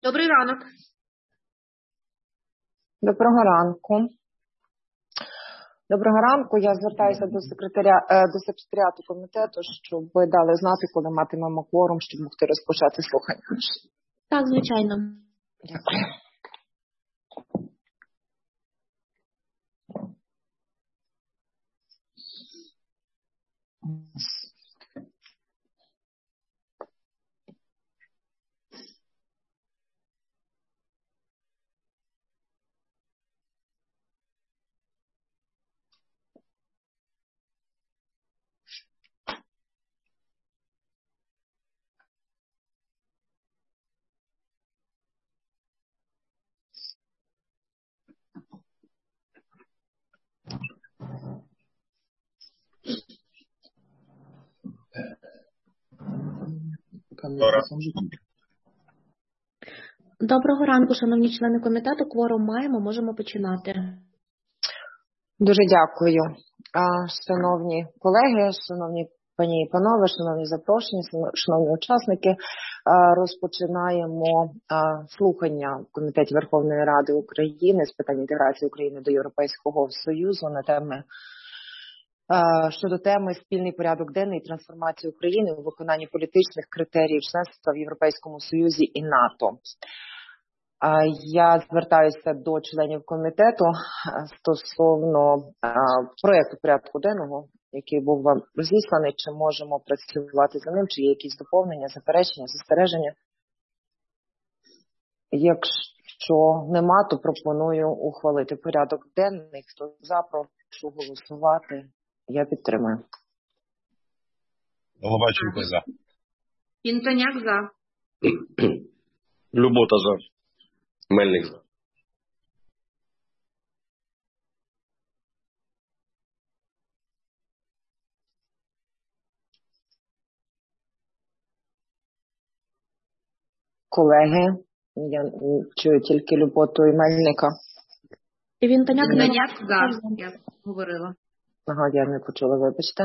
Добрий ранок. Доброго ранку. Доброго ранку. Я звертаюся до секретаріату комітету, щоб ви дали знати, коли матимемо кворум, щоб могти розпочати слухання. Так, звичайно. Дякую. Доброго ранку, шановні члени комітету. Кворум маємо, можемо починати. Дуже дякую. Шановні колеги, шановні пані і панове, шановні запрошені, шановні учасники, розпочинаємо слухання в Комітеті Верховної Ради України з питань інтеграції України до Європейського Союзу на теми щодо теми «Спільний порядок денний і трансформації України у виконанні політичних критеріїв членства в Європейському Союзі і НАТО». Я звертаюся до членів комітету стосовно проєкту порядку денного, який був вам розісланий. Чи можемо працювати за ним, чи є якісь доповнення, заперечення, застереження? Якщо нема, то пропоную ухвалити порядок денний. Хто за, прошу голосувати. Я підтримую. Головаченко за. Пінтоняк за. Любота за. Мельник за. Колеги, я чую тільки Люботу і Мельника. І Пінтоняк за. Я говорила. Ага, я не почула, вибачте.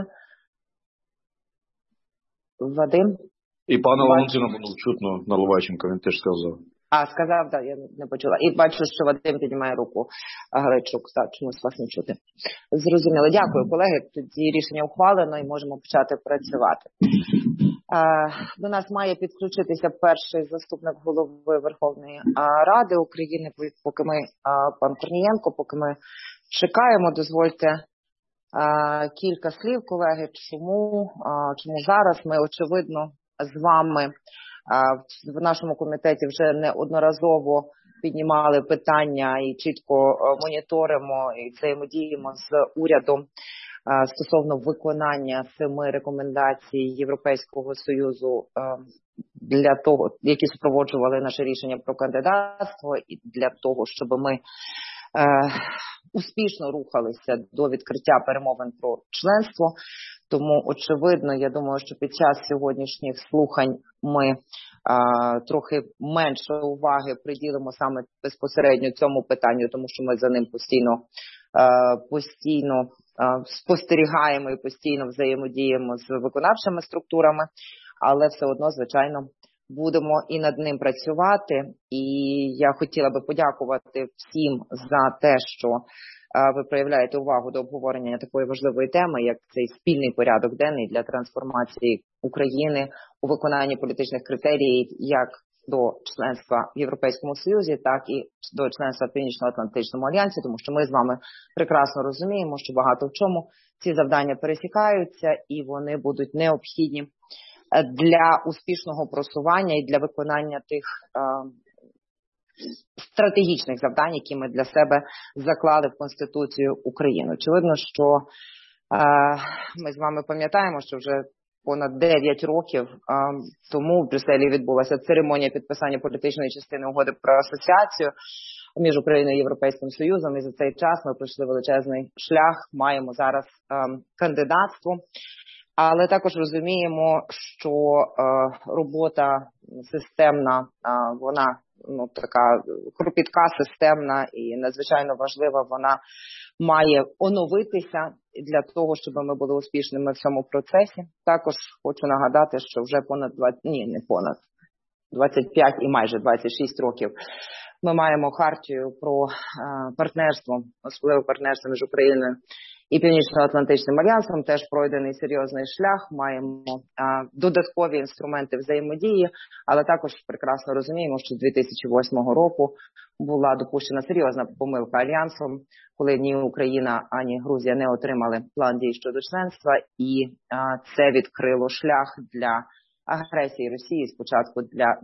Вадим? І пана Валентина було чутно на Ловаченка, він теж сказав. Сказав, так, я не почула. І бачу, що Вадим піднімає руку. Гречук, так, чомусь вас не чути. Зрозуміло. Дякую, колеги. Тоді рішення ухвалено і можемо почати працювати. До нас має підключитися перший заступник голови Верховної Ради України, поки ми, пан Корнієнко, поки ми чекаємо, дозвольте кілька слів, колеги, чому зараз ми, очевидно, з вами в нашому комітеті вже неодноразово піднімали питання і чітко моніторимо і взаємодіємо з урядом стосовно виконання 7 рекомендацій Європейського Союзу для того, які супроводжували наше рішення про кандидатство, і для того, щоб ми успішно рухалися до відкриття перемовин про членство. Тому, очевидно, я думаю, що під час сьогоднішніх слухань ми трохи менше уваги приділимо саме безпосередньо цьому питанню, тому що ми за ним постійно спостерігаємо і постійно взаємодіємо з виконавчими структурами, але все одно, звичайно, будемо і над ним працювати. І я хотіла би подякувати всім за те, що ви проявляєте увагу до обговорення такої важливої теми, як цей спільний порядок денний для трансформації України у виконанні політичних критеріїв як до членства в Європейському Союзі, так і до членства в Північно-Атлантичному альянсі, тому що ми з вами прекрасно розуміємо, що багато в чому ці завдання пересікаються і вони будуть необхідні для успішного просування і для виконання тих стратегічних завдань, які ми для себе заклали в Конституцію України. Очевидно, що ми з вами пам'ятаємо, що вже понад 9 років тому в Брюсселі відбулася церемонія підписання політичної частини угоди про асоціацію між Україною і Європейським Союзом. І за цей час ми пройшли величезний шлях, маємо зараз кандидатство. Але також розуміємо, що робота системна, вона така кропітка, системна і надзвичайно важлива, вона має оновитися для того, щоб ми були успішними в цьому процесі. Також хочу нагадати, що вже 25 і майже 26 років ми маємо хартію про партнерство, особливо партнерство між Україною і Північно-Атлантичним альянсом. Теж пройдений серйозний шлях, маємо додаткові інструменти взаємодії, але також прекрасно розуміємо, що з 2008 року була допущена серйозна помилка альянсом, коли ні Україна, ані Грузія не отримали план дій щодо членства, і це відкрило шлях для агресії Росії спочатку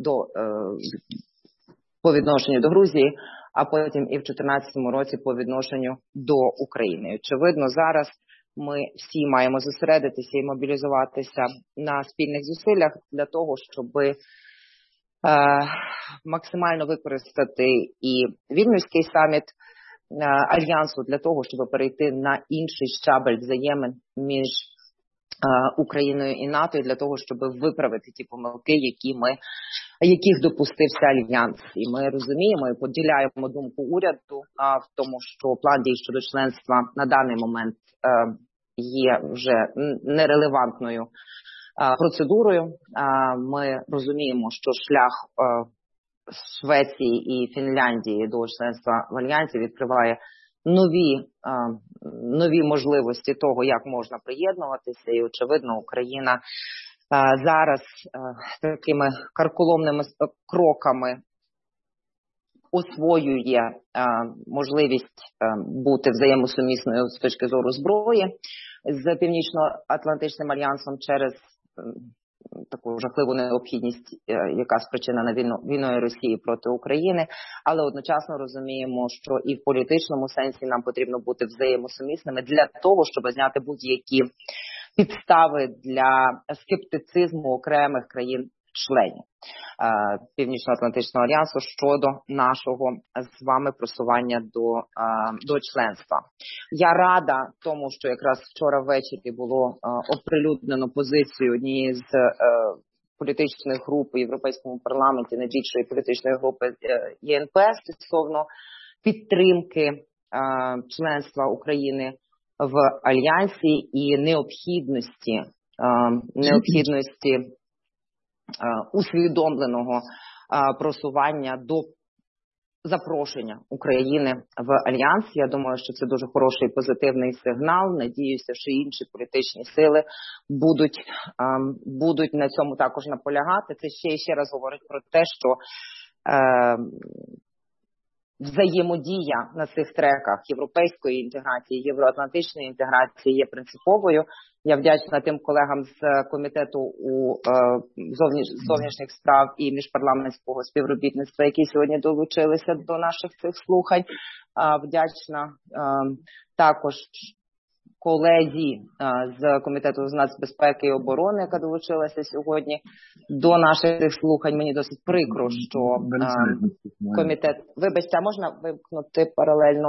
по відношенню до Грузії, а потім і в 2014 році по відношенню до України. Очевидно, зараз ми всі маємо зосередитися і мобілізуватися на спільних зусиллях для того, щоб максимально використати і Вільнюський саміт Альянсу для того, щоб перейти на інший щабель взаємин між Україною і НАТО, і для того, щоб виправити ті помилки, яких допустився Альянс. І ми розуміємо і поділяємо думку уряду в тому, що план дій щодо членства на даний момент є вже нерелевантною процедурою. Ми розуміємо, що шлях Швеції і Фінляндії до членства в Альянсі відкриває нові можливості того, як можна приєднуватися, і, очевидно, Україна зараз такими карколомними кроками освоює можливість бути взаємосумісною з точки зору зброї з Північно-Атлантичним альянсом через таку жахливу необхідність, яка спричинена війною Росії проти України, але одночасно розуміємо, що і в політичному сенсі нам потрібно бути взаємосумісними для того, щоб зняти будь-які підстави для скептицизму окремих країн-членів Північно-Атлантичного альянсу щодо нашого з вами просування до членства. Я рада тому, що якраз вчора ввечері було оприлюднено позицію однієї з політичних груп у Європейському парламенті, найбільшої політичної групи ЄНП, стосовно підтримки членства України в Альянсі і необхідності усвідомленого просування до запрошення України в Альянс. Я думаю, що це дуже хороший позитивний сигнал. Надіюся, що інші політичні сили будуть на цьому також наполягати. Це ще раз говорить про те, що взаємодія на цих треках європейської інтеграції, євроатлантичної інтеграції є принциповою. Я вдячна тим колегам з комітету у зовнішніх справ і міжпарламентського співробітництва, які сьогодні долучилися до наших цих слухань. Вдячна також колезі з комітету з нацбезпеки і оборони, яка долучилася сьогодні до наших слухань. Мені досить прикро, що комітет... Вибачте, а можна вимкнути паралельно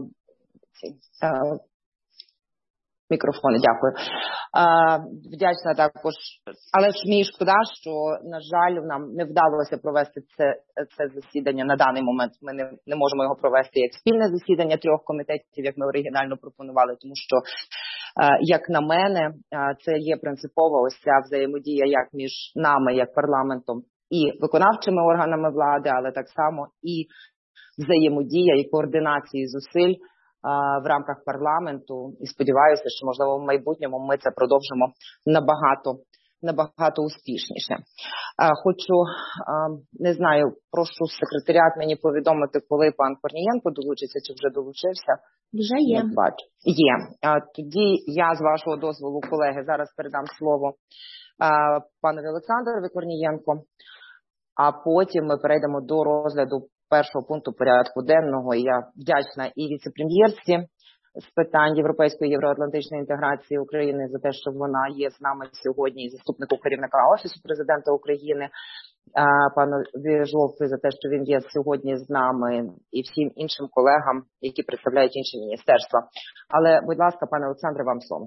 мікрофони? Дякую. Вдячна також, але ж мені шкода, що, на жаль, нам не вдалося провести це засідання на даний момент. Ми не можемо його провести як спільне засідання трьох комітетів, як ми оригінально пропонували, тому що, як на мене, це є принципова ось ця взаємодія як між нами, як парламентом і виконавчими органами влади, але так само і взаємодія і координації зусиль в рамках парламенту, і сподіваюся, що, можливо, в майбутньому ми це продовжимо набагато успішніше. Хочу, не знаю, прошу секретаріат мені повідомити, коли пан Корнієнко долучиться, чи вже долучився. Вже є. Бачу. Є. Тоді я, з вашого дозволу, колеги, зараз передам слово панові Олександрові Корнієнку, а потім ми перейдемо до розгляду першого пункту порядку денного. Я вдячна і віце-прем'єрці з питань європейської і євроатлантичної інтеграції України за те, що вона є з нами сьогодні, і заступнику керівника Офісу президента України, панові Жовтові, за те, що він є сьогодні з нами, і всім іншим колегам, які представляють інші міністерства. Але, будь ласка, пане Олександре, вам слово.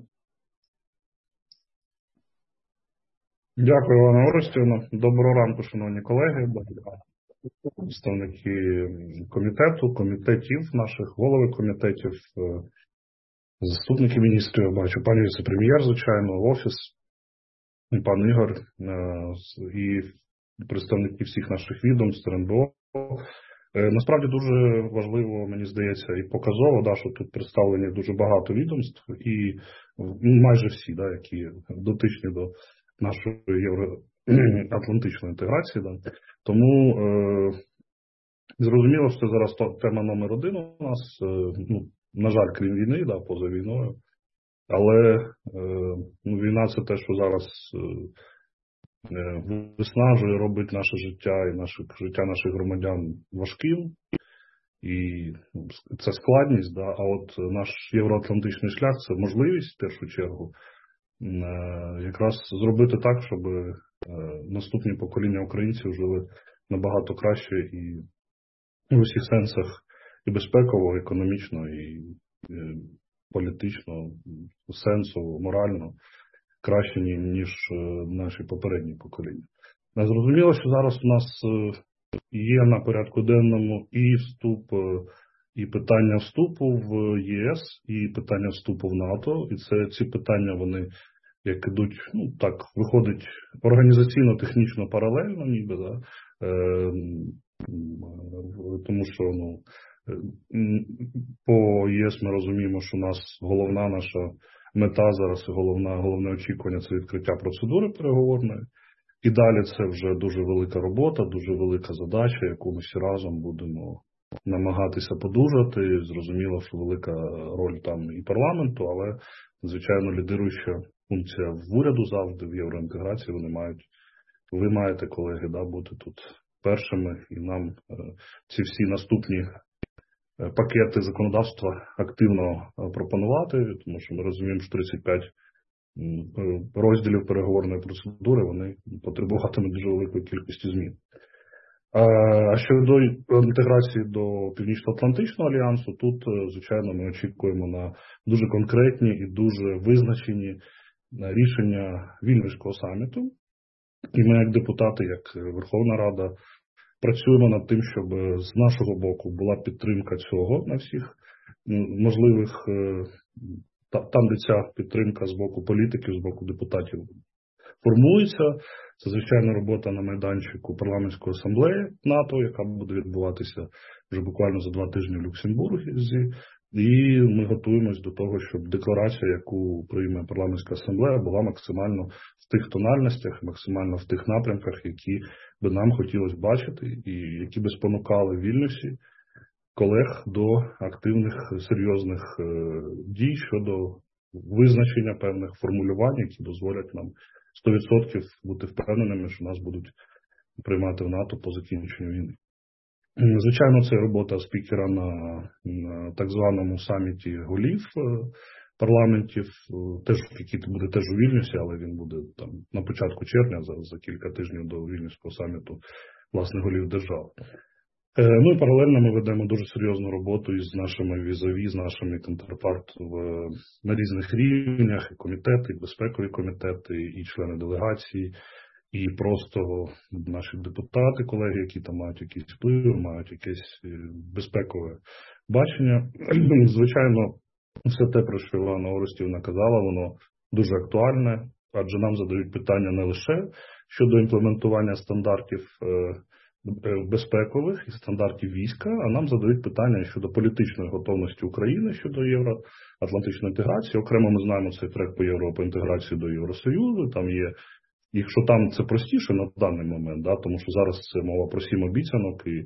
Дякую, Івана Орестівна. Доброго ранку, шановні колеги, представники комітету, комітетів наших, голови комітетів, заступники міністрів, я бачу, пан віце-прем'єр, звичайно, офіс, пан Ігор і представників всіх наших відомств, РНБО. Насправді дуже важливо, мені здається, і показово, да, що тут представлені дуже багато відомств, і майже всі, да, які дотичні до нашої євроатлантичної інтеграції. Да. Тому зрозуміло, що це зараз тема номер 1 у нас, на жаль, крім війни, да, поза війною. Але війна – це те, що зараз виснажує, робить наше життя і життя наших громадян важким. І це складність, да? А от наш євроатлантичний шлях – це можливість, в першу чергу, якраз зробити так, щоб наступні покоління українців жили набагато краще і в усіх сенсах і безпеково, і економічно, і політично, сенсово, морально краще, ніж наші попередні покоління. Зрозуміло, що зараз у нас є на порядку денному і вступ, і питання вступу в ЄС, і питання вступу в НАТО. І ці питання, вони як ідуть, виходить організаційно-технічно паралельно, ніби, да? Тому що, по ЄС ми розуміємо, що у нас головна наша мета зараз, головне очікування – це відкриття процедури переговорної. І далі це вже дуже велика робота, дуже велика задача, яку ми всі разом будемо намагатися подужати. Зрозуміло, що велика роль там і парламенту, але, звичайно, лідируюча функція в уряду завжди, в євроінтеграції ви маєте, колеги, да, бути тут першими і нам ці всі наступні пакети законодавства активно пропонувати, тому що ми розуміємо, що 35 розділів переговорної процедури, вони потребуватимуть дуже великої кількості змін. А щодо інтеграції до Північно-Атлантичного альянсу, тут, звичайно, ми очікуємо на дуже конкретні і дуже визначені рішення Вільнюського саміту. І ми, як депутати, як Верховна Рада, працюємо над тим, щоб з нашого боку була підтримка цього на всіх можливих, там, де ця підтримка з боку політиків, з боку депутатів формується. Це, звичайно, робота на майданчику парламентської асамблеї НАТО, яка буде відбуватися вже буквально за 2 тижні в Люксембурзі. І ми готуємось до того, щоб декларація, яку прийме парламентська асамблея, була максимально в тих тональностях, максимально в тих напрямках, які би нам хотілося бачити, і які би спонукали в Вільнюсі колег до активних, серйозних дій щодо визначення певних формулювань, які дозволять нам 100% бути впевненими, що нас будуть приймати в НАТО по закінченню війни. Звичайно, це робота спікера на так званому саміті голів парламентів, який буде теж у Вільнюсі, але він буде там на початку червня, за кілька тижнів до Вільнюського саміту, власне, голів держав. І паралельно ми ведемо дуже серйозну роботу із нашими візові, з нашими контрпарт на різних рівнях, і комітети, і безпекові комітети, і члени делегації, і просто наші депутати, колеги, які там мають якийсь вплив, мають якесь безпекове бачення. Звичайно, все те, про що Івана Орестівна казала, воно дуже актуальне, адже нам задають питання не лише щодо імплементування стандартів безпекових і стандартів війська, а нам задають питання щодо політичної готовності України щодо євроатлантичної інтеграції. Окремо ми знаємо цей трек по інтеграції до Євросоюзу, там є. Якщо там це простіше на даний момент, да, тому що зараз це мова про 7 обіцянок, і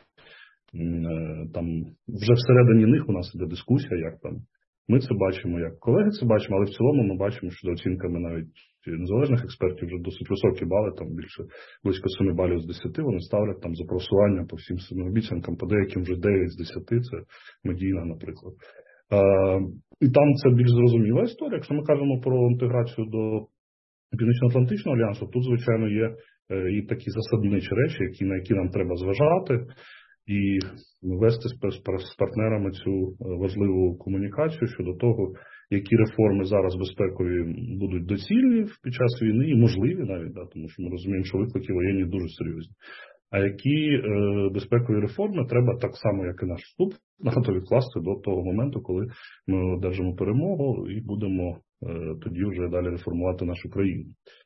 там вже всередині них у нас іде дискусія, як там. Ми це бачимо, як колеги це бачимо, але в цілому ми бачимо, що за оцінками навіть незалежних експертів вже досить високі бали, там близько 7 балів з 10 вони ставлять там за просування по всім 7 обіцянкам, по деяким вже 9 з 10, це Медійна, наприклад. І там це більш зрозуміла історія. Якщо ми кажемо про інтеграцію до Північно-Атлантичного альянсу, тут, звичайно, є і такі засадничі речі, на які нам треба зважати і вести з партнерами цю важливу комунікацію щодо того, які реформи зараз безпекові будуть доцільні під час війни і можливі навіть, да, тому що ми розуміємо, що виклики воєнні дуже серйозні. А які безпекові реформи треба так само, як і наш вступ, НАТО відкласти до того моменту, коли ми одержимо перемогу і будемо тоді вже далі реформувати нашу країну.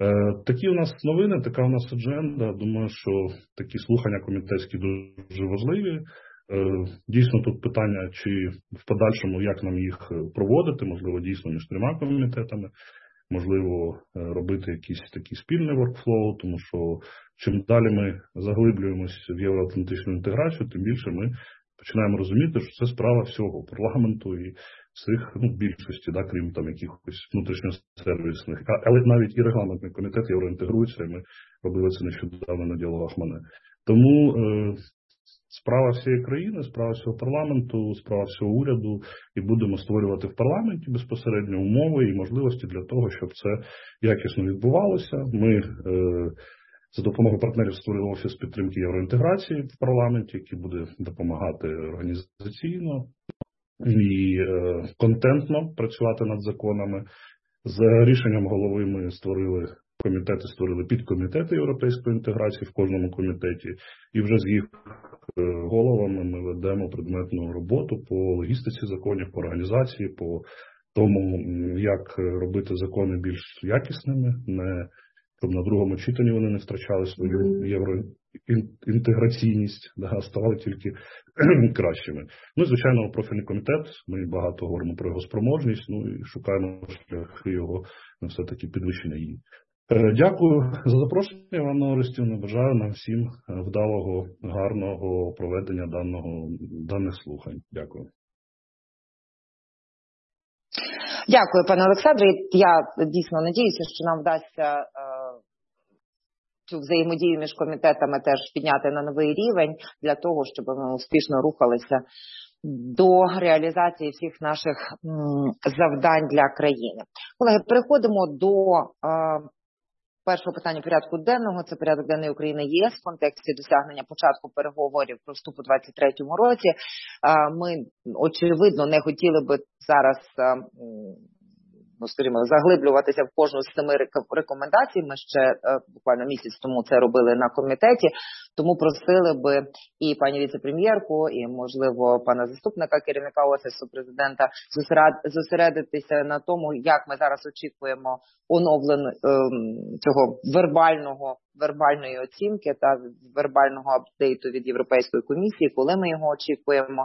Такі у нас новини, така у нас адженда. Думаю, що такі слухання комітетські дуже важливі. Дійсно, тут питання, чи в подальшому, як нам їх проводити, можливо, дійсно між 3 комітетами, можливо, робити якийсь такий спільний воркфлоу, тому що чим далі ми заглиблюємось в євроатлантичну інтеграцію, тим більше ми починаємо розуміти, що це справа всього парламенту і всіх, більшості, крім там якихось внутрішньосервісних, але навіть і регламентний комітет євроінтегрується, і ми робили це нещодавно на діалогах МОНЕ. Тому справа всієї країни, справа всього парламенту, справа всього уряду, і будемо створювати в парламенті безпосередньо умови і можливості для того, щоб це якісно відбувалося. Ми за допомогою партнерів створили офіс підтримки євроінтеграції в парламенті, який буде допомагати організаційно і контентно працювати над законами. За рішенням голови ми створили підкомітети європейської інтеграції в кожному комітеті, і вже з їх головами ми ведемо предметну роботу по логістиці законів, по організації, по тому, як робити закони більш якісними, щоб на другому читанні вони не втрачали свою євроінтеграційність, а ставали тільки кращими. Звичайно, профільний комітет, ми багато говоримо про його спроможність, і шукаємо шляхи його все-таки підвищення її. Дякую за запрошення, Іванна Орестівна. Бажаю нам всім вдалого, гарного проведення даних слухань. Дякую. Дякую, пане Олександре. Я дійсно надіюся, що нам вдасться цю взаємодію між комітетами теж підняти на новий рівень для того, щоб ми успішно рухалися до реалізації всіх наших завдань для країни. Колеги, переходимо до першого питання порядку денного. Це порядок денний України ЄС в контексті досягнення початку переговорів про вступ у 2023 році. Ми, очевидно, не хотіли би зараз заглиблюватися в кожну з 7 рекомендацій. Ми ще буквально місяць тому це робили на комітеті, тому просили би і пані віце-прем'єрку, і, можливо, пана заступника керівника Офісу президента зосередитися на тому, як ми зараз очікуємо цього вербальної оцінки та вербального апдейту від Європейської комісії, коли ми його очікуємо,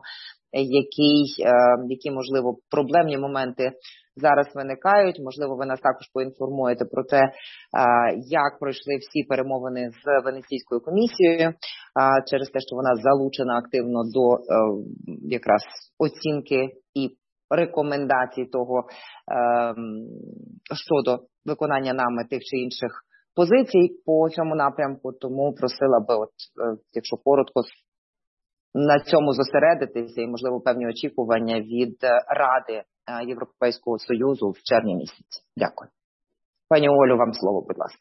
які, можливо, проблемні моменти зараз виникають. Можливо, ви нас також поінформуєте про те, як пройшли всі перемовини з Венеційською комісією, через те, що вона залучена активно до якраз оцінки і рекомендацій того щодо виконання нами тих чи інших позицій по цьому напрямку. Тому просила би, якщо коротко, на цьому зосередитися і, можливо, певні очікування від Ради Європейського Союзу в червні місяці. Дякую. Пані Олю, вам слово, будь ласка.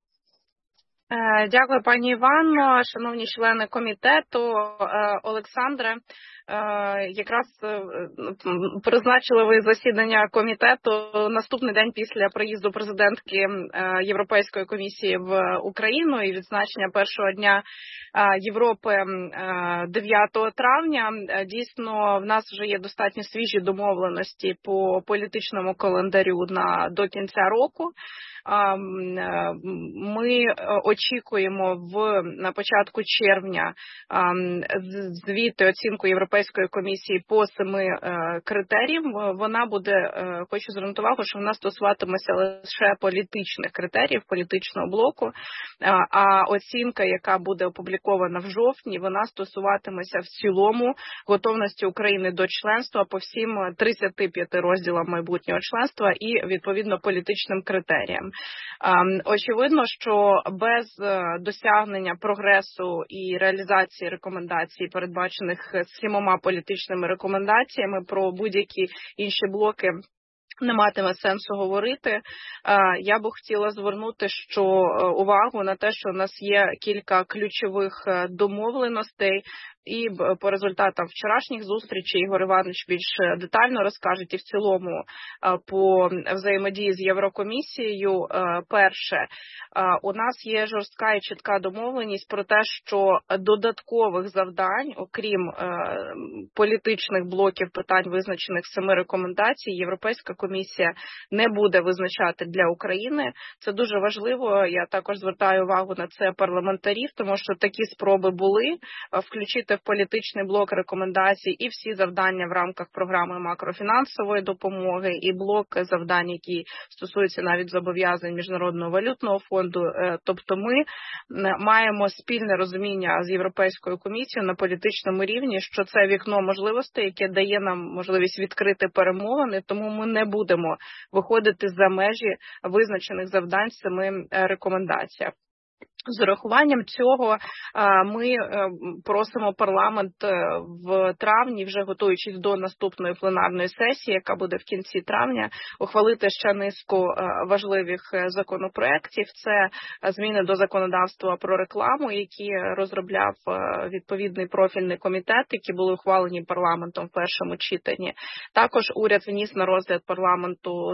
Дякую, пані Іванно, шановні члени комітету. Олександре, якраз призначили ви засідання комітету наступний день після приїзду президентки Європейської комісії в Україну і відзначення першого дня Європи 9 травня. Дійсно, в нас вже є достатньо свіжі домовленості по політичному календарю до кінця року. Ми очікуємо на початку червня звіти, оцінку Європейської комісії по 7 критеріям. Вона буде, хочу звернути увагу, що вона стосуватиметься лише політичних критеріїв, політичного блоку, а оцінка, яка буде опублікована в жовтні, вона стосуватиметься в цілому готовності України до членства по всім 35 розділам майбутнього членства і, відповідно, політичним критеріям. Очевидно, що без досягнення прогресу і реалізації рекомендацій, передбачених 7 політичними рекомендаціями, про будь-які інші блоки не матиме сенсу говорити. Я б хотіла звернути увагу на те, що у нас є кілька ключових домовленостей І по результатам вчорашніх зустрічей Ігор Іванович більш детально розкаже. І в цілому по взаємодії з Єврокомісією. Перше, у нас є жорстка і чітка домовленість про те, що додаткових завдань, окрім політичних блоків питань, визначених 7 рекомендацій, Європейська комісія не буде визначати для України. Це дуже важливо. Я також звертаю увагу на це парламентарів, тому що такі спроби були включити в політичний блок рекомендацій і всі завдання в рамках програми макрофінансової допомоги, і блок завдань, які стосуються навіть зобов'язань Міжнародного валютного фонду. Тобто ми маємо спільне розуміння з Європейською комісією на політичному рівні, що це вікно можливостей, яке дає нам можливість відкрити перемовини, тому ми не будемо виходити за межі визначених завдань 7 рекомендаціях. З урахуванням цього ми просимо парламент в травні, вже готуючись до наступної пленарної сесії, яка буде в кінці травня, ухвалити ще низку важливих законопроєктів. Це зміни до законодавства про рекламу, які розробляв відповідний профільний комітет, які були ухвалені парламентом в першому читанні. Також уряд вніс на розгляд парламенту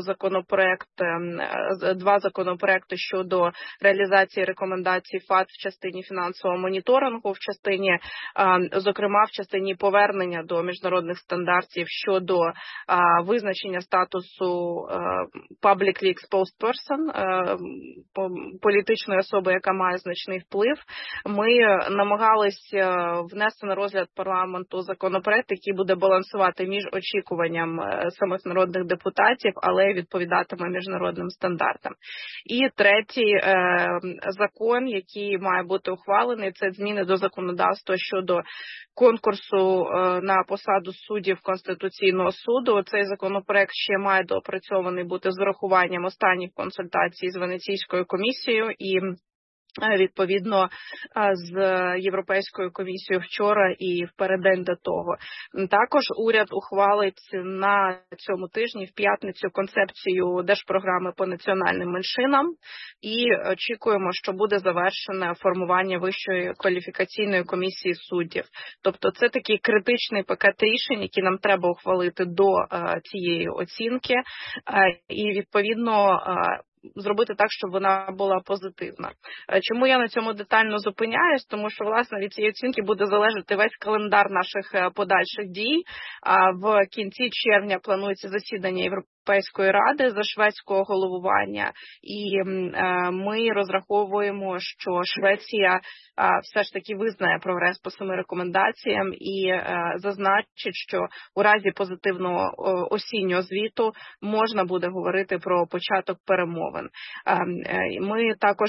два законопроекти щодо реалізації рекомендацій ФАТ в частині фінансового моніторингу, зокрема в частині повернення до міжнародних стандартів щодо визначення статусу publicly exposed person, політичної особи, яка має значний вплив. Ми намагались внести на розгляд парламенту законопроект, який буде балансувати між очікуванням самих народних депутатів, але відповідатиме міжнародним стандартам. І третій закон, який має бути ухвалений, це зміни до законодавства щодо конкурсу на посаду суддів Конституційного суду. Цей законопроект ще має доопрацьований бути з урахуванням останніх консультацій з Венеційською комісією і відповідно з Європейською комісією вчора і в переддень до того. Також уряд ухвалить на цьому тижні, в п'ятницю, концепцію держпрограми по національним меншинам і очікуємо, що буде завершене формування Вищої кваліфікаційної комісії суддів. Тобто це такий критичний пакет рішень, які нам треба ухвалити до цієї оцінки і відповідно зробити так, щоб вона була позитивна. Чому я на цьому детально зупиняюсь? Тому що, власне, від цієї оцінки буде залежати весь календар наших подальших дій. В кінці червня планується засідання Європейської ради за шведського головування, і ми розраховуємо, що Швеція все ж таки визнає прогрес по 7 рекомендаціям і зазначить, що у разі позитивного осіннього звіту можна буде говорити про початок перемовин. Ми також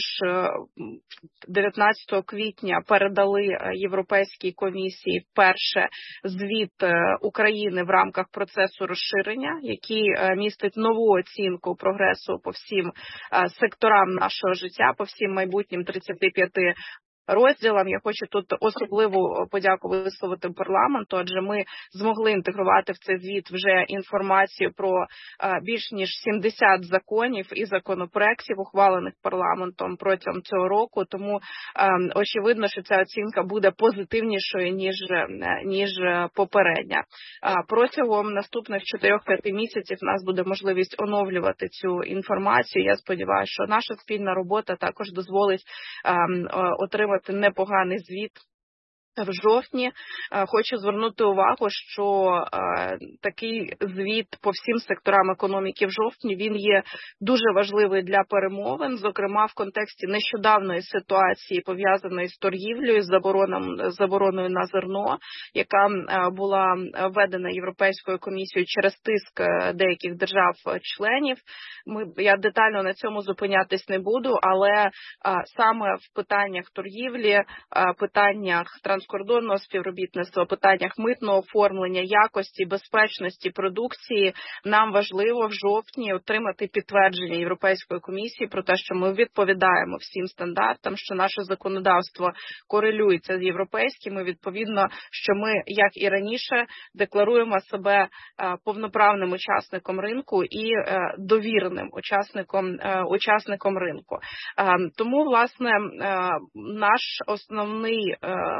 19 квітня передали Європейській комісії вперше звіт України в рамках процесу розширення, який містить нову оцінку прогресу по всім секторам нашого життя, по всім майбутнім 35 розділам. Я хочу тут особливу подяку висловити парламенту, адже ми змогли інтегрувати в цей звіт вже інформацію про більш ніж 70 законів і законопроєктів, ухвалених парламентом протягом цього року, тому очевидно, що ця оцінка буде позитивнішою, ніж попередня. Протягом наступних 4-5 місяців у нас буде можливість оновлювати цю інформацію. Я сподіваюся, що наша спільна робота також дозволить отримати непоганий звіт в жовтні. Хочу звернути увагу, що такий звіт по всім секторам економіки в жовтні, він є дуже важливий для перемовин, зокрема в контексті нещодавної ситуації, пов'язаної з торгівлею, з забороною на зерно, яка була введена Європейською комісією через тиск деяких держав-членів. Я детально на цьому зупинятись не буду, але саме в питаннях торгівлі, питаннях транскордонного співробітництва, питаннях митного оформлення, якості, безпечності продукції нам важливо в жовтні отримати підтвердження Європейської комісії про те, що ми відповідаємо всім стандартам, що наше законодавство корелюється з європейським, і відповідно, що ми, як і раніше, декларуємо себе повноправним учасником ринку і довіреним учасником ринку. Тому, власне, наш основний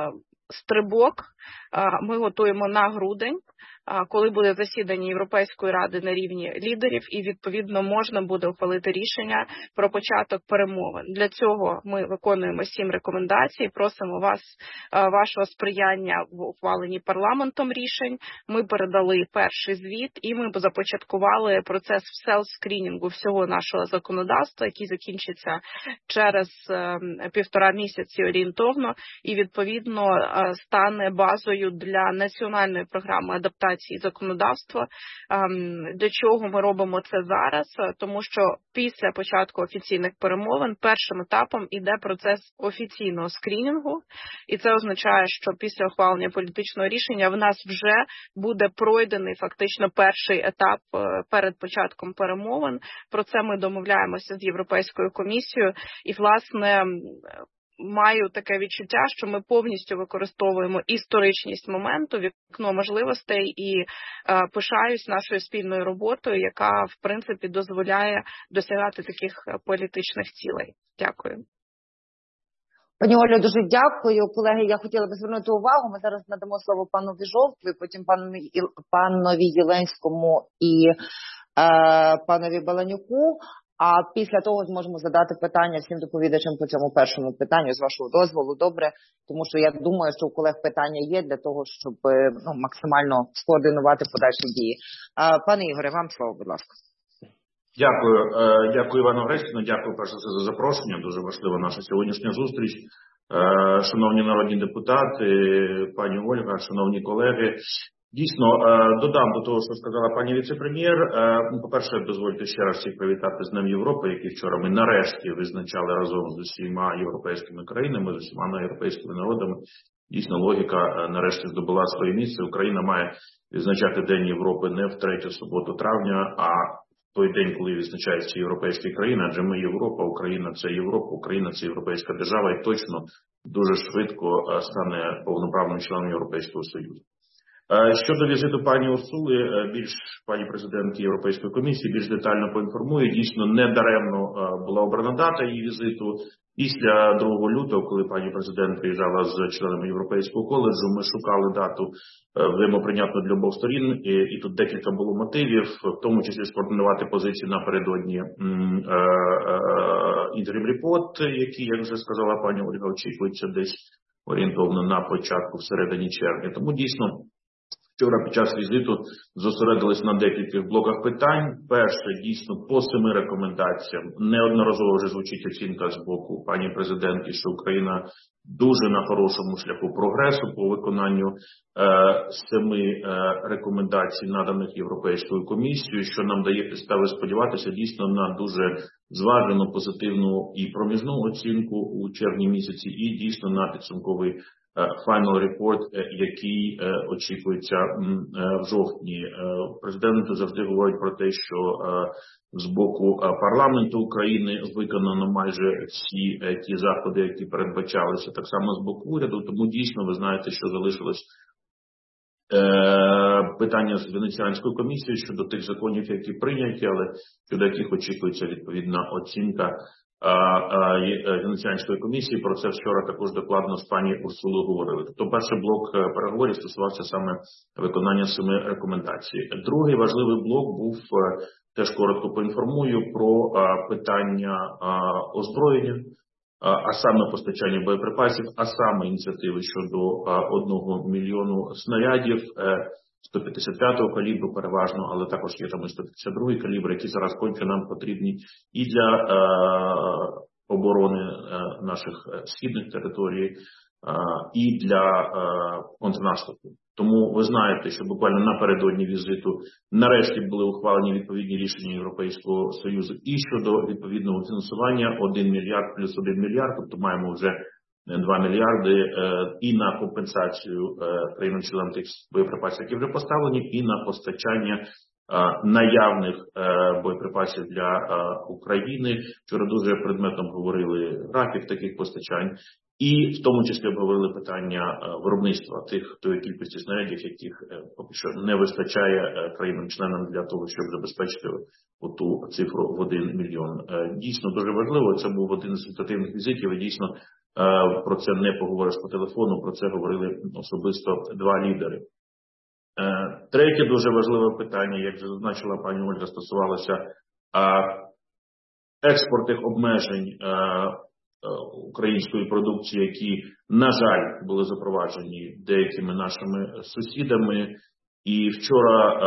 стрибок ми готуємо на грудень, коли буде засідання Європейської ради на рівні лідерів, і, відповідно, можна буде ухвалити рішення про початок перемовин. Для цього ми виконуємо 7 рекомендацій, просимо вашого сприяння в ухваленні парламентом рішень. Ми передали перший звіт, і ми започаткували процес селф-скрінінгу всього нашого законодавства, який закінчиться через 1,5 місяці орієнтовно, і, відповідно, стане базою для національної програми адаптації законодавства. Для чого ми робимо це зараз? Тому що після початку офіційних перемовин першим етапом іде процес офіційного скрінінгу, і це означає, що після ухвалення політичного рішення в нас вже буде пройдений фактично перший етап перед початком перемовин. Про це ми домовляємося з Європейською комісією, і, власне, маю таке відчуття, що ми повністю використовуємо історичність моменту, вікно можливостей, і пишаюсь нашою спільною роботою, яка, в принципі, дозволяє досягати таких політичних цілей. Дякую. Пані Олю, дуже дякую. Колеги, я хотіла би звернути увагу. Ми зараз надамо слово пану Жовтві, потім панові Єленському і панові Баланюку. А після того зможемо задати питання всім доповідачам по цьому першому питанню, з вашого дозволу, добре? Тому що я думаю, що у колег питання є для того, щоб максимально скоординувати подальші дії. Пане Ігоре, вам слово, будь ласка. Дякую. Дякую, Івану Гречкіну. Дякую, перш за все, за запрошення. Дуже важлива наша сьогоднішня зустріч. Шановні народні депутати, пані Ольга, шановні колеги. Дійсно, додам до того, що сказала пані віце-прем'єр. По-перше, дозвольте ще раз всіх привітати з Днем Європи, який вчора ми нарешті визначали разом з усіма європейськими країнами, з усіма європейськими народами. Дійсно, логіка нарешті здобула своє місце. Україна має відзначати День Європи не в 3-ю суботу травня, а той день, коли відзначаються європейські країни, адже ми Європа, Україна – це Європа, Україна – це європейська держава і точно дуже швидко стане повноправним членом Європейського Союзу. Щодо візиту пані Урсули, пані президентки Європейської комісії більш детально поінформую. Дійсно, недаремно була обрана дата її візиту. Після 2 лютого, коли пані президент приїжджала з членами Європейського коледжу, ми шукали дату взаємоприйнятну для обох сторін, і тут декілька було мотивів, в тому числі скоординувати позиції напередодні інтерім-репорт, який, як вже сказала пані Ольга, очікується десь орієнтовно на початку, всередині червня. Тому дійсно, вчора під час візиту зосередились на декількох блоках питань. Перше, дійсно, по 7 рекомендаціям. Неодноразово вже звучить оцінка з боку пані президентки, що Україна дуже на хорошому шляху прогресу по виконанню 7 рекомендацій, наданих Європейською комісією, що нам дає підстави сподіватися дійсно на дуже зважену, позитивну і проміжну оцінку у червні місяці, і дійсно на підсумковий final report, який очікується в жовтні. Президент завжди говорить про те, що з боку парламенту України виконано майже всі ті заходи, які передбачалися, так само з боку уряду. Тому дійсно ви знаєте, що залишилось питання з Венеціанською комісією щодо тих законів, які прийняті, але щодо яких очікується відповідна оцінка Венеціанської комісії. Про це вчора також докладно з пані Урсулою говорили. Тобто перший блок переговорів стосувався саме виконання 7 рекомендацій. Другий важливий блок був, теж коротко поінформую, про питання озброєння, а саме постачання боєприпасів, а саме ініціативи щодо 1 мільйону снарядів 155-го калібру переважно, але також є там і 152-й калібр, які зараз конче нам потрібні і для оборони наших східних територій, і для контрнаступу. Тому ви знаєте, що буквально напередодні візиту нарешті були ухвалені відповідні рішення Європейського Союзу і щодо відповідного фінансування 1 мільярд плюс 1 мільярд, тобто маємо вже 2 мільярди і на компенсацію країнам-членам тих боєприпасів, які вже поставлені, і на постачання наявних боєприпасів для України. Вчора дуже предметом говорили графік таких постачань. І в тому числі обговорили питання виробництва тої кількості снарядів, яких поки що не вистачає країнам-членам для того, щоб забезпечити ту цифру в 1 мільйон. Дійсно дуже важливо, це був один з результативних візитів, і дійсно Про це не поговориш по телефону, про це говорили особисто два лідери. Третє дуже важливе питання, як вже зазначила пані Ольга, стосувалося експортних обмежень української продукції, які, на жаль, були запроваджені деякими нашими сусідами. І вчора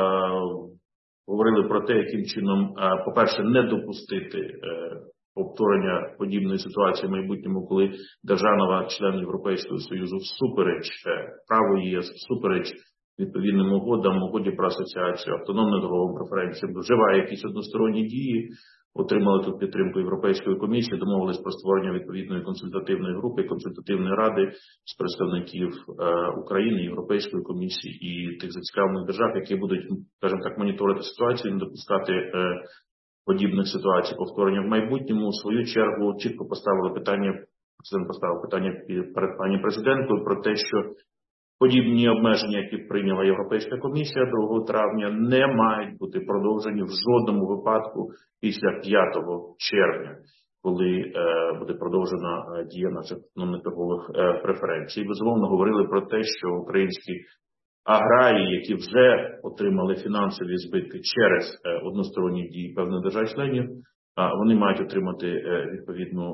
говорили про те, яким чином, по-перше, не допустити повторення подібної ситуації в майбутньому, коли держава-член Європейського Союзу всупереч праву ЄС, всупереч відповідним угодам, угоді про асоціацію, автономним торговим преференціям, вживає якісь односторонні дії, отримали тут підтримку Європейської комісії, домовились про створення відповідної консультативної групи, консультативної ради з представників України, Європейської комісії і тих зацікавлених держав, які будуть, скажімо так, моніторити ситуацію, не допускати подібних ситуацій повторення в майбутньому. У свою чергу чітко поставили питання, президент поставив питання перед пані президенткою про те, що подібні обмеження, які прийняла Європейська комісія 2 травня, не мають бути продовжені в жодному випадку після 5 червня, коли буде продовжена дія наших торгових преференцій. Безумовно, говорили про те, що українські аграрії, які вже отримали фінансові збитки через односторонні дії певних держав-членів, вони мають отримати відповідну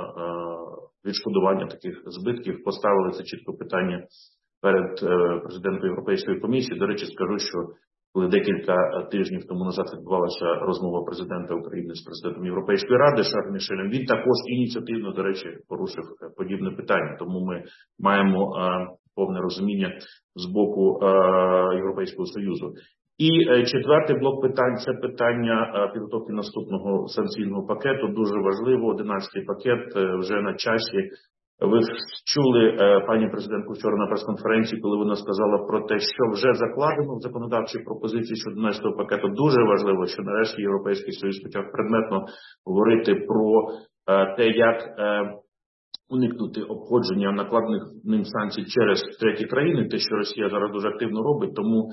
відшкодування таких збитків. Поставили це чітко питання перед президентом Європейської комісії. До речі, скажу, що коли декілька тижнів тому назад відбувалася розмова президента України з президентом Європейської ради Шарлем Мішелем, він також ініціативно, до речі, порушив подібне питання. Тому ми маємо повне розуміння з боку Європейського Союзу. І четвертий блок питань – це питання підготовки наступного санкційного пакету. Дуже важливо, 11-й пакет вже на часі. Ви чули пані президентку вчора на прес-конференції, коли вона сказала про те, що вже закладено в законодавчій пропозиції щодо 11-го пакету. Дуже важливо, що нарешті Європейський Союз почав предметно говорити про те, як уникнути обходження накладених ним санкцій через треті країни, те, що Росія зараз дуже активно робить. Тому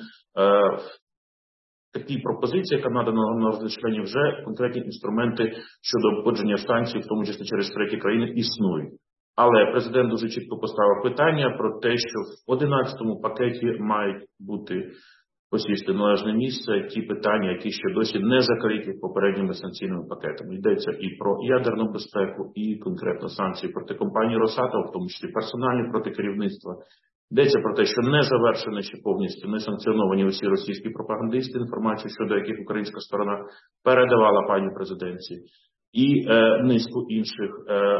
такі пропозиції, яка надана на розгляд членів, вже конкретні інструменти щодо обходження санкцій, в тому числі через треті країни, існують. Але президент дуже чітко поставив питання про те, що в 11-му пакеті мають бути посісти належне місце ті питання, які ще досі не закриті попередніми санкційними пакетами. Йдеться і про ядерну безпеку, і конкретно санкції проти компанії «Росатом», в тому числі персональні проти керівництва. Йдеться про те, що не завершені ще повністю, не санкціоновані усі російські пропагандисти, інформацію щодо яких українська сторона передавала пані президенції. І низку інших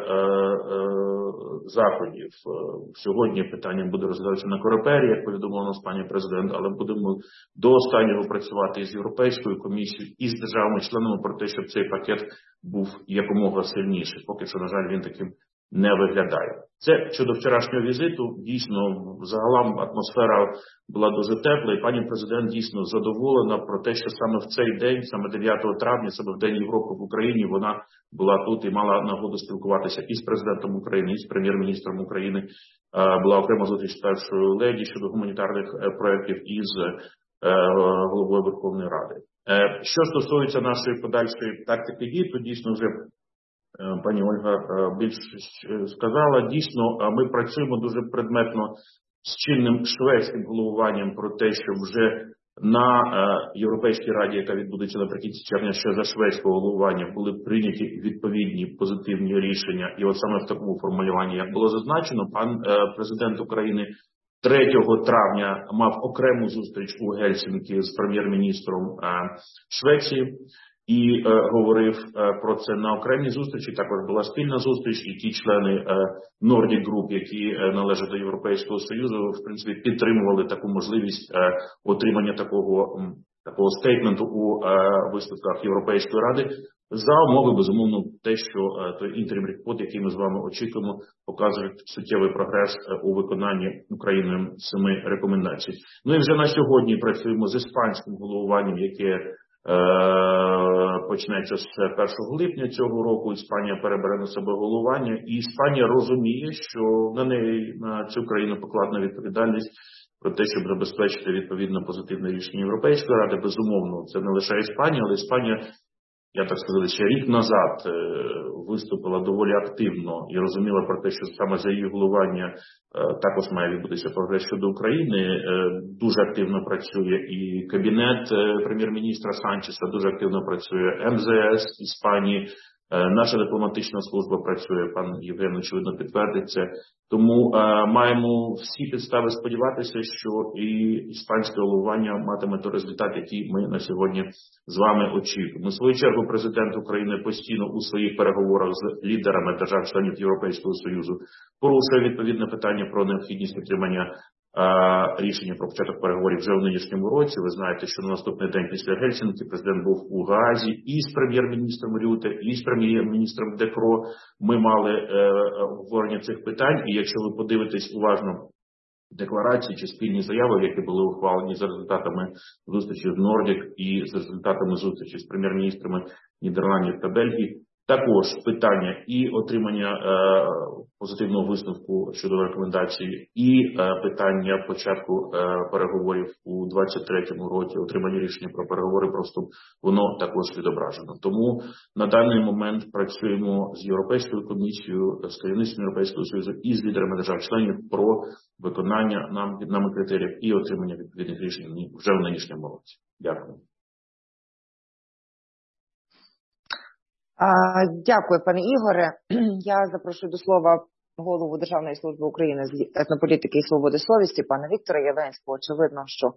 заходів. Сьогодні питання буде розглядатися на Корепері, як повідомила нас пані президент, але будемо до останнього працювати із Європейською комісією, і з державами-членами про те, щоб цей пакет був якомога сильніший. Поки що, на жаль, він таким не виглядає. Це щодо вчорашнього візиту. Дійсно, загалом атмосфера була дуже тепла, і пані президент дійсно задоволена про те, що саме в цей день, саме 9 травня, саме в День Європи в Україні, вона була тут і мала нагоду спілкуватися і з президентом України, і з прем'єр-міністром України. Була окрема зустріч з першою леді щодо гуманітарних проєктів і з головою Верховної Ради. Що стосується нашої подальшої тактики дій, то дійсно вже пані Ольга більш сказала. Дійсно, ми працюємо дуже предметно з чинним шведським головуванням про те, що вже на Європейській раді, яка відбудеться наприкінці червня, ще за шведського головування, були прийняті відповідні позитивні рішення. І от саме в такому формулюванні, як було зазначено, пан президент України 3 травня мав окрему зустріч у Гельсінкі з прем'єр-міністром Швеції і говорив про це на окремій зустрічі. Також була спільна зустріч, і ті члени Nordic Group, які належать до Європейського Союзу, в принципі, підтримували таку можливість отримання такого стейтменту у виставках Європейської Ради за умови, безумовно, те, що той інтерім-репорт, який ми з вами очікуємо, показує суттєвий прогрес у виконанні Україною 7 рекомендацій. Ну і вже на сьогодні працюємо з іспанським головуванням, яке почнеться з 1 липня цього року. Іспанія перебере на себе головування, і Іспанія розуміє, що на неї, на цю країну покладена відповідальність про те, щоб забезпечити відповідно позитивне рішення Європейської ради. Безумовно, це не лише Іспанія, але Іспанія я так сказати, ще рік назад виступила доволі активно і розуміла про те, що саме за її головування також має відбутися прогрес щодо України. Дуже активно працює і кабінет прем'єр-міністра Санчеса, дуже активно працює МЗС Іспанії, наша дипломатична служба працює, пан Євген, очевидно, підтвердить це. Тому маємо всі підстави сподіватися, що і іспанське головування матиме той результат, який ми на сьогодні з вами очікуємо. У свою чергу президент України постійно у своїх переговорах з лідерами держав-членів Європейського Союзу порушує відповідне питання про необхідність отримання рішення про початок переговорів вже в нинішньому році. Ви знаєте, що на наступний день після Гельсінкі президент був у Гаазі і з прем'єр-міністром Рюте, і з прем'єр-міністром Декро. Ми мали обговорення цих питань, і якщо ви подивитесь уважно декларації чи спільні заяви, які були ухвалені за результатами зустрічі з Нордік і за результатами зустрічі з прем'єр-міністрами Нідерландів та Бельгії, також питання і отримання позитивного висновку щодо рекомендацій, і питання початку переговорів у 2023 році, отримання рішення про переговори про вступ, воно також відображено. Тому на даний момент працюємо з Європейською комісією, з керівництвом Європейського Союзу і з лідерами держав-членів про виконання нами критеріїв і отримання відповідних рішень вже в нинішньому році. Дякую. Дякую, пане Ігоре. Я запрошую до слова голову Державної служби України з етнополітики і свободи совісті, пана Віктора Єленського. Очевидно, що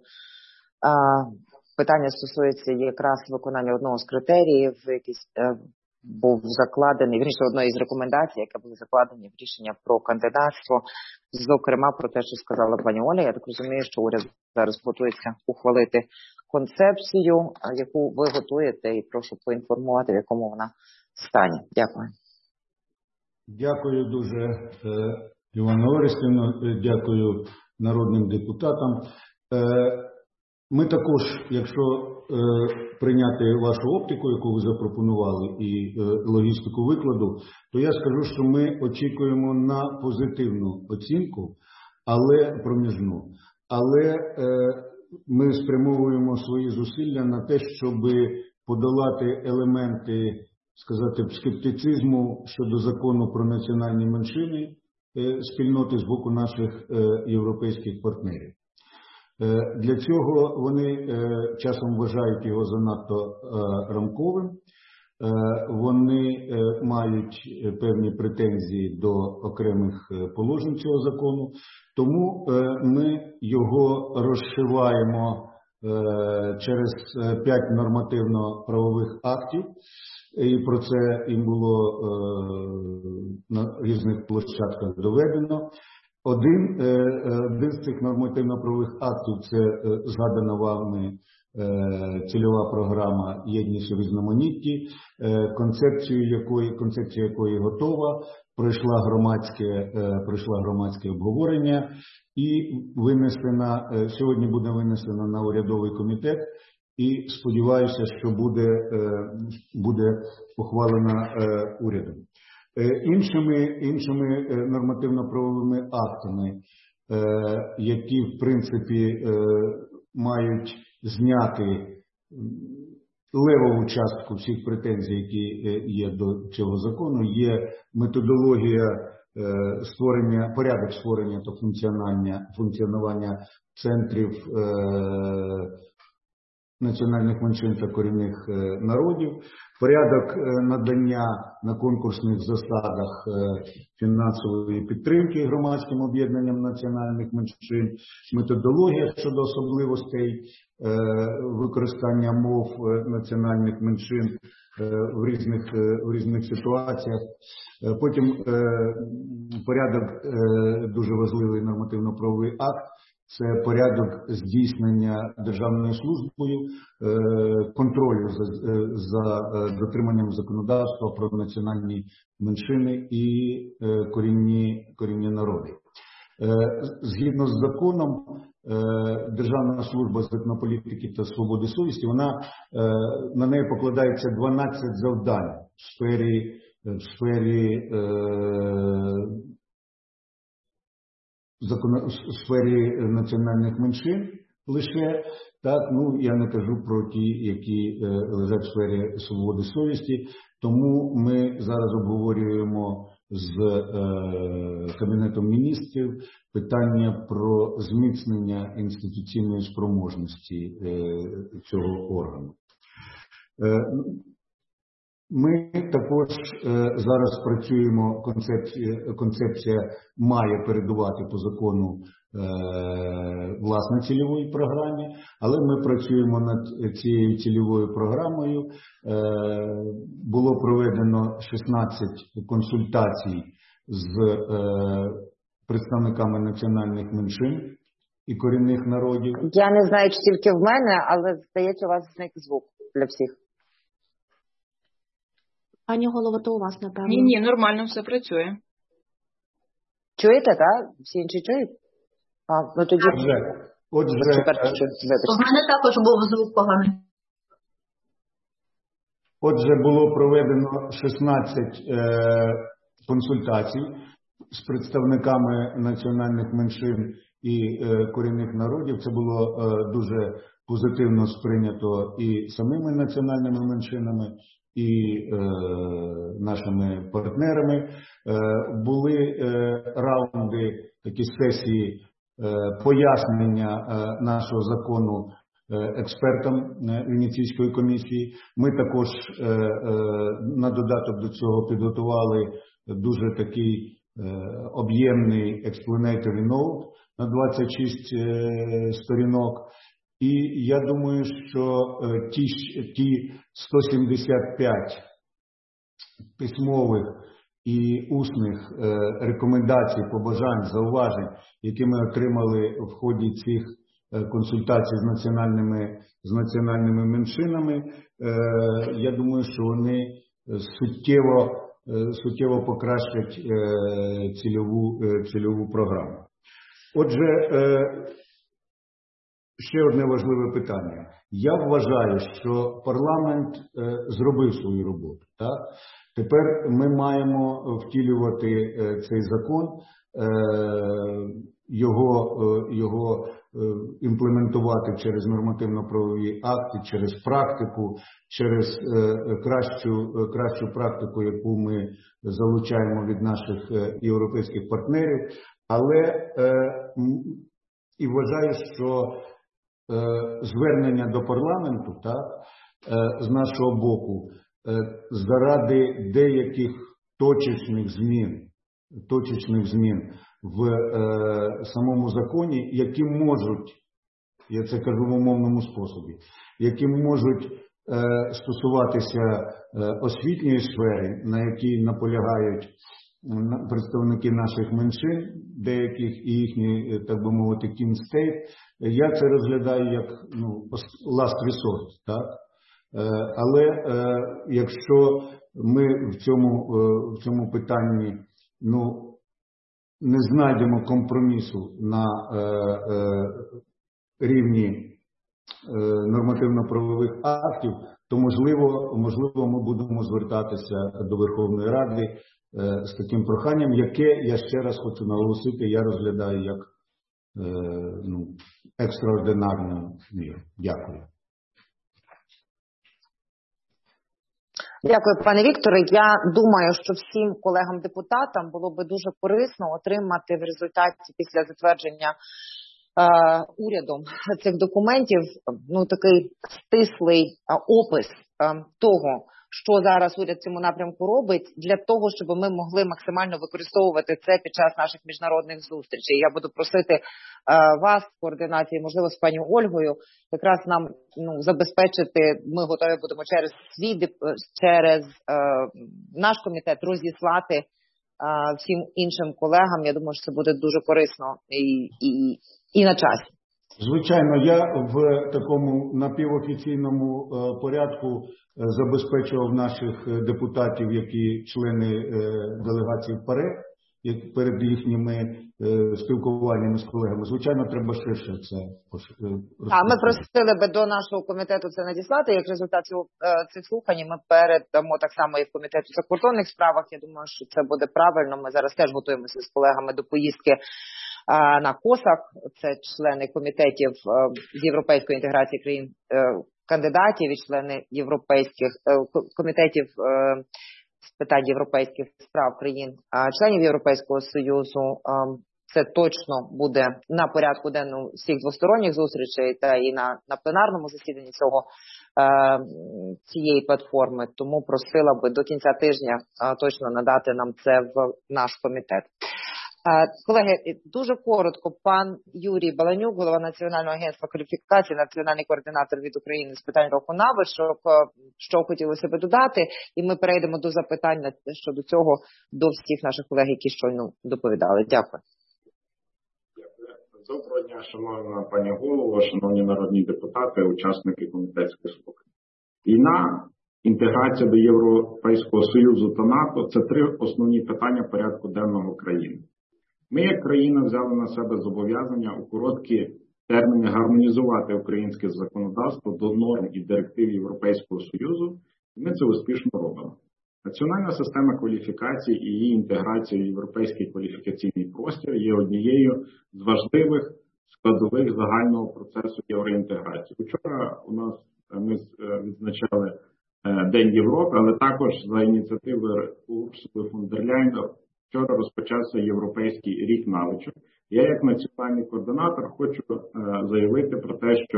питання стосується якраз виконання одного з критеріїв, який був закладений, вірніше, одної з рекомендацій, яка були закладені в рішення про кандидатство, зокрема про те, що сказала пані Оля. Я так розумію, що уряд зараз готується ухвалити концепцію, яку ви готуєте, і прошу поінформувати, в якому вона стані. Дякую. Дякую дуже, Іванна Орестівна, дякую народним депутатам. Ми також, якщо прийняти вашу оптику, яку ви запропонували, і логістику викладу, то я скажу, що ми очікуємо на позитивну оцінку, але проміжну. Але ми спрямовуємо свої зусилля на те, щоб подолати елементи, сказати, скептицизму щодо закону про національні меншини спільноти з боку наших європейських партнерів. Для цього вони часом вважають його занадто рамковим, вони мають певні претензії до окремих положень цього закону, тому ми його розшиваємо через 5 нормативно-правових актів, і про це їм було на різних площадках доведено. Один з цих нормативно-правових актів – це згадана вами цільова програма «Єдність у різноманітті», концепція якої готова, пройшла громадське обговорення і сьогодні буде винесена на урядовий комітет, і сподіваюся, що буде ухвалена урядом. Іншими нормативно-правовими актами, які, в принципі, мають зняти левову частку всіх претензій, які є до цього закону, є методологія порядок створення та функціонування центрів національних меншин та корінних народів, порядок надання на конкурсних засадах фінансової підтримки громадським об'єднанням національних меншин, методологія щодо особливостей використання мов національних меншин в різних ситуаціях. Потім порядок, дуже важливий нормативно-правовий акт, це порядок здійснення Державною службою контролю за дотриманням законодавства про національні меншини і корінні народи. Згідно з законом, Державна служба з етнополітики та свободи совісті, на неї покладається 12 завдань в сфері національних меншин, лише. Так, я не кажу про ті, які лежать в сфері свободи совісті. Тому ми зараз обговорюємо з Кабінетом міністрів питання про зміцнення інституційної спроможності цього органу. Ми також зараз працюємо, концепція має передувати по закону власне цільової програмі, але ми працюємо над цією цільовою програмою. Було проведено 16 консультацій з представниками національних меншин і корінних народів. Я не знаю, чи тільки в мене, але здається, у вас зник звук для всіх. Пані голово, то у вас, напевно. Ні, нормально все працює. Чуєте, так? Всі інші чують? Тоді... Отже, у мене також був звук поганий. Отже, було проведено 16 консультацій з представниками національних меншин і корінних народів. Це було дуже позитивно сприйнято і самими національними меншинами, і нашими партнерами. Були раунди, такі сесії пояснення нашого закону експертам Венеційської комісії. Ми також на додаток до цього підготували дуже такий об'ємний explanatory note на 26 сторінок. І я думаю, що ті 175 письмових і усних рекомендацій, побажань, зауважень, які ми отримали в ході цих консультацій з національними меншинами, я думаю, що вони суттєво покращать цільову програму. Отже, ще одне важливе питання. Я вважаю, що парламент зробив свою роботу. Так? Тепер ми маємо втілювати цей закон, його імплементувати через нормативно-правові акти, через практику, через кращу практику, яку ми залучаємо від наших європейських партнерів. Але і вважаю, що звернення до парламенту, так, з нашого боку, заради деяких точечних змін в самому законі, які можуть, я це кажу в умовному способі, які можуть стосуватися освітньої сфери, на якій наполягають представники наших меншин, деяких і їхні, так би мовити, king state, я це розглядаю як last resort, так? Але якщо ми в цьому питанні не знайдемо компромісу на рівні нормативно-правових актів, то можливо ми будемо звертатися до Верховної Ради з таким проханням, яке, я ще раз хочу наголосити, я розглядаю як екстраординарну міру. Дякую. Дякую, пане Вікторе. Я думаю, що всім колегам-депутатам було би дуже корисно отримати в результаті після затвердження урядом цих документів такий стислий опис того, що зараз уряд в цьому напрямку робить, для того, щоб ми могли максимально використовувати це під час наших міжнародних зустрічей. Я буду просити вас в координації, можливо, з пані Ольгою, якраз нам забезпечити, ми готові будемо через наш комітет розіслати всім іншим колегам. Я думаю, що це буде дуже корисно і на часі. Звичайно, я в такому напівофіційному порядку забезпечував наших депутатів, які члени делегації в ПАРЕ, перед їхніми спілкуваннями з колегами. Звичайно, треба ширше це розповідати. Ми просили би до нашого комітету це надіслати. Як результат цих слухань ми передамо так само і в комітету закордонних справах. Я думаю, що це буде правильно. Ми зараз теж готуємося з колегами до поїздки на КОСАК, це члени комітетів з європейської інтеграції країн кандидатів і члени європейських комітетів з питань європейських справ країн, членів Європейського Союзу. Це точно буде на порядку денному всіх двосторонніх зустрічей та і на пленарному засіданні цієї платформи. Тому просила би до кінця тижня точно надати нам це в наш комітет. Колеги, дуже коротко, пан Юрій Баланюк, голова Національного агентства кваліфікації, національний координатор від України з питань руху навичок, що хотілося би додати, і ми перейдемо до запитань щодо цього до всіх наших колег, які щойно доповідали. Дякую. Доброго дня, шановна пані голово, шановні народні депутати, учасники комітетської слухань. Війна, інтеграція до Європейського Союзу та НАТО – це три основні питання порядку денного країни. Ми, як країна, взяли на себе зобов'язання у короткі терміни гармонізувати українське законодавство до норм і директив Європейського Союзу, і ми це успішно робимо. Національна система кваліфікацій і її інтеграція в європейський кваліфікаційний простір є однією з важливих складових загального процесу євроінтеграції. Вчора ми відзначали День Європи, але також за ініціативи Урсули фон дер Ляєн вчора розпочався Європейський рік навичок. Я, як національний координатор, хочу заявити про те, що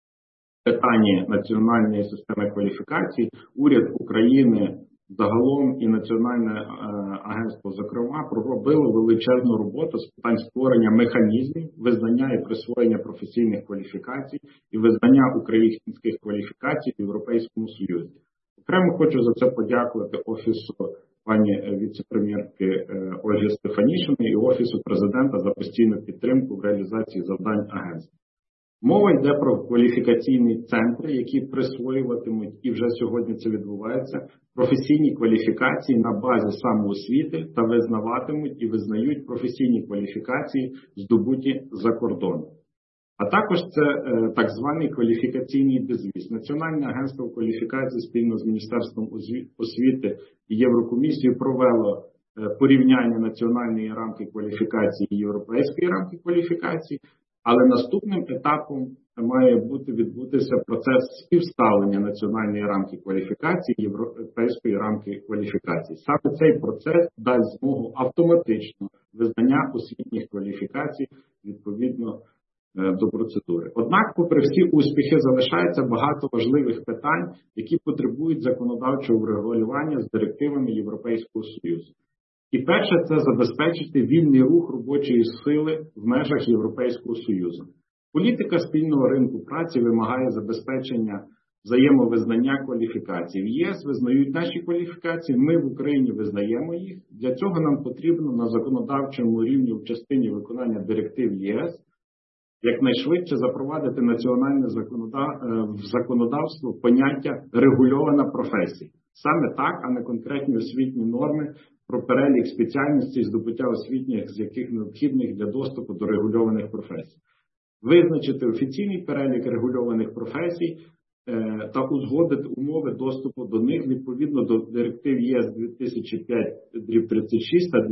питання національної системи кваліфікацій уряд України загалом і Національне агентство, зокрема, проробило величезну роботу з питань створення механізмів, визнання і присвоєння професійних кваліфікацій і визнання українських кваліфікацій в Європейському Союзі. Окремо хочу за це подякувати Офісу пані віце-прем'єрки Ольги Стефанішиної і Офісу президента за постійну підтримку в реалізації завдань агентства. Мова йде про кваліфікаційні центри, які присвоюватимуть, і вже сьогодні це відбувається, професійні кваліфікації на базі самоосвіти та визнаватимуть і визнають професійні кваліфікації, здобуті за кордоном. А також це так званий кваліфікаційний безвіз. Національне агентство кваліфікації спільно з Міністерством освіти і Єврокомісією провело порівняння національної рамки кваліфікації і європейської рамки кваліфікації. Але наступним етапом має відбутися процес співставлення національної рамки кваліфікації і європейської рамки кваліфікації. Саме цей процес дасть змогу автоматично визнання освітніх кваліфікацій відповідно до процедури. Однак, попри всі успіхи, залишається багато важливих питань, які потребують законодавчого врегулювання з директивами Європейського Союзу. І перше – це забезпечити вільний рух робочої сили в межах Європейського Союзу. Політика спільного ринку праці вимагає забезпечення взаємовизнання кваліфікацій. В ЄС визнають наші кваліфікації, ми в Україні визнаємо їх. Для цього нам потрібно на законодавчому рівні в частині виконання директив ЄС якнайшвидше запровадити національне законодавство поняття «регульована професія». Саме так, а не конкретні освітні норми про перелік спеціальностей здобуття освітніх, з яких необхідних для доступу до регульованих професій. Визначити офіційний перелік регульованих професій та узгодити умови доступу до них відповідно до директив ЄС 2005/36 та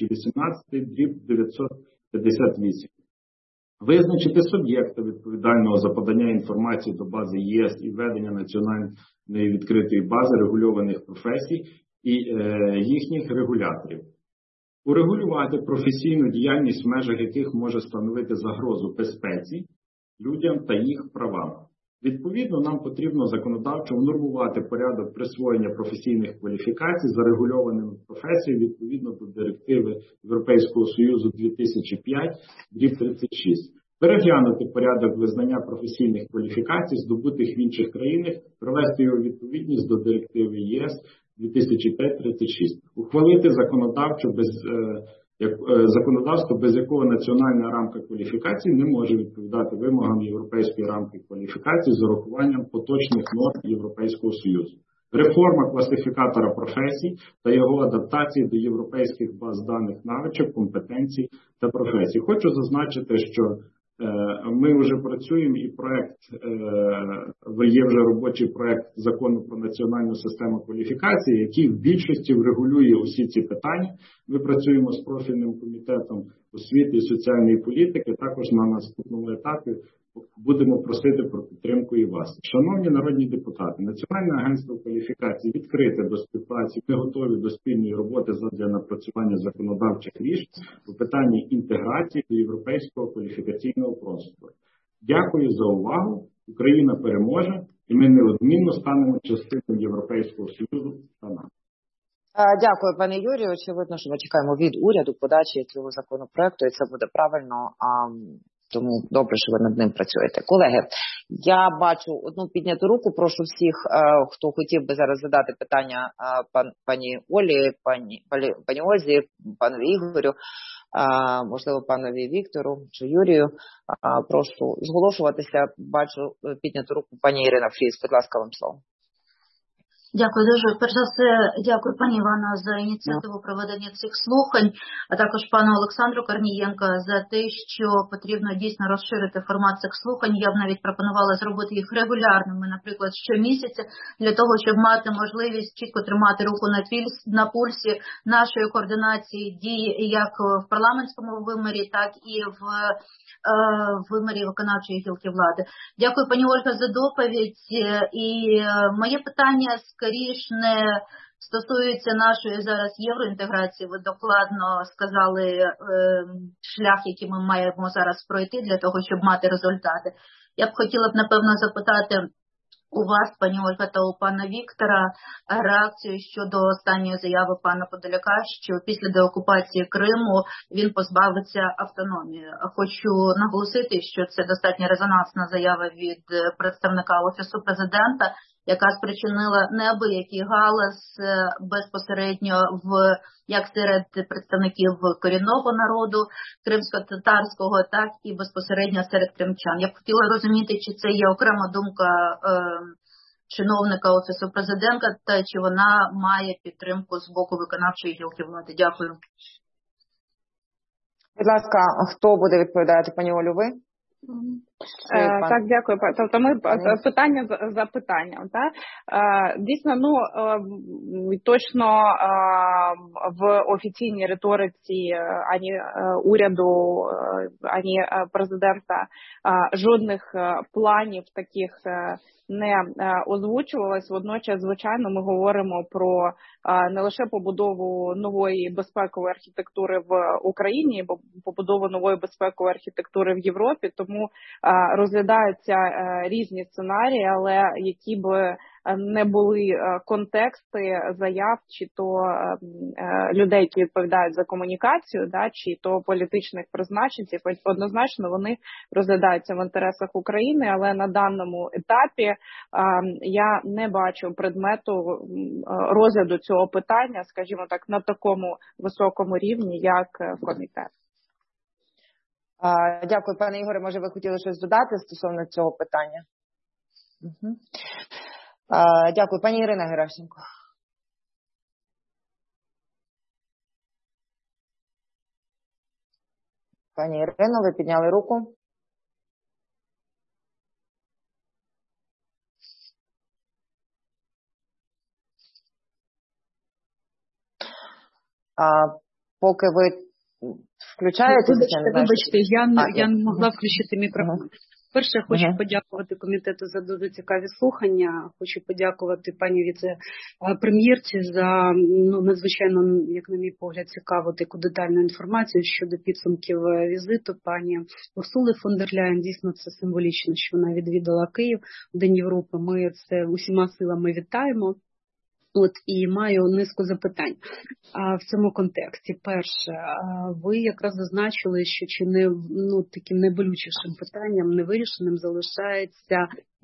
2018/958. Визначити суб'єкта відповідального за подання інформації до бази ЄС і ведення національної відкритої бази регульованих професій і їхніх регуляторів. Урегулювати професійну діяльність, в межах яких може становити загрозу безпеці, людям та їх правам. Відповідно, нам потрібно законодавчо унормувати порядок присвоєння професійних кваліфікацій за регульованими професіями відповідно до директиви Європейського Союзу 2005/36. Переглянути порядок визнання професійних кваліфікацій, здобутих в інших країнах, привести його у відповідність до директиви ЄС 2005/36. Ухвалити законодавство, без якого національна рамка кваліфікацій не може відповідати вимогам європейської рамки кваліфікацій з урахуванням поточних норм Європейського Союзу. Реформа класифікатора професій та його адаптації до європейських баз даних навичок, компетенцій та професій. Хочу зазначити, що Ми вже працюємо і є вже робочий проект закону про національну систему кваліфікації, який в більшості врегулює усі ці питання. Ми працюємо з профільним комітетом освіти і соціальної політики, також на наступному етапі будемо просити про підтримку і вас. Шановні народні депутати, Національне агентство кваліфікації відкрите до співпраці, ми готові до спільної роботи для напрацювання законодавчих рішень у питанні інтеграції до європейського кваліфікаційного простору. Дякую за увагу. Україна переможе, і ми неодмінно станемо частиною Європейського Союзу та НАТО. Дякую, пане Юрію. Очевидно, що ми чекаємо від уряду подачі цього законопроекту, і це буде правильно. Тому добре, що ви над ним працюєте. Колеги, я бачу одну підняту руку. Прошу всіх, хто хотів би зараз задати питання пані Олі, пані Ользі, панові Ігорю, можливо, панові Віктору чи Юрію. Прошу зголошуватися. Бачу підняту руку пані Ірина Фріз. Будь ласка, вам слово. Дякую дуже. Перш за все, дякую пані Івано за ініціативу проведення цих слухань, а також пану Олександру Корнієнка за те, що потрібно дійсно розширити формат цих слухань. Я б навіть пропонувала зробити їх регулярними, наприклад, щомісяця, для того, щоб мати можливість чітко тримати руку на пульсі нашої координації дій як в парламентському вимірі, так і в вимірі виконавчої гілки влади. Дякую, пані Ольга, за доповідь. І моє питання скоріш не стосується нашої зараз євроінтеграції. Ви докладно сказали шлях, який ми маємо зараз пройти для того, щоб мати результати. Я б хотіла б, напевно, запитати у вас, пані Ольга, та у пана Віктора реакцію щодо останньої заяви пана Подоляка, що після деокупації Криму він позбавиться автономії. Хочу наголосити, що це достатньо резонансна заява від представника Офісу президента, яка спричинила неабиякий галас безпосередньо як серед представників корінного народу кримсько-татарського, так і безпосередньо серед кримчан. Я б хотіла розуміти, чи це є окрема думка чиновника Офісу президента, та чи вона має підтримку з боку виконавчої гілки влади. Дякую. Будь ласка, хто буде відповідати, пані Олю, ви? Так, дякую. Тобто ми питання за питанням. Так? Дійсно, точно в офіційній риториці ані уряду, ані президента жодних планів таких не озвучувалось. Водночас, звичайно, ми говоримо про не лише побудову нової безпекової архітектури в Україні, бо побудову нової безпекової архітектури в Європі, тому розглядаються різні сценарії, але які би не були контексти заяв, чи то людей, які відповідають за комунікацію, чи то політичних призначенців, однозначно вони розглядаються в інтересах України, але на даному етапі я не бачу предмету розгляду цього питання, скажімо так, на такому високому рівні, як комітет. Дякую, пане Ігоре. Може, ви хотіли щось додати стосовно цього питання? Угу. Дякую. Пані Ірина Геращенко. Пані Ірино, ви підняли руку. Поки ви включаєтеся? Вибачте, я не могла включити мікрофон. Перше, хочу подякувати комітету за дуже цікаві слухання. Хочу подякувати пані віце-прем'єрці за надзвичайно, як на мій погляд, цікаву таку детальну інформацію щодо підсумків візиту пані Урсули фон дер Ляєн. Дійсно, це символічно, що вона відвідала Київ в День Європи. Ми це усіма силами вітаємо. І маю низку запитань в цьому контексті. Перше, ви якраз зазначили, що чи не таким найболючішим питанням, невирішеним залишається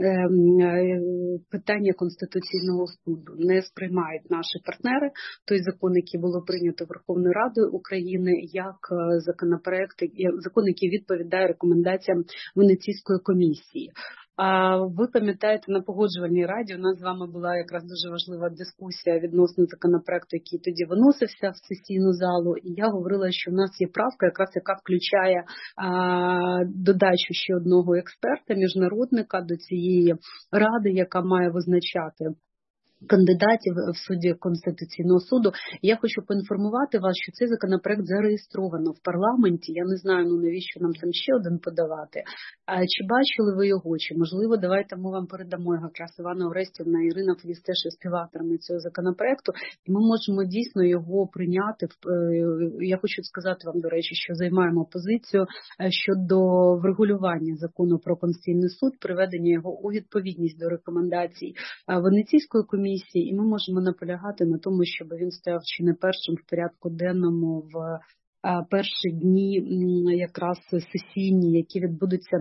питання Конституційного суду. Не сприймають наші партнери той закон, який було прийнято Верховною Радою України, як закон, який відповідає рекомендаціям Венеційської комісії. Ви пам'ятаєте, на Погоджувальній раді у нас з вами була якраз дуже важлива дискусія відносно законопроекту, який тоді виносився в сесійну залу, і я говорила, що в нас є правка, яка включає додачу ще одного експерта, міжнародника до цієї ради, яка має визначати кандидатів в судді Конституційного суду. Я хочу поінформувати вас, що цей законопроект зареєстровано в парламенті. Я не знаю, навіщо нам там ще один подавати. Чи бачили ви його? Чи, можливо, давайте ми вам передамо його, якраз Івана Орестівна і Ірина Фріз теж є співавторами цього законопроекту, і ми можемо дійсно його прийняти. Я хочу сказати вам, до речі, що займаємо позицію щодо врегулювання закону про Конституційний суд, приведення його у відповідність до рекомендацій Венеційської комісії, і ми можемо наполягати на тому, щоб він стояв чи не першим в порядку денному в перші дні якраз сесійні, які відбудуться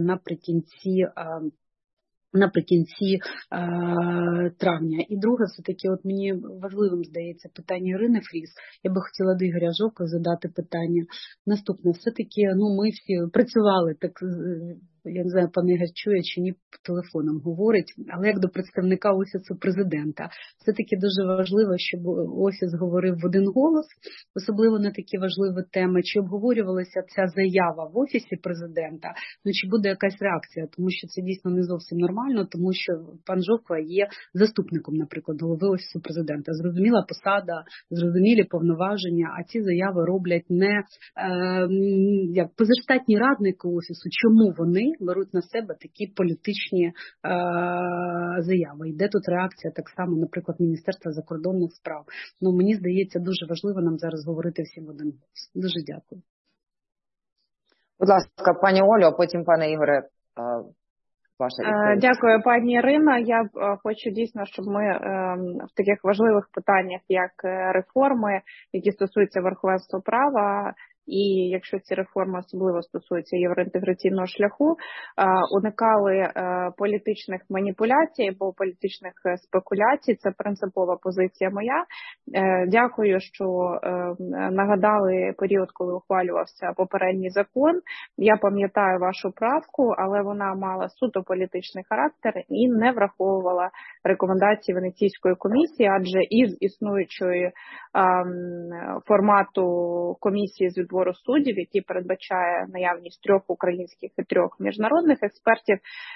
наприкінці травня. І друге, все-таки, от мені важливим здається питання Ірини Фріз. Я би хотіла до Ігоря Жовка задати питання. Наступне, все-таки, ми всі працювали, так, я не знаю, пан Ігор чує чи ні, телефоном говорить, але як до представника Офісу президента. Все-таки дуже важливо, щоб Офіс говорив в один голос, особливо на такі важливі теми. Чи обговорювалася ця заява в Офісі президента, чи буде якась реакція, тому що це дійсно не зовсім нормально, тому що пан Жовква є заступником, наприклад, голови Офісу президента. Зрозуміла посада, зрозумілі повноваження, а ці заяви роблять не як позаштатні радники Офісу. Чому вони беруть на себе такі політичні заяви? Йде тут реакція так само, наприклад, Міністерства закордонних справ. Мені здається, дуже важливо нам зараз говорити всім в один голос. Дуже дякую. Будь ласка, пані Олю, а потім пане Ігоре, ваша відповідь. Дякую, пані Ірина. Я хочу дійсно, щоб ми в таких важливих питаннях, як реформи, які стосуються верховенства права, і якщо ці реформи особливо стосуються євроінтеграційного шляху, уникали політичних маніпуляцій або політичних спекуляцій. Це принципова позиція моя. Дякую, що нагадали період, коли ухвалювався попередній закон. Я пам'ятаю вашу правку, але вона мала суто політичний характер і не враховувала рекомендації Венеційської комісії, адже із існуючої формату комісії з відбору суддів, який передбачає наявність 3 українських і 3 міжнародних експертів,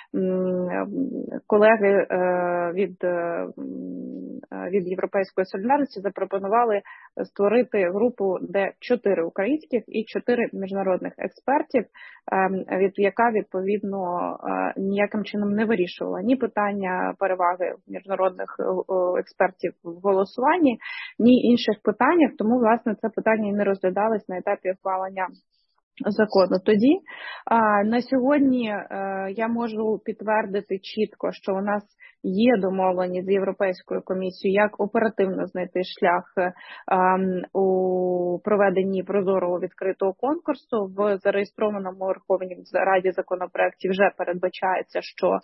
колеги від Європейської солідарності запропонували створити групу, де 4 українських і 4 міжнародних експертів, яка відповідно ніяким чином не вирішувала ні питання переваги міжнародних експертів в голосуванні, ні інших питаннях, тому, власне, це питання і не розглядалось на етапі ухвалення закону. Тоді на сьогодні я можу підтвердити чітко, що у нас є домовленість з Європейською комісією, як оперативно знайти шлях у проведенні прозорого відкритого конкурсу. В зареєстрованому Верховній Раді законопроекті вже передбачається, що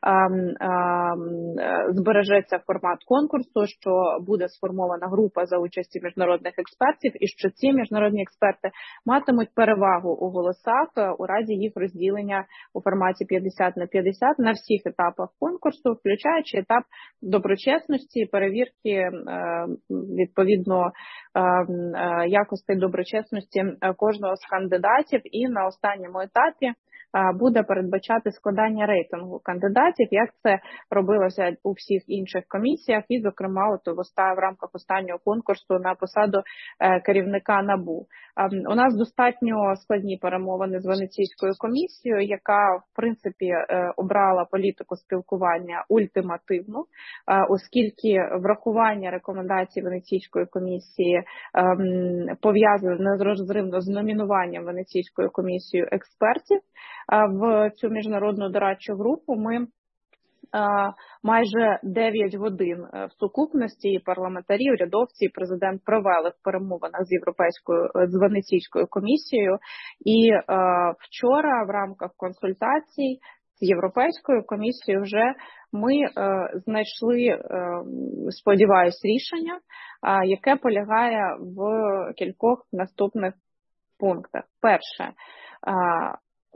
збережеться формат конкурсу, що буде сформована група за участі міжнародних експертів і що ці міжнародні експерти матимуть перевагу у голосах у разі їх розділення у форматі 50/50 на всіх етапах конкурсу, включаючи етап доброчесності, перевірки відповідно якостей доброчесності кожного з кандидатів, і на останньому етапі буде передбачати складання рейтингу кандидатів, як це робилося у всіх інших комісіях, і, зокрема, в рамках останнього конкурсу на посаду керівника НАБУ. У нас достатньо складні перемовини з Венеційською комісією, яка, в принципі, обрала політику спілкування ультимативну, оскільки врахування рекомендацій Венеційської комісії пов'язане нерозривно з номінуванням Венеційською комісією експертів в цю міжнародну дорадчу групу. Ми майже 9 годин в сукупності і парламентарі, урядовці, і президент провели в перемовинах з Венеційською комісією. І вчора в рамках консультацій з Європейською комісією вже ми знайшли, сподіваюсь, рішення, яке полягає в кількох наступних пунктах. Перше,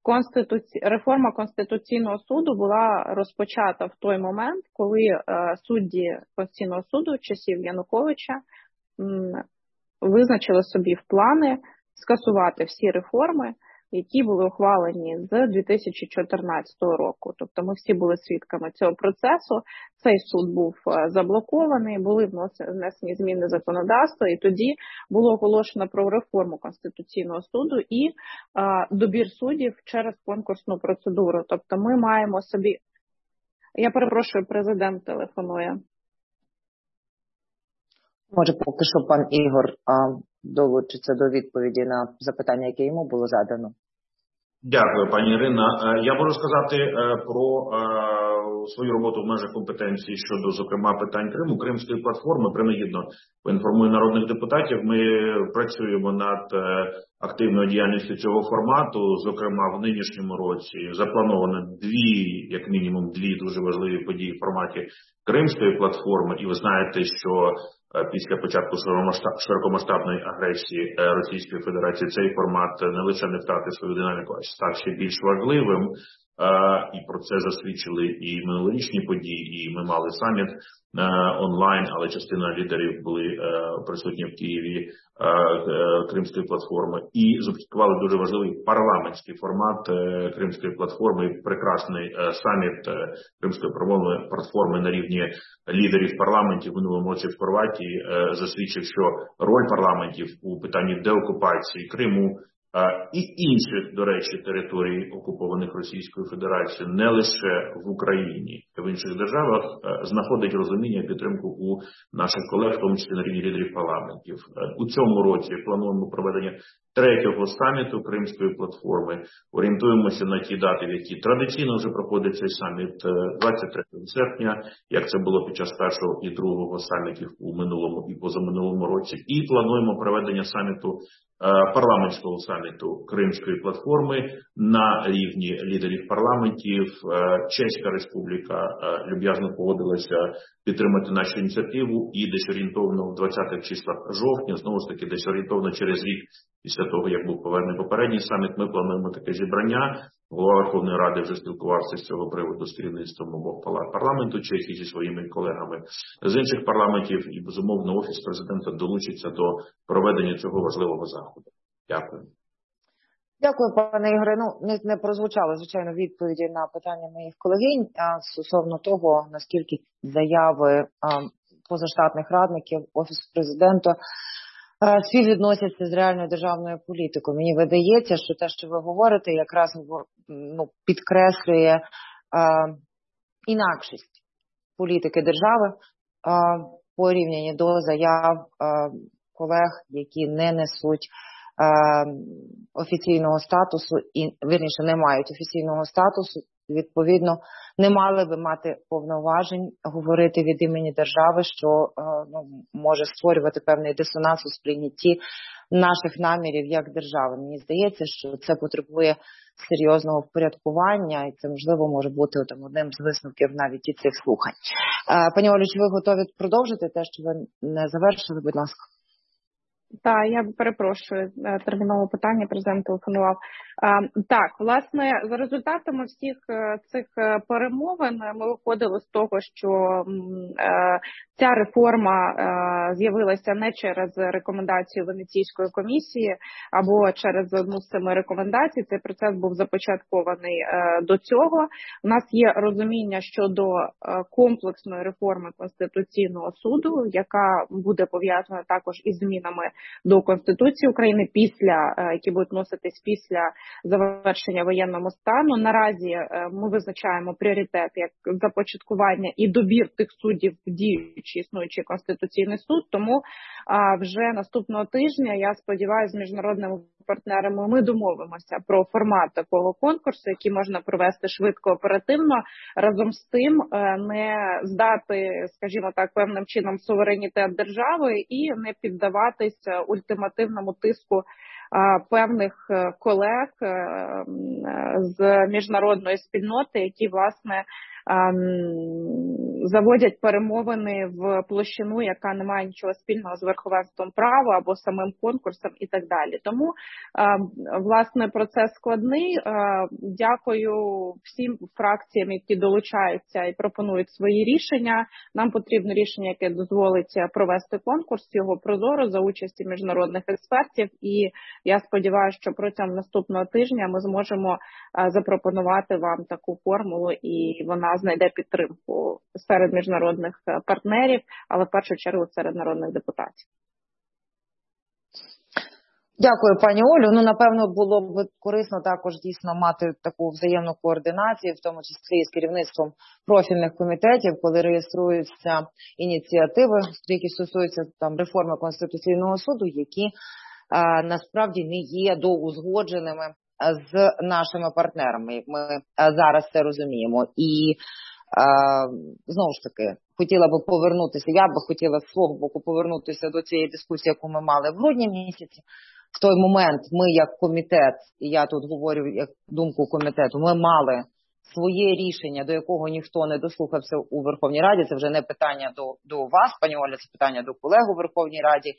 Реформа Конституційного суду була розпочата в той момент, коли судді Конституційного суду часів Януковича визначили собі в плани скасувати всі реформи, які були ухвалені з 2014 року. Тобто ми всі були свідками цього процесу, цей суд був заблокований, були внесені зміни законодавства, і тоді було оголошено про реформу Конституційного суду і добір суддів через конкурсну процедуру. Тобто ми маємо собі... Я перепрошую, президент телефонує. Може, поки що пан Ігор долучиться до відповіді на запитання, яке йому було задано. Дякую, пані Ірина. Я можу сказати про свою роботу в межах компетенції щодо, зокрема, питань Криму, Кримської платформи. Принагідно поінформую народних депутатів. Ми працюємо над активною діяльністю цього формату. Зокрема, в нинішньому році заплановано як мінімум дві дуже важливі події в форматі Кримської платформи. І ви знаєте, що після початку широкомасштабної агресії Російської Федерації цей формат не лише не втратив свою динаміку, а став ще більш важливим. І про це засвідчили і минулорічні події, і ми мали саміт онлайн, але частина лідерів були присутні в Києві Кримської платформи. І започаткували дуже важливий парламентський формат Кримської платформи, прекрасний саміт Кримської платформи на рівні лідерів парламентів минулому році в Хорватії засвідчив, що роль парламентів у питанні деокупації Криму і інших, до речі, територій, окупованих Російською Федерацією, не лише в Україні, а в інших державах, знаходить розуміння і підтримку у наших колег, в тому числі на рівні лідерів парламентів. У цьому році плануємо проведення 3-го саміту Кримської платформи. Орієнтуємося на ті дати, в які традиційно вже проходить цей саміт 23 серпня, як це було під час 1-го і 2-го самітів у минулому і позаминулому році. І плануємо проведення саміту парламентського саміту Кримської платформи на рівні лідерів парламентів. Чеська Республіка люб'язно погодилася підтримати нашу ініціативу, і десь орієнтовно в 20-х числах жовтня, знову ж таки, десь орієнтовно через рік після того, як був повернений попередній саміт, ми плануємо таке зібрання. Голова Верховної Ради вже спілкувався з цього приводу з керівництвом обох палат парламенту Чехії зі своїми колегами з інших парламентів, і, безумовно, Офіс президента долучиться до проведення цього важливого заходу. Дякую. Дякую, пане Ігоре. Не прозвучали, звичайно, відповіді на питання моїх колегінь стосовно того, наскільки заяви позаштатних радників Офісу президента співвідносяться з реальною державною політикою. Мені видається, що те, що ви говорите, якраз підкреслює інакшість політики держави порівняні до заяв колег, які не несуть офіційного статусу і, вірніше, не мають офіційного статусу, відповідно, не мали би мати повноважень говорити від імені держави, що може створювати певний дисонанс у сприйнятті наших намірів як держави. Мені здається, що це потребує серйозного впорядкування, і це, можливо, може бути одним з висновків навіть і цих слухань. Пані Олю, чи ви готові продовжити те, що ви не завершили, будь ласка? Так, я перепрошую, термінове питання, президент телефонував. Так, власне, за результатами всіх цих перемовин ми виходили з того, що ця реформа з'явилася не через рекомендацію Венеційської комісії або через одну з 7 рекомендацій. Цей процес був започаткований до цього. У нас є розуміння щодо комплексної реформи Конституційного суду, яка буде пов'язана також із змінами до Конституції України, які будуть носитись після завершення воєнного стану. Наразі ми визначаємо пріоритет як започаткування і добір тих суддів в діючий існуючий Конституційний суд. Тому вже наступного тижня, я сподіваюся, з міжнародними партнерами ми домовимося про формат такого конкурсу, який можна провести швидко, оперативно, разом з тим не здати, скажімо так, певним чином суверенітет держави і не піддаватись ультимативному тиску певних колег з міжнародної спільноти, які, власне, заводять перемовини в площину, яка не має нічого спільного з верховенством права або самим конкурсом і так далі. Тому, власне, процес складний. Дякую всім фракціям, які долучаються і пропонують свої рішення. Нам потрібно рішення, яке дозволить провести конкурс, його прозоро, за участі міжнародних експертів. І я сподіваюся, що протягом наступного тижня ми зможемо запропонувати вам таку формулу, і вона знайде підтримку серед міжнародних партнерів, але в першу чергу серед народних депутатів. Дякую, пані Олю. Ну, напевно, було б корисно також дійсно мати таку взаємну координацію, в тому числі з керівництвом профільних комітетів, коли реєструються ініціативи, які стосуються там реформи Конституційного суду, які насправді не є доузгодженими з нашими партнерами, як ми зараз це розуміємо. І знову ж таки, хотіла би повернутися, я би хотіла з свого боку повернутися до цієї дискусії, яку ми мали в грудні місяці. В той момент ми як комітет, і я тут говорю як думку комітету, ми мали своє рішення, до якого ніхто не дослухався у Верховній Раді. Це вже не питання до вас, пані Оля, це питання до колег у Верховній Раді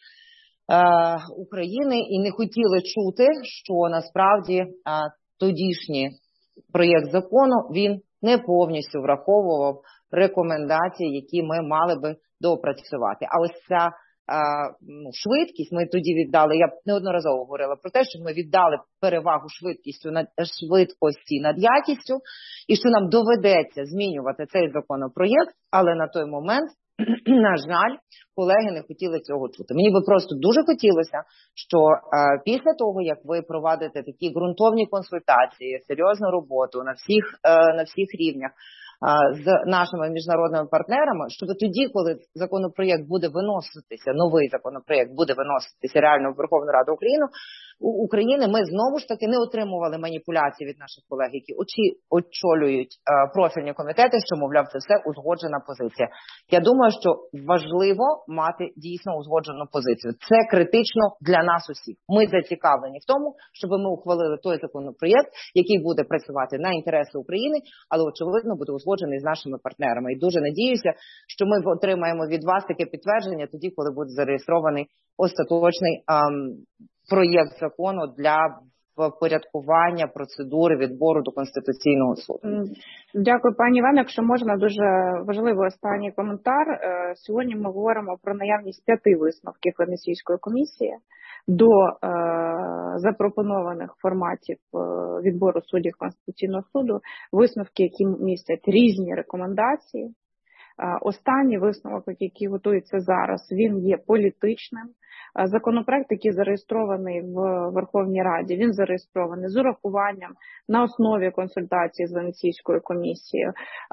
України. І не хотіли чути, що насправді тодішній проєкт закону, він не повністю враховував рекомендації, які ми мали би доопрацювати. А ось ця швидкість ми тоді віддали, я неодноразово говорила про те, що ми віддали перевагу швидкості над якістю, і що нам доведеться змінювати цей законопроєкт, але на той момент, на жаль, колеги не хотіли цього чути. Мені би просто дуже хотілося, що після того, як ви проводите такі ґрунтовні консультації, серйозну роботу на всіх рівнях, з нашими міжнародними партнерами, щоб тоді, коли законопроєкт буде виноситися, новий законопроєкт буде виноситися реально в Верховну Раду України, ми знову ж таки не отримували маніпуляції від наших колег, які очолюють профільні комітети, що, мовляв, це все узгоджена позиція. Я думаю, що важливо мати дійсно узгоджену позицію. Це критично для нас усіх. Ми зацікавлені в тому, щоб ми ухвалили той законопроєкт, який буде працювати на інтереси України, але, очевидно, буде узгоджений з нашими партнерами. І дуже надіюся, що ми отримаємо від вас таке підтвердження тоді, коли буде зареєстрований остаточний проєкт закону для впорядкування процедури відбору до Конституційного суду. Дякую, пані Івано. Якщо можна, дуже важливий останній коментар. Сьогодні ми говоримо про наявність 5 висновків Венеційської комісії до запропонованих форматів відбору суддів Конституційного суду. Висновки, які містять різні рекомендації. Останній висновок, який готується зараз, він є політичним. Законопроект, який зареєстрований в Верховній Раді, він зареєстрований з урахуванням на основі консультації з Венеційською комісією.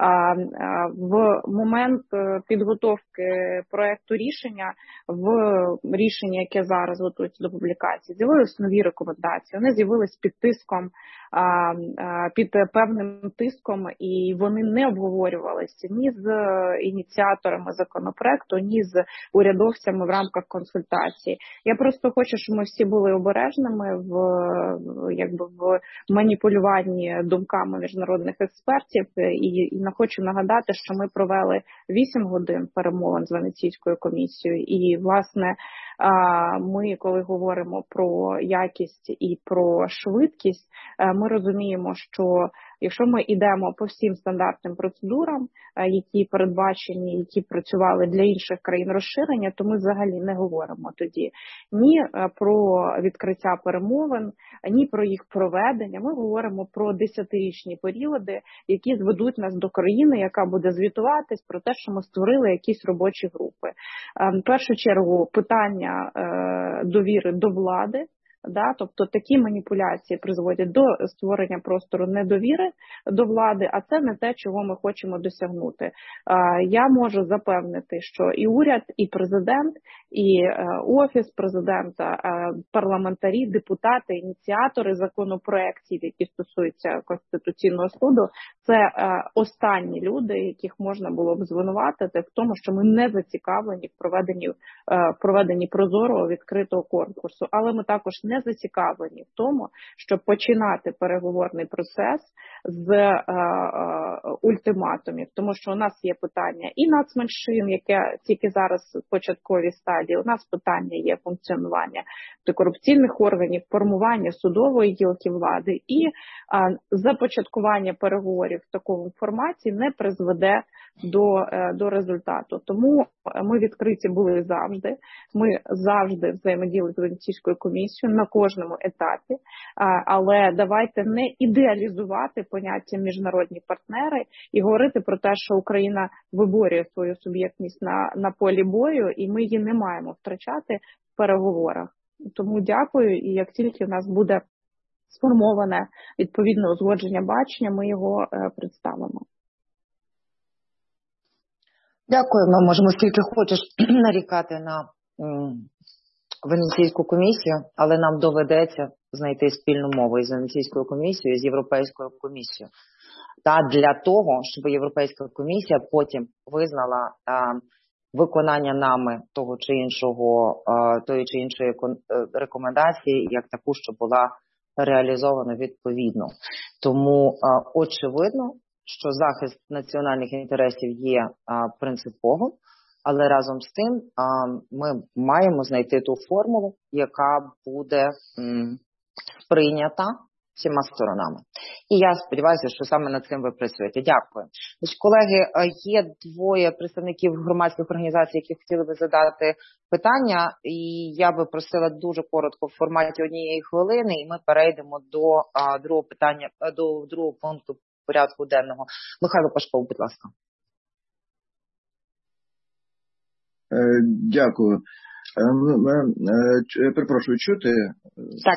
В момент підготовки проекту рішення, в рішенні, яке зараз готується до публікації, з'явилися нові рекомендації. Вони з'явились під тиском, під певним тиском, і вони не обговорювалися ні з ініціаторами законопроекту, ні з урядовцями в рамках консультації. Я просто хочу, щоб ми всі були обережними в маніпулюванні думками міжнародних експертів, і хочу нагадати, що ми провели 8 годин перемовин з Венеційською комісією, і, власне, ми, коли говоримо про якість і про швидкість, ми розуміємо, що якщо ми йдемо по всім стандартним процедурам, які передбачені, які працювали для інших країн розширення, то ми взагалі не говоримо тоді ні про відкриття перемовин, ні про їх проведення. Ми говоримо про 10-річні періоди, які зведуть нас до країни, яка буде звітуватись про те, що ми створили якісь робочі групи. В першу чергу питання довіри до влади. Тобто такі маніпуляції призводять до створення простору недовіри до влади, а це не те, чого ми хочемо досягнути. Я можу запевнити, що і уряд, і президент, і офіс президента, парламентарі, депутати, ініціатори законопроєктів, які стосуються Конституційного суду, це останні люди, яких можна було б звинуватити в тому, що ми не зацікавлені в проведенні прозорого відкритого конкурсу. Але ми також не зацікавлені в тому, щоб починати переговорний процес з ультиматумів, тому що у нас є питання і нацменшин, яке тільки зараз в початковій стадії, у нас питання є функціонування антикорупційних органів, формування судової гілки влади, і започаткування переговорів в такому форматі не призведе до результату. Тому ми відкриті були завжди. Ми завжди взаємодіяли з Венеційською комісією на кожному етапі, але давайте не ідеалізувати поняття міжнародні партнери і говорити про те, що Україна виборює свою суб'єктність на полі бою, і ми її не маємо втрачати в переговорах. Тому дякую, і як тільки в нас буде сформоване відповідне узгодження бачення, ми його представимо. Дякую. Ми можемо скільки хочеш нарікати на Венеційську комісію, але нам доведеться знайти спільну мову із Венеційською комісією, і з Європейською комісією. Та для того, щоб Європейська комісія потім визнала виконання нами того чи іншого, тої чи іншої рекомендації, як таку, що була реалізована відповідно. Тому очевидно, що захист національних інтересів є принциповим, але разом з тим ми маємо знайти ту формулу, яка буде сприйнята всіма сторонами. І я сподіваюся, що саме над цим ви працюєте. Дякую. Колеги, є двоє представників громадських організацій, які хотіли би задати питання, і я би просила дуже коротко в форматі 1 хвилини, і ми перейдемо до другого питання, до другого пункту порядку денного. Михайло Пашков, будь ласка. Дякую. Перепрошую, чути? Так.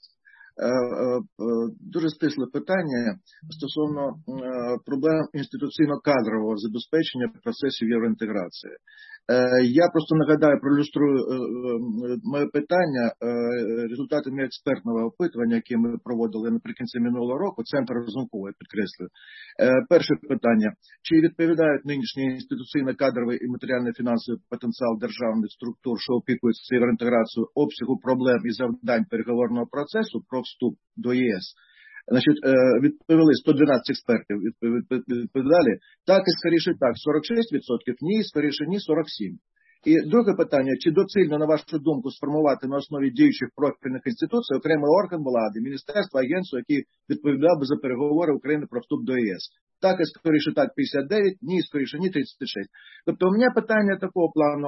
Дуже стисле питання стосовно проблем інституційно-кадрового забезпечення процесів євроінтеграції. Я просто нагадаю, проілюструю моє питання результатами експертного опитування, яке ми проводили наприкінці минулого року, Центр Разумкова, я підкреслюю. Перше питання. Чи відповідають нинішній інституційно-кадровий і матеріально-фінансовий потенціал державних структур, що опікуються євроінтеграцією, обсягу проблем і завдань переговорного процесу про вступ до ЄС? Значить, відповіли 112 експертів, відповідали так і скоріше так, 46%, ні, і скоріше ні, 47%. І друге питання, чи доцільно, на вашу думку, сформувати на основі діючих профільних інституцій окремий орган влади, міністерство, агентство, який відповідав би за переговори України про вступ до ЄС? Так і скоріше так, 59, ні, скоріше ні, 36. Тобто у мене питання такого плану,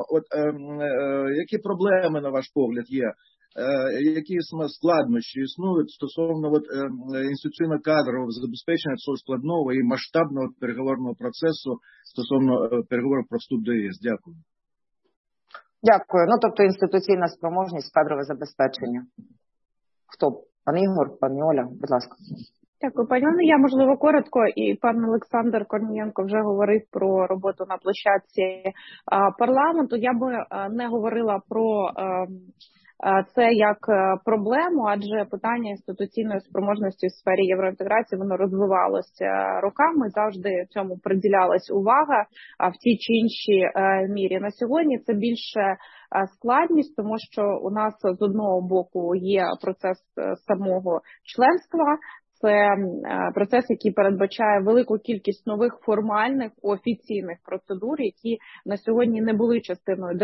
які проблеми, на ваш погляд, є? Які складнощі існують стосовно інституційно-кадрового забезпечення цього складного і масштабного переговорного процесу стосовно переговорів про вступ до ЄС? Дякую. Дякую. Ну, тобто інституційна спроможність, кадрове забезпечення. Хто? Пан Ігор, пані Оля, будь ласка. Дякую, пані Анна. Я, можливо, коротко, і пан Олександр Корнієнко вже говорив про роботу на площадці парламенту. Я би не говорила про це як проблему, адже питання інституційної спроможності в сфері євроінтеграції, воно розвивалося роками, завжди цьому приділялась увага в тій чи іншій мірі. На сьогодні це більше складність, тому що у нас з одного боку є процес самого членства, це процес, який передбачає велику кількість нових формальних офіційних процедур, які на сьогодні не були частиною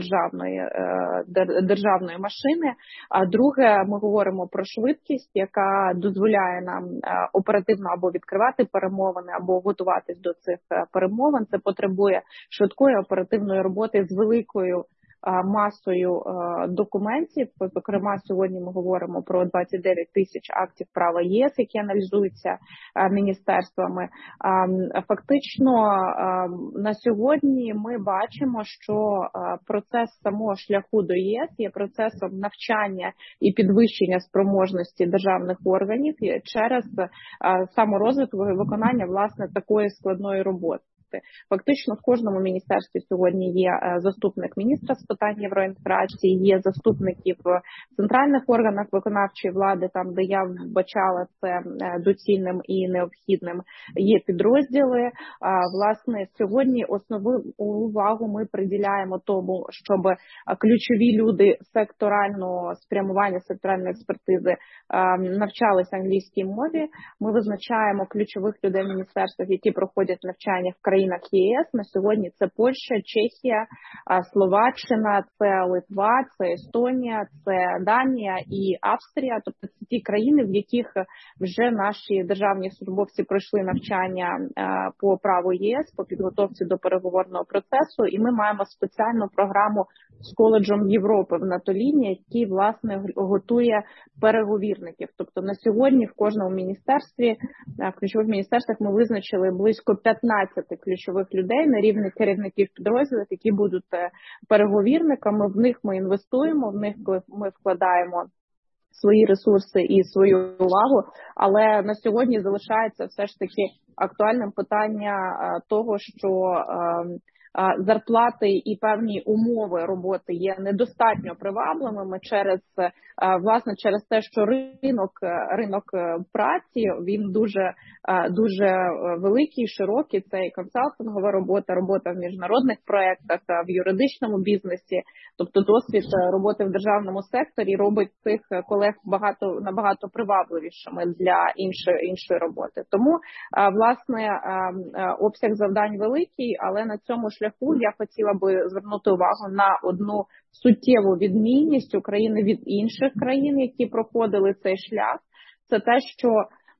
державної машини. А друге, ми говоримо про швидкість, яка дозволяє нам оперативно або відкривати перемовини, або готуватись до цих перемовин. Це потребує швидкої оперативної роботи з великою масою документів. Зокрема, сьогодні ми говоримо про 29 тисяч актів права ЄС, які аналізуються міністерствами. Фактично, на сьогодні ми бачимо, що процес самого шляху до ЄС є процесом навчання і підвищення спроможності державних органів через саморозвиток і виконання, власне, такої складної роботи. роботи. Фактично в кожному міністерстві сьогодні є заступник міністра з питань євроінтеграції, є заступники в центральних органах виконавчої влади, там де я вбачала це доцільним і необхідним, є підрозділи. Власне, сьогодні основну увагу ми приділяємо тому, щоб ключові люди секторального спрямування, секторальної експертизи навчалися англійській мові. Ми визначаємо ключових людей в міністерствах, які проходять навчання в країнах ЄС. На сьогодні це Польща, Чехія, Словаччина, це Литва, це Естонія, це Данія і Австрія. Тобто це ті країни, в яких вже наші державні службовці пройшли навчання по праву ЄС, по підготовці до переговорного процесу. І ми маємо спеціальну програму з коледжем Європи в НАТО-лінії, який, власне, готує переговірників. Тобто на сьогодні в кожному міністерстві, в ключових міністерствах ми визначили близько 15 ключових людей на рівні керівників підрозділів, які будуть переговірниками. В них ми інвестуємо, в них ми вкладаємо свої ресурси і свою увагу, але на сьогодні залишається все ж таки актуальним питання того, що зарплати і певні умови роботи є недостатньо привабливими через те, що ринок праці, він дуже великий, широкий. Це і консалтингова робота в міжнародних проєктах, в юридичному бізнесі. Тобто досвід роботи в державному секторі робить цих колег набагато привабливішими для іншої роботи. Тому, власне, обсяг завдань великий, але на цьому шляху я хотіла би звернути увагу на одну суттєву відмінність України від інших країн, які проходили цей шлях. Це те, що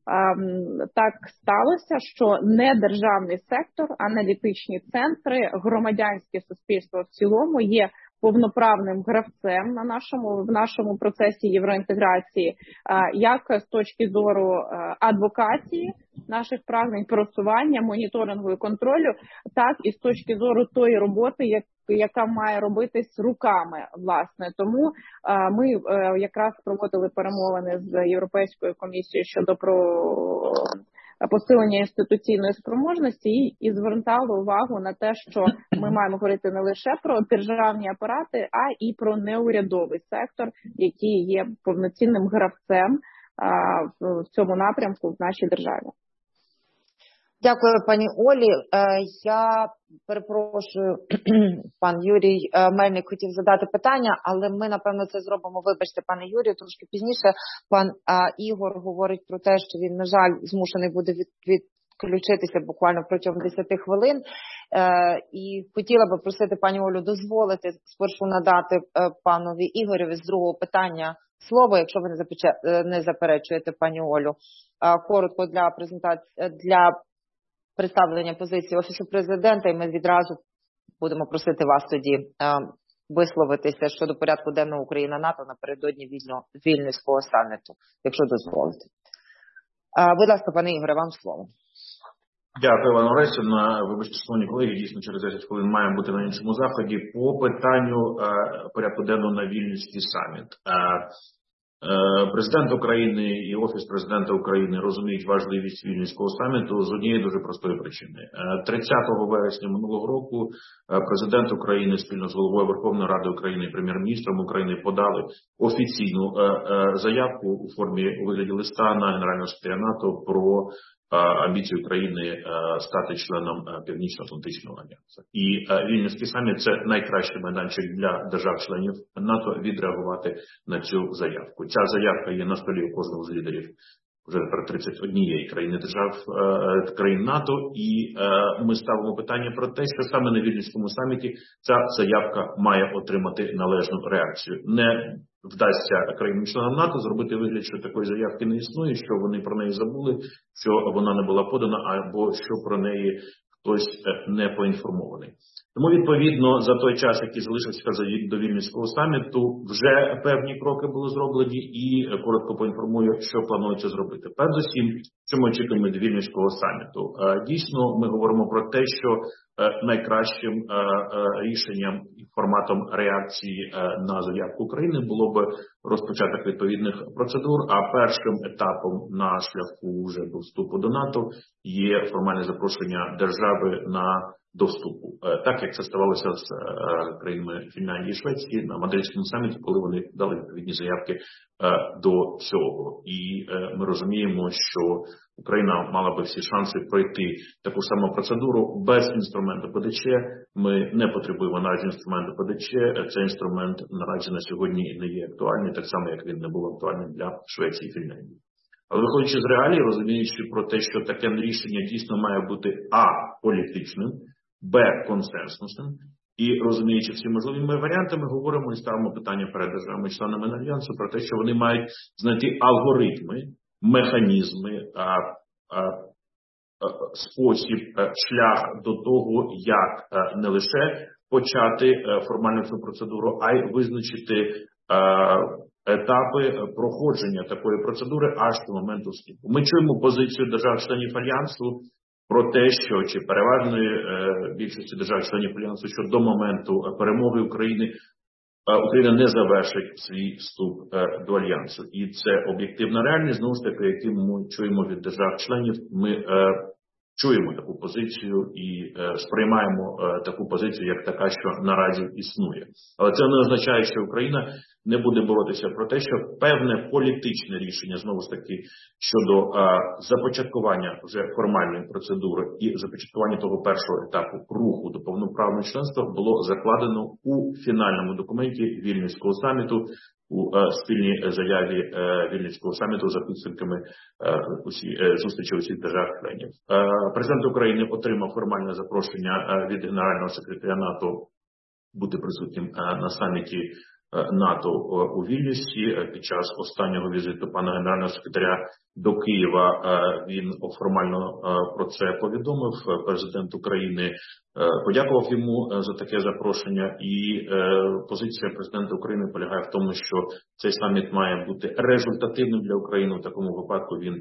так сталося, що не державний сектор, аналітичні центри, громадянське суспільство в цілому є повноправним гравцем в нашому процесі євроінтеграції, як з точки зору адвокації, наших прагнень просування, моніторингу і контролю, так і з точки зору тої роботи, яка має робитись руками, власне. Тому ми якраз проводили перемовини з Європейською комісією щодо посилення інституційної спроможності і звертали увагу на те, що ми маємо говорити не лише про державні апарати, а і про неурядовий сектор, який є повноцінним гравцем в цьому напрямку в нашій державі. Дякую, пані Олі. Я перепрошую, пан Юрій Мельник хотів задати питання, але ми, напевно, це зробимо, вибачте, пане Юрію, трошки пізніше. Пан Ігор говорить про те, що він, на жаль, змушений буде відключитися буквально протягом 10 хвилин. І хотіла би просити пані Олю дозволити спершу надати панові Ігореві з другого питання слово, якщо ви не заперечуєте, пані Олю. Коротко для представлення позиції Офісу Президента, і ми відразу будемо просити вас тоді висловитися щодо порядку денного Україна-НАТО напередодні Вільнюського саміту, якщо дозволите. Будь ласка, пане Ігоре, вам слово. Дякую, Івана Орестівна. Вибачте, шановні колеги, дійсно через 10 хвилин маємо бути на іншому заході. По питанню порядку денного на Вільнюський саміт. Президент України і Офіс Президента України розуміють важливість Вільнюського саміту з однієї дуже простої причини. 30 вересня минулого року Президент України спільно з головою Верховної Ради України і Прем'єр-міністром України подали офіційну заявку у вигляді листа на Генерального секретаря НАТО про амбіцію України стати членом Північно-Атлантичного альянсу. І Вільнюський саміт – це найкращий майданчик для держав-членів НАТО відреагувати на цю заявку. Ця заявка є на столі у кожного з лідерів вже тепер 31 країн НАТО, і ми ставимо питання про те, що саме на Вільнюському саміті ця заявка має отримати належну реакцію. Не вдасться країнам-членам НАТО зробити вигляд, що такої заявки не існує, що вони про неї забули, що вона не була подана, або що про неї хтось не поінформований. Тому, відповідно, за той час, який залишився до Вільнюського саміту, вже певні кроки були зроблені, і коротко поінформую, що планується зробити. Передусім, Що ми очікуємо від Вільнюського саміту? Дійсно, ми говоримо про те, що найкращим рішенням і форматом реакції на заявку України було б розпочаток відповідних процедур, а першим етапом на шляху вже до вступу до НАТО є формальне запрошення держави до вступу. Так, як це ставалося з країнами Фінляндії і Швеції на Мадридському саміті, коли вони дали відповідні заявки до цього. І ми розуміємо, що Україна мала би всі шанси пройти таку саму процедуру без інструменту ПДЧ. Ми не потребуємо наразі інструменту ПДЧ. Цей інструмент наразі на сьогодні не є актуальний, так само, як він не був актуальним для Швеції і Фінляндії. Але виходячи з реалій, розуміючи про те, що таке рішення дійсно має бути а. політичним, б. консенсусним, і розуміючи всі можливі варіанти, ми говоримо і ставимо питання перед державами-членами Альянсу про те, що вони мають знайти алгоритми, механізми, спосіб, шлях до того, як не лише почати формальну цю процедуру, а й визначити етапи проходження такої процедури аж до моменту вступу. Ми чуємо позицію держав-членів Альянсу про те, що чи переважної більшості держав-членів Альянсу, що до моменту перемоги Україна не завершить свій вступ до Альянсу. І це об'єктивна реальність, знову ж таки, яку ми чуємо від держав-членів. Ми чуємо таку позицію і сприймаємо таку позицію як така, що наразі існує. Але це не означає, що Україна не буде боротися про те, що певне політичне рішення, знову ж таки, щодо започаткування вже формальної процедури і започаткування того першого етапу руху до повноправного членства було закладено у фінальному документі Вільнюського саміту, у спільній заяві Вільнюського саміту за підсумками зустрічі усіх держав-членів. Президент України отримав формальне запрошення від Генерального секретаря НАТО бути присутнім на саміті НАТО у Вільнюсі. Під час останнього візиту пана Генерального секретаря до Києва він формально про це повідомив. Президент України подякував йому за таке запрошення, і позиція президента України полягає в тому, що цей саміт має бути результативним для України. У такому випадку він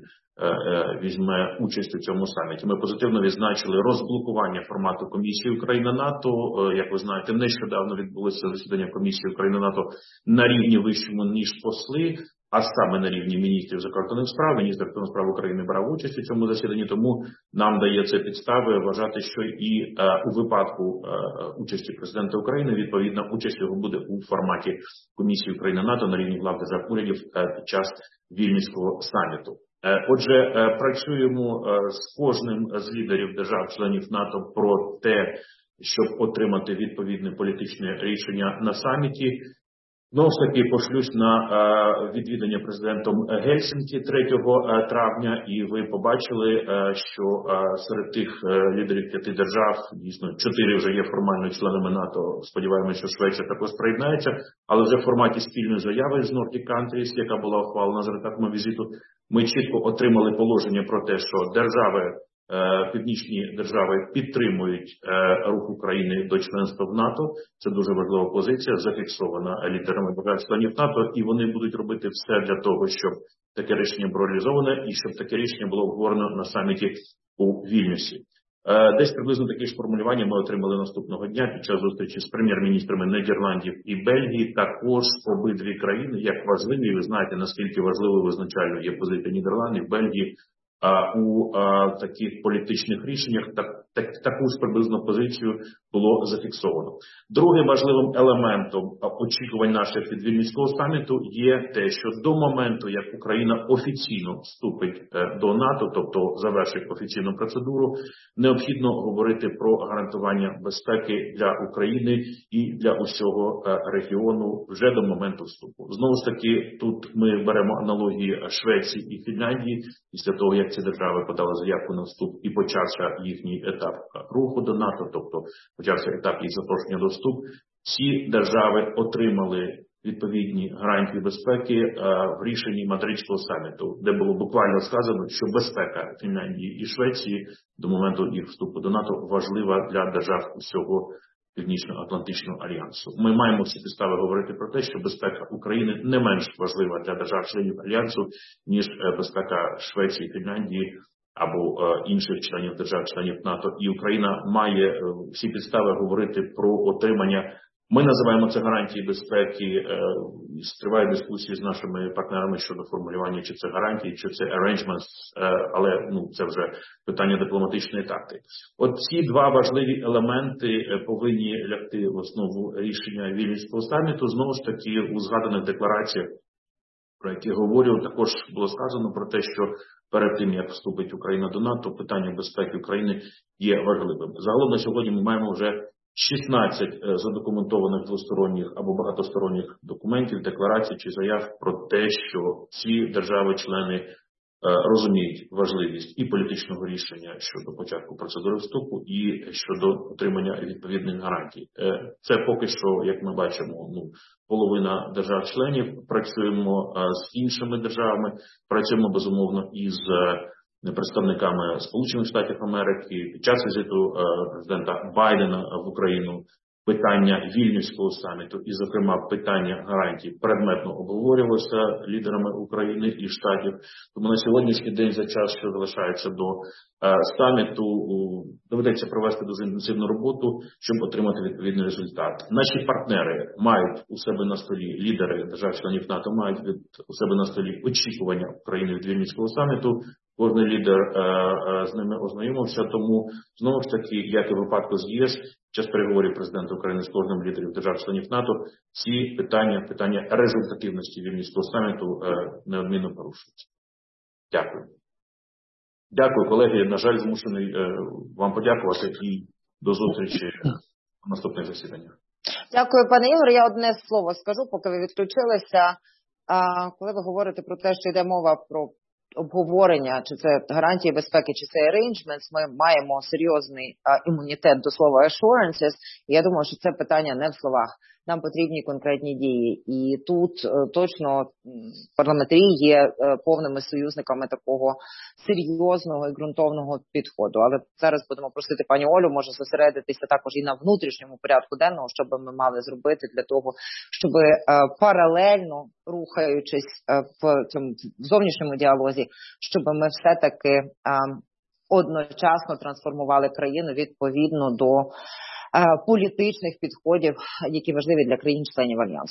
візьме участь у цьому саміті. Ми позитивно відзначили розблокування формату комісії Україна-НАТО. Як ви знаєте, нещодавно відбулося засідання комісії Україна-НАТО на рівні вищому, ніж посли, а саме на рівні міністрів закордонних справ. Міністр закордонних справ України брав участь у цьому засіданні, тому нам дає це підстави вважати, що і у випадку участі президента України, відповідна участь його буде у форматі комісії Україна-НАТО на рівні глав держав урядів під час Вільнюського саміту. Отже, працюємо з кожним з лідерів держав-членів НАТО про те, щоб отримати відповідне політичне рішення на саміті. Знову ж таки, пошлюсь на відвідання президентом Гельсінкі 3 травня, і ви побачили, що серед тих лідерів 5 держав, дійсно, 4 вже є формально членами НАТО, сподіваємося, що Швеція також приєднається, але вже в форматі спільної заяви з Nordic Countries, яка була ухвалена за результатами візиту, ми чітко отримали положення про те, що північні держави підтримують рух України до членства в НАТО. Це дуже важлива позиція, зафіксована лідерами держав-членів НАТО, і вони будуть робити все для того, щоб таке рішення було реалізоване і щоб таке рішення було обговорено на саміті у Вільнюсі. Десь приблизно такі ж формулювання ми отримали наступного дня під час зустрічі з прем'єр-міністрами Нідерландів і Бельгії. Також обидві країни, як важливі, ви знаєте, наскільки важливо визначально є позиція Нідерландів, Бельгії, у таких політичних рішеннях таку ж приблизну позицію було зафіксовано. Другим важливим елементом очікувань наших від Вільнюського саміту є те, що до моменту, як Україна офіційно вступить до НАТО, тобто завершить офіційну процедуру, необхідно говорити про гарантування безпеки для України і для усього регіону вже до моменту вступу. Знову ж таки, тут ми беремо аналогії Швеції і Фінляндії, після того, як ці держави подали заявку на вступ і почався їхній етап руху до НАТО, тобто почався етап їх запрошення до вступу, ці держави отримали відповідні гарантії безпеки в рішенні Мадридського саміту, де було буквально сказано, що безпека Фінляндії і Швеції до моменту їх вступу до НАТО важлива для держав усього Північно-Атлантичного альянсу. Ми маємо всі підстави говорити про те, що безпека України не менш важлива для держав-членів альянсу, ніж безпека Швеції, Фінляндії або інших членів держав-членів НАТО. І Україна має всі підстави говорити про отримання. Ми називаємо це гарантії безпеки. Триває дискусії з нашими партнерами щодо формулювання, чи це гарантії, чи це arrangements, але це вже питання дипломатичної тактики. От ці два важливі елементи повинні лягти в основу рішення Вільнюського саміту. Знову ж таки, у згаданих деклараціях, про які говорю, також було сказано про те, що перед тим, як вступить Україна до НАТО, питання безпеки України є важливим. Загалом на сьогодні ми маємо вже 16 задокументованих двосторонніх або багатосторонніх документів, декларацій чи заяв про те, що ці держави-члени розуміють важливість і політичного рішення щодо початку процедури вступу, і щодо отримання відповідних гарантій. Це поки що, як ми бачимо, половина держав-членів. Працюємо з іншими державами, працюємо безумовно із представниками Сполучених Штатів Америки. Під час візиту президента Байдена в Україну питання Вільнюського саміту і, зокрема, питання гарантій предметно обговорювалося лідерами України і Штатів. Тому на сьогоднішній день, за час, що залишається до саміту, доведеться провести дуже інтенсивну роботу, щоб отримати відповідний результат. Наші партнери мають у себе на столі, лідери держав-членів НАТО мають у себе на столі очікування України від Вільнюського саміту. Кожен лідер з ними ознайомився, тому, знову ж таки, як і в випадку з ЄС, під час переговорів президента України з кожним лідерів держав-членів НАТО, ці питання результативності Вільнюського саміту неодмінно порушуються. Дякую. Дякую, колеги. На жаль, змушений вам подякувати і до зустрічі на наступних засіданнях. Дякую, пане Ігор. Я одне слово скажу, поки ви відключилися. Коли ви говорите про те, що йде мова про обговорення, чи це гарантії безпеки, чи це arrangements, ми маємо серйозний імунітет до слова assurances, і я думаю, що це питання не в словах. Нам потрібні конкретні дії. І тут точно парламентарі є повними союзниками такого серйозного і ґрунтовного підходу. Але зараз будемо просити пані Олю, може зосередитися також і на внутрішньому порядку денного, що би ми мали зробити для того, щоб паралельно рухаючись в цьому зовнішньому діалозі, щоб ми все-таки одночасно трансформували країну відповідно до політичних підходів, які важливі для країн-членів Альянсу.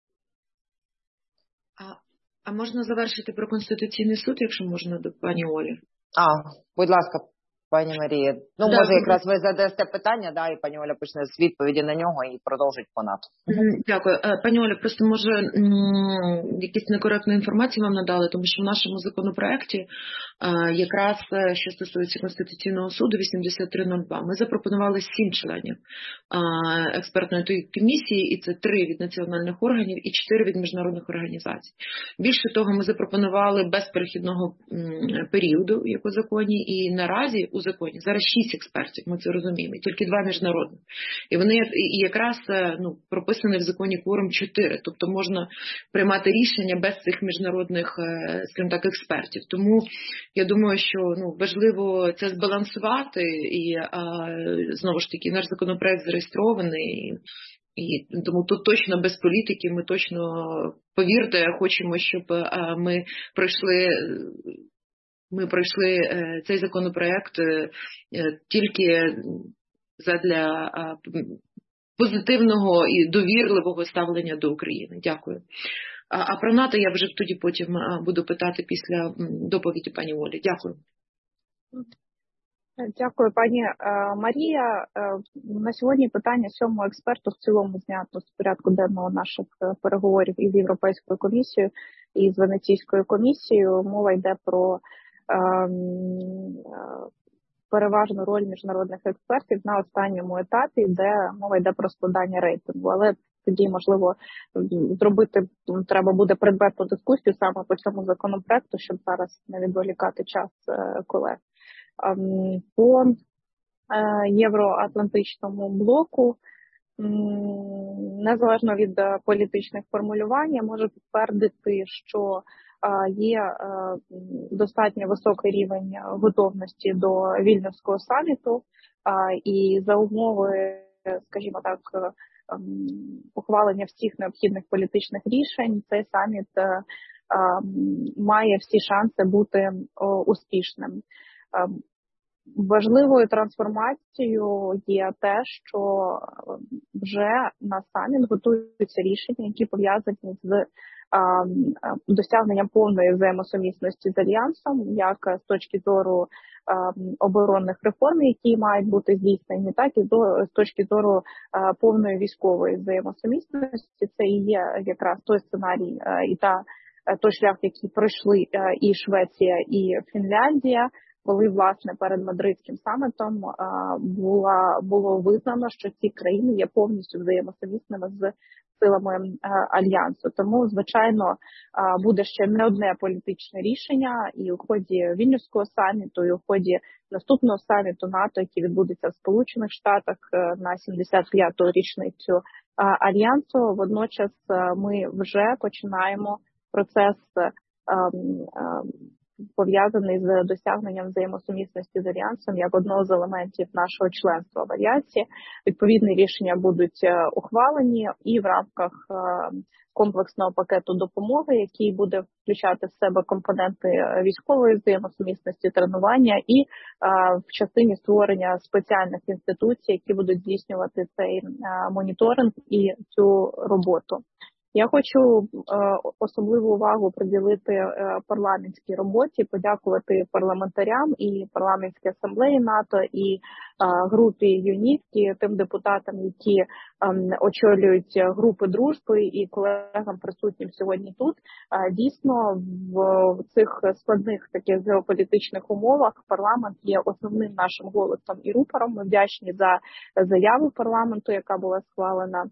А можна завершити про Конституційний суд, якщо можна, до пані Олі? Будь ласка, пані Марія. Може, якраз ви задасте питання, і пані Оля почне з відповіді на нього і продовжить по НАТО. Дякую. Пані Оля, просто, може, якісь некоректну інформацію вам надали, тому що в нашому законопроекті, якраз, що стосується Конституційного суду 8302, ми запропонували 7 членів експертної комісії, і це 3 від національних органів і 4 від міжнародних організацій. Більше того, ми запропонували без перехідного періоду, як у законі, і наразі у законі зараз 6 експертів, ми це розуміємо, тільки 2 міжнародних. І вони якраз прописані в законі кворум 4, тобто можна приймати рішення без цих міжнародних, скажімо так, експертів. Тому я думаю, що важливо це збалансувати, і знову ж таки наш законопроект зареєстрований, і тому тут точно без політики, ми точно, повірте, хочемо, щоб ми пройшли цей законопроект тільки задля позитивного і довірливого ставлення до України. Дякую. А про НАТО я вже тоді потім буду питати після доповіді пані Олі. Дякую. Дякую, пані Марія. На сьогодні питання 7-го експерту в цілому знято з порядку денного наших переговорів із Європейською комісією і з Венеційською комісією. Мова йде про переважну роль міжнародних експертів на останньому етапі, де мова йде про складання рейтингу. Але тоді, можливо, треба буде предметну дискусію саме по цьому законопроекту, щоб зараз не відволікати час колег. По євроатлантичному блоку, незалежно від політичних формулювань, я можу підтвердити, що є достатньо високий рівень готовності до Вільнюського саміту, і за умови скажімо так, ухвалення всіх необхідних політичних рішень, цей саміт має всі шанси бути успішним. Важливою трансформацією є те, що вже на саміт готуються рішення, які пов'язані з досягненням повної взаємосумісності з Альянсом, як з точки зору оборонних реформ, які мають бути здійснені, так і з точки зору повної військової взаємосумісності. Це і є якраз той сценарій і той шлях, який пройшли і Швеція, і Фінляндія, коли, власне, перед Мадридським самітом було визнано, що ці країни є повністю взаємосумісними з силами Альянсу. Тому, звичайно, буде ще не одне політичне рішення і у ході Вільнюського саміту, і у ході наступного саміту НАТО, який відбудеться в Сполучених Штатах на 75-ту річницю Альянсу. Водночас ми вже починаємо процес пов'язаний з досягненням взаємосумісності з Альянсом як одного з елементів нашого членства в Альянсі. Відповідні рішення будуть ухвалені і в рамках комплексного пакету допомоги, який буде включати в себе компоненти військової взаємосумісності, тренування і в частині створення спеціальних інституцій, які будуть здійснювати цей моніторинг і цю роботу. Я хочу особливу увагу приділити парламентській роботі, подякувати парламентарям і парламентській асамблеї НАТО, і групі ЮНІТКІ, тим депутатам, які очолюють групи дружби, і колегам присутнім сьогодні тут. Дійсно, в цих складних таких геополітичних умовах парламент є основним нашим голосом і рупором. Ми вдячні за заяву парламенту, яка була схвалена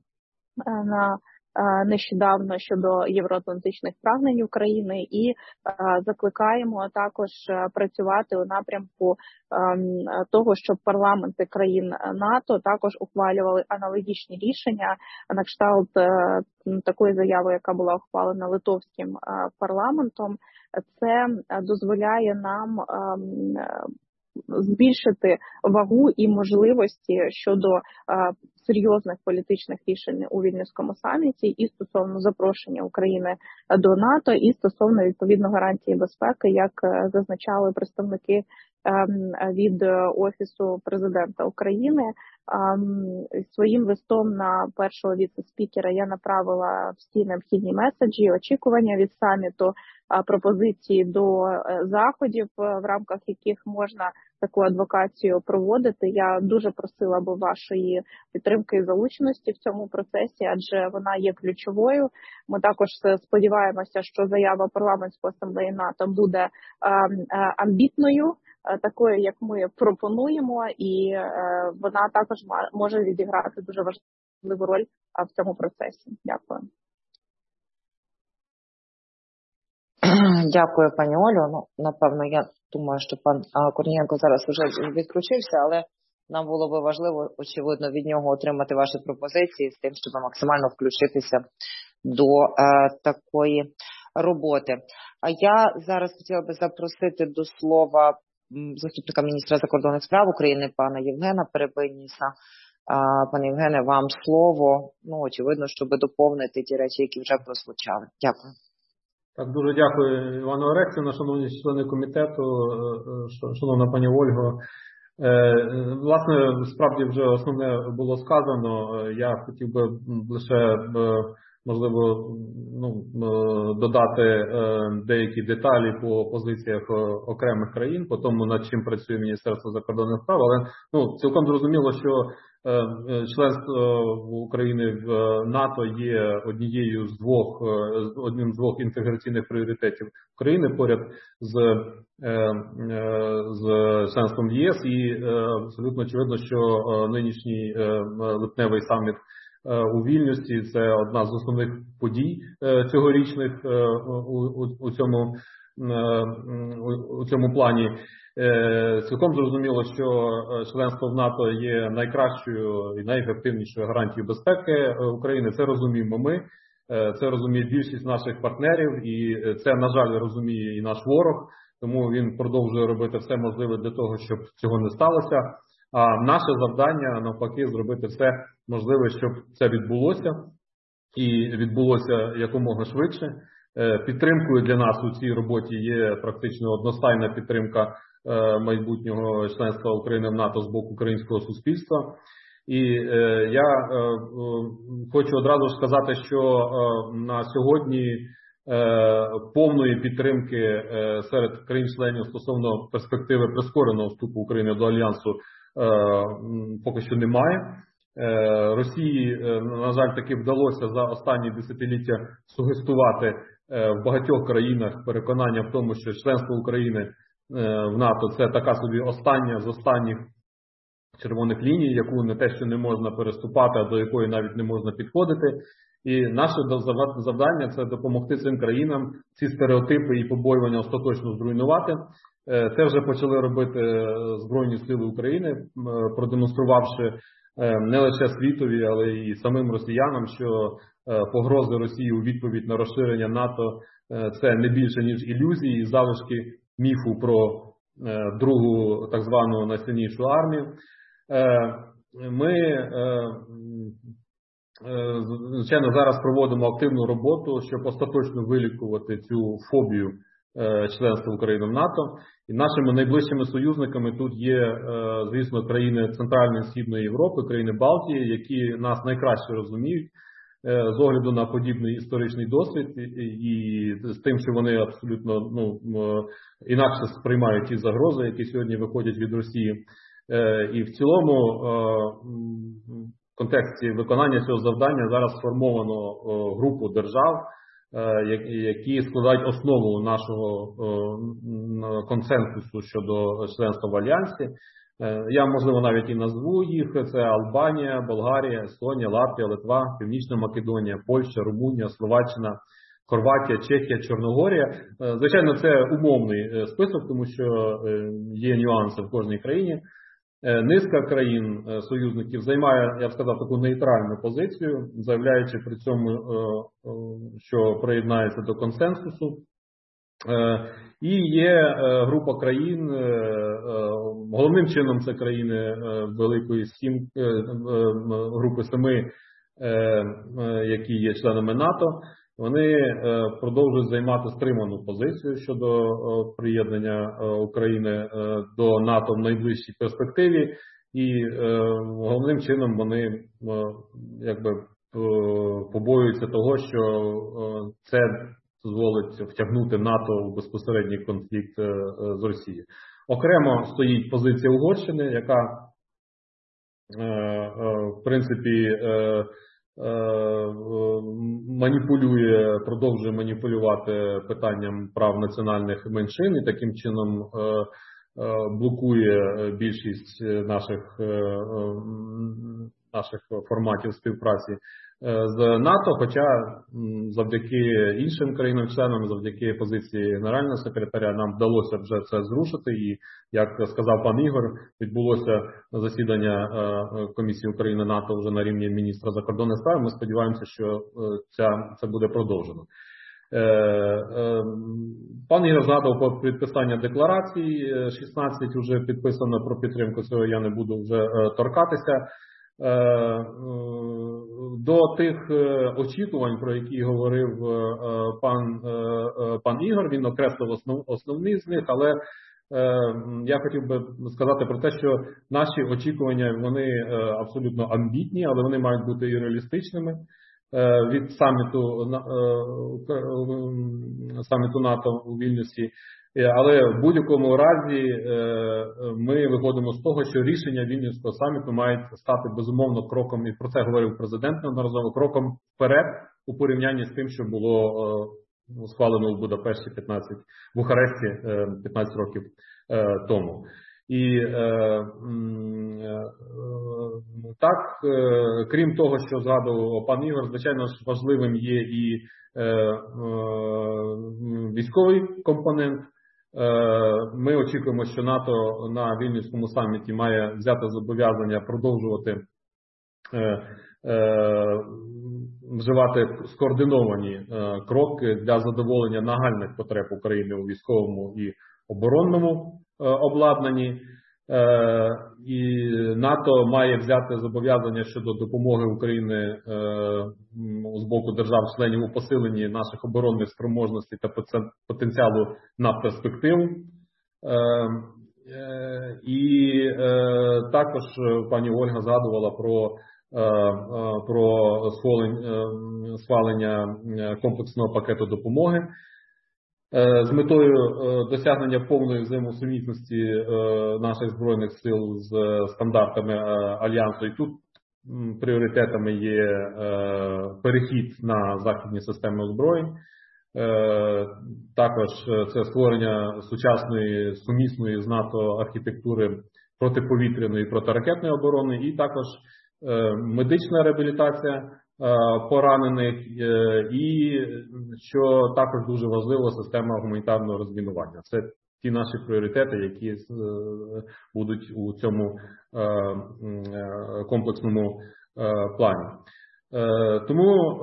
нещодавно щодо євроатлантичних прагнень України, і закликаємо також працювати у напрямку того, щоб парламенти країн НАТО також ухвалювали аналогічні рішення на кшталт такої заяви, яка була ухвалена литовським парламентом. Це дозволяє нам збільшити вагу і можливості щодо серйозних політичних рішень у Вільнюському саміті і стосовно запрошення України до НАТО, і стосовно відповідно гарантії безпеки, як зазначали представники від Офісу президента України. Своїм листом на першого віце-спікера я направила всі необхідні меседжі, очікування від саміту, пропозиції до заходів, в рамках яких можна таку адвокацію проводити. Я дуже просила б вашої підтримки і залученості в цьому процесі, адже вона є ключовою. Ми також сподіваємося, що заява парламентської асамблеї НАТО буде амбітною, такою, як ми пропонуємо, і вона також може відіграти дуже важливу роль в цьому процесі. Дякую. Дякую, пані Олю. Ну, напевно, я думаю, що пан Корнієнко зараз вже відключився, але нам було би важливо, очевидно, від нього отримати ваші пропозиції з тим, щоб максимально включитися до такої роботи. А я зараз хотіла би запросити до слова заступника міністра закордонних справ України пана Євгена Перебийніса. Пане Євгене, вам слово. Ну, очевидно, щоб доповнити ті речі, які вже прозвучали. Дякую. Так, дуже дякую, Івану Орестівна, шановні члени комітету, шановна пані Ольго. Власне, справді вже основне було сказано. Я хотів би лише, можливо, додати деякі деталі по позиціях окремих країн, по тому, над чим працює Міністерство закордонних справ. Але цілком зрозуміло, що членство України в НАТО є одним з двох інтеграційних пріоритетів України поряд з членством в ЄС, і абсолютно очевидно, що нинішній липневий саміт у Вільнюсі – це одна з основних подій цьогорічних у цьому плані. Цілком зрозуміло, що членство в НАТО є найкращою і найефективнішою гарантією безпеки України. Це розуміємо ми, це розуміє більшість наших партнерів, і це, на жаль, розуміє і наш ворог. Тому він продовжує робити все можливе для того, щоб цього не сталося. А наше завдання, навпаки, зробити все можливе, щоб це відбулося. І відбулося якомога швидше. Підтримкою для нас у цій роботі є практично одностайна підтримка майбутнього членства України в НАТО з боку українського суспільства. І я хочу одразу ж сказати, що на сьогодні повної підтримки серед країн-членів стосовно перспективи прискореного вступу України до Альянсу поки що немає. Росії, на жаль, таки вдалося за останні десятиліття сугестувати в багатьох країнах переконання в тому, що членство України в НАТО – це така собі остання з останніх червоних ліній, яку не те, що не можна переступати, а до якої навіть не можна підходити. І наше завдання – це допомогти цим країнам ці стереотипи і побоювання остаточно зруйнувати. Це вже почали робити Збройні Сили України, продемонструвавши не лише світові, але і самим росіянам, що погрози Росії у відповідь на розширення НАТО – це не більше, ніж ілюзії і залишки міфу про другу так звану найсильнішу армію. Ми, звичайно, зараз проводимо активну роботу, щоб остаточно вилікувати цю фобію членства України в НАТО. І нашими найближчими союзниками тут є, звісно, країни Центральної і Східної Європи, країни Балтії, які нас найкраще розуміють з огляду на подібний історичний досвід і з тим, що вони абсолютно інакше сприймають ті загрози, які сьогодні виходять від Росії. І в цілому в контексті виконання цього завдання зараз сформовано групу держав, які складають основу нашого консенсусу щодо членства в Альянсі. Я, можливо, навіть і назву їх. Це Албанія, Болгарія, Естонія, Латвія, Литва, Північна Македонія, Польща, Румунія, Словаччина, Хорватія, Чехія, Чорногорія. Звичайно, це умовний список, тому що є нюанси в кожній країні. Низка країн-союзників займає, я б сказав, таку нейтральну позицію, заявляючи при цьому, що приєднається до консенсусу. І є група країн, головним чином це країни Великої групи 7, які є членами НАТО. Вони продовжують займати стриману позицію щодо приєднання України до НАТО в найближчій перспективі. І головним чином вони побоюються того, що це дозволить втягнути НАТО в безпосередній конфлікт з Росією. Окремо стоїть позиція Угорщини, яка в принципі продовжує маніпулювати питанням прав національних меншин і таким чином блокує більшість наших форматів співпраці з НАТО, хоча завдяки іншим країнам-членам, завдяки позиції Генерального секретаря нам вдалося вже це зрушити. І, як сказав пан Ігор, відбулося засідання Комісії України-НАТО вже на рівні міністра закордонних справ. Ми сподіваємося, що це буде продовжено. Пан Ігор згадував про підписання декларації, 16 вже підписано про підтримку цього, я не буду вже торкатися. До тих очікувань, про які говорив пан Ігор, він окреслив основні з них, але я хотів би сказати про те, що наші очікування, вони абсолютно амбітні, але вони мають бути і реалістичними. Від саміту НАТО у Вільнюсі. Але в будь-якому разі ми виходимо з того, що рішення Вільнюського саміту мають стати безумовно кроком, і про це говорив президент неодноразово, кроком вперед у порівнянні з тим, що було схвалено в Будапешті в Бухаресті 15 років тому. І так, крім того, що згадував пан Ігор, звичайно ж важливим є і військовий компонент. Ми очікуємо, що НАТО на Вільнюському саміті має взяти зобов'язання продовжувати вживати скоординовані кроки для задоволення нагальних потреб України у військовому і оборонному обладнанні. І НАТО має взяти зобов'язання щодо допомоги України з боку держав-членів у посиленні наших оборонних спроможностей та потенціалу на перспективу. І також пані Ольга згадувала про схвалення комплексного пакету допомоги з метою досягнення повної взаємосумісності наших Збройних сил з стандартами Альянсу. І тут пріоритетами є перехід на західні системи озброєнь, також це створення сучасної сумісної з НАТО архітектури протиповітряної і протиракетної оборони, і також медична реабілітація поранених, і, що також дуже важливо, система гуманітарного розмінування. Це ті наші пріоритети, які будуть у цьому комплексному плані. Тому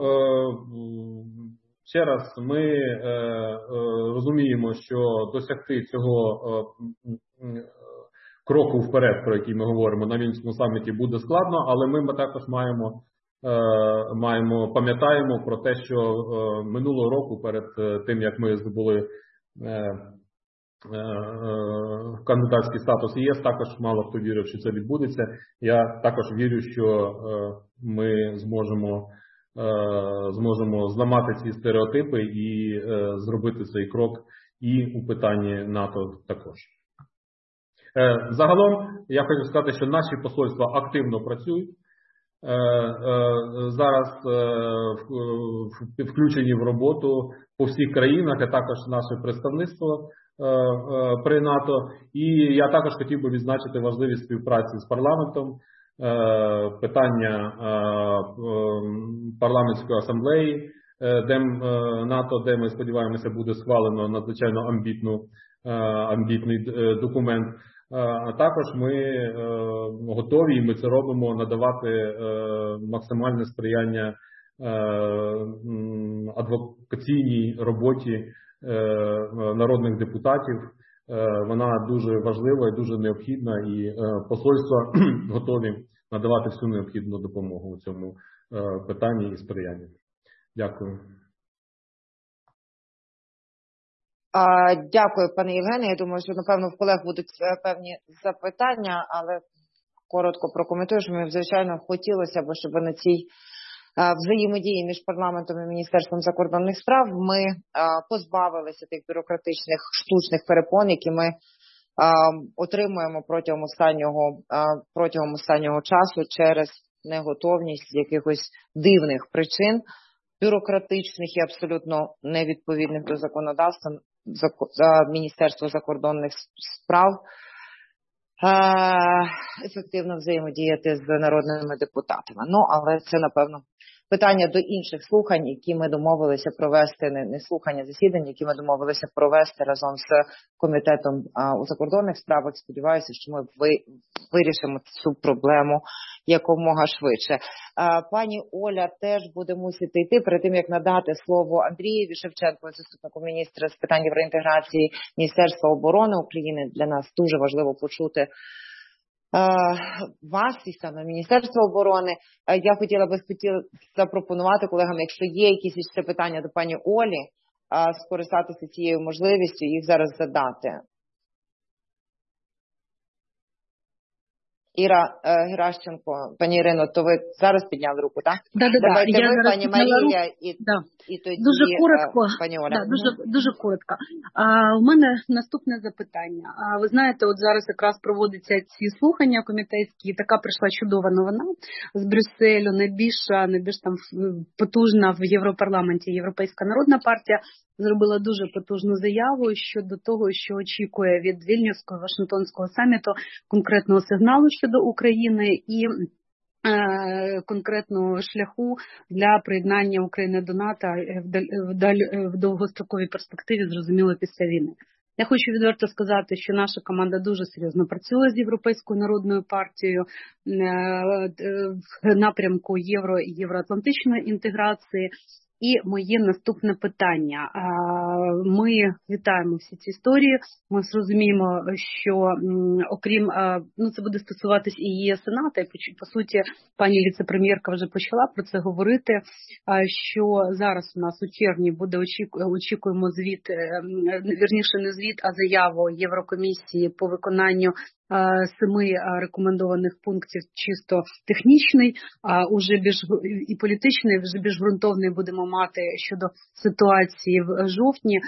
ще раз, ми розуміємо, що досягти цього кроку вперед, про який ми говоримо на Вільнюському саміті, буде складно, але ми також пам'ятаємо про те, що минулого року, перед тим, як ми здобули кандидатський статус ЄС, також мало хто вірив, що це відбудеться. Я також вірю, що ми зможемо зламати ці стереотипи і зробити цей крок і у питанні НАТО також. Загалом, я хочу сказати, що наші посольства активно працюють. Зараз включені в роботу по всіх країнах, а також наше представництво при НАТО. І я також хотів би відзначити важливість співпраці з парламентом, питання парламентської асамблеї НАТО, де ми сподіваємося буде схвалено надзвичайно амбітний документ. А також ми готові, і ми це робимо, надавати максимальне сприяння адвокаційній роботі народних депутатів. Вона дуже важлива і дуже необхідна, і посольства готові надавати всю необхідну допомогу у цьому питанні і сприянні. Дякую. Дякую, пане Євгене. Я думаю, що, напевно, в колег будуть певні запитання, але коротко прокоментую, що ми, звичайно, хотілося б, щоб на цій взаємодії між парламентом і Міністерством закордонних справ ми позбавилися тих бюрократичних штучних перепон, які ми отримуємо протягом останнього часу через неготовність з якихось дивних причин, бюрократичних і абсолютно невідповідних до законодавства Міністерства закордонних справ ефективно взаємодіяти з народними депутатами. Ну, але це, напевно, питання до інших слухань, які ми домовилися провести, не слухання, засідання, які ми домовилися провести разом з Комітетом у закордонних справах. Сподіваюся, що ми вирішимо цю проблему якомога швидше. Пані Оля теж буде мусити йти. Перед тим, як надати слово Андрієві Шевченку, заступнику міністра з питань євроінтеграції Міністерства оборони України, для нас дуже важливо почути вас і саме Міністерство оборони. Я хотіла би запропонувати колегам, якщо є якісь ще питання до пані Олі, скористатися цією можливістю їх зараз задати. Іра Геращенко, пані Ірино, то ви зараз підняли руку, так? Давайте я ви, пані Марія, і тоді дуже коротко, пані Оля. Дуже коротко. У мене наступне запитання. Ви знаєте, от зараз якраз проводяться ці слухання комітетські, і така прийшла чудова новина з Брюсселю, найбільш там потужна в Європарламенті Європейська народна партія зробила дуже потужну заяву щодо того, що очікує від Вільнюського Вашингтонського саміту конкретного сигналу щодо України і конкретного шляху для приєднання України до НАТО в довгостроковій перспективі, зрозуміло, після війни. Я хочу відверто сказати, що наша команда дуже серйозно працює з Європейською народною партією в напрямку євроатлантичної інтеграції. І моє наступне питання. Ми вітаємо всі ці історії. Ми зрозуміємо, що окрім, це буде стосуватись і її Сената, і по суті, пані віце-прем'єрка вже почала про це говорити, що зараз у нас у червні буде очікуємо звіт, вірніше не звіт, а заяву Єврокомісії по виконанню 7 рекомендованих пунктів чисто технічний, а уже більш і політичний, вже більш ґрунтовний будемо мати щодо ситуації в жовтні.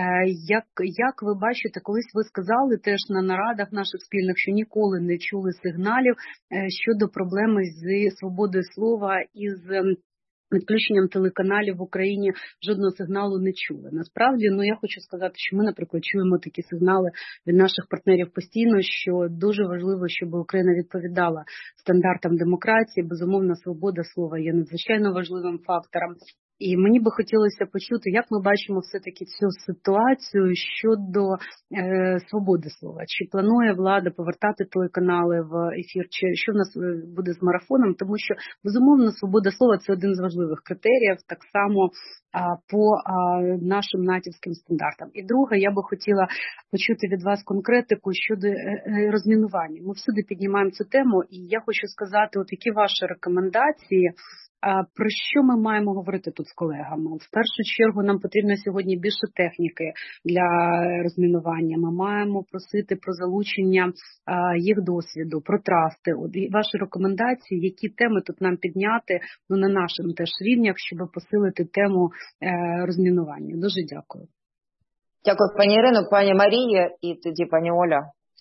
Як ви бачите, колись ви сказали теж на нарадах наших спільних, що ніколи не чули сигналів щодо проблеми з свободою слова і з відключенням телеканалів в Україні жодного сигналу не чули. Насправді, я хочу сказати, що ми, наприклад, чуємо такі сигнали від наших партнерів постійно, що дуже важливо, щоб Україна відповідала стандартам демократії. Безумовно, свобода слова є надзвичайно важливим фактором. І мені би хотілося почути, як ми бачимо все-таки цю ситуацію щодо свободи слова. Чи планує влада повертати телеканали в ефір, чи що в нас буде з марафоном? Тому що, безумовно, свобода слова – це один з важливих критеріїв, так само по нашим натівським стандартам. І друге, я би хотіла почути від вас конкретику щодо розмінування. Ми всюди піднімаємо цю тему, і я хочу сказати, от які ваші рекомендації, про що ми маємо говорити тут з колегами? В першу чергу нам потрібно сьогодні більше техніки для розмінування. Ми маємо просити про залучення їх досвіду, про трасти. І ваші рекомендації, які теми тут нам підняти на нашим теж рівнях, щоб посилити тему розмінування. Дуже дякую. Дякую, пані Ірино, пані Марія і тоді пані Оля.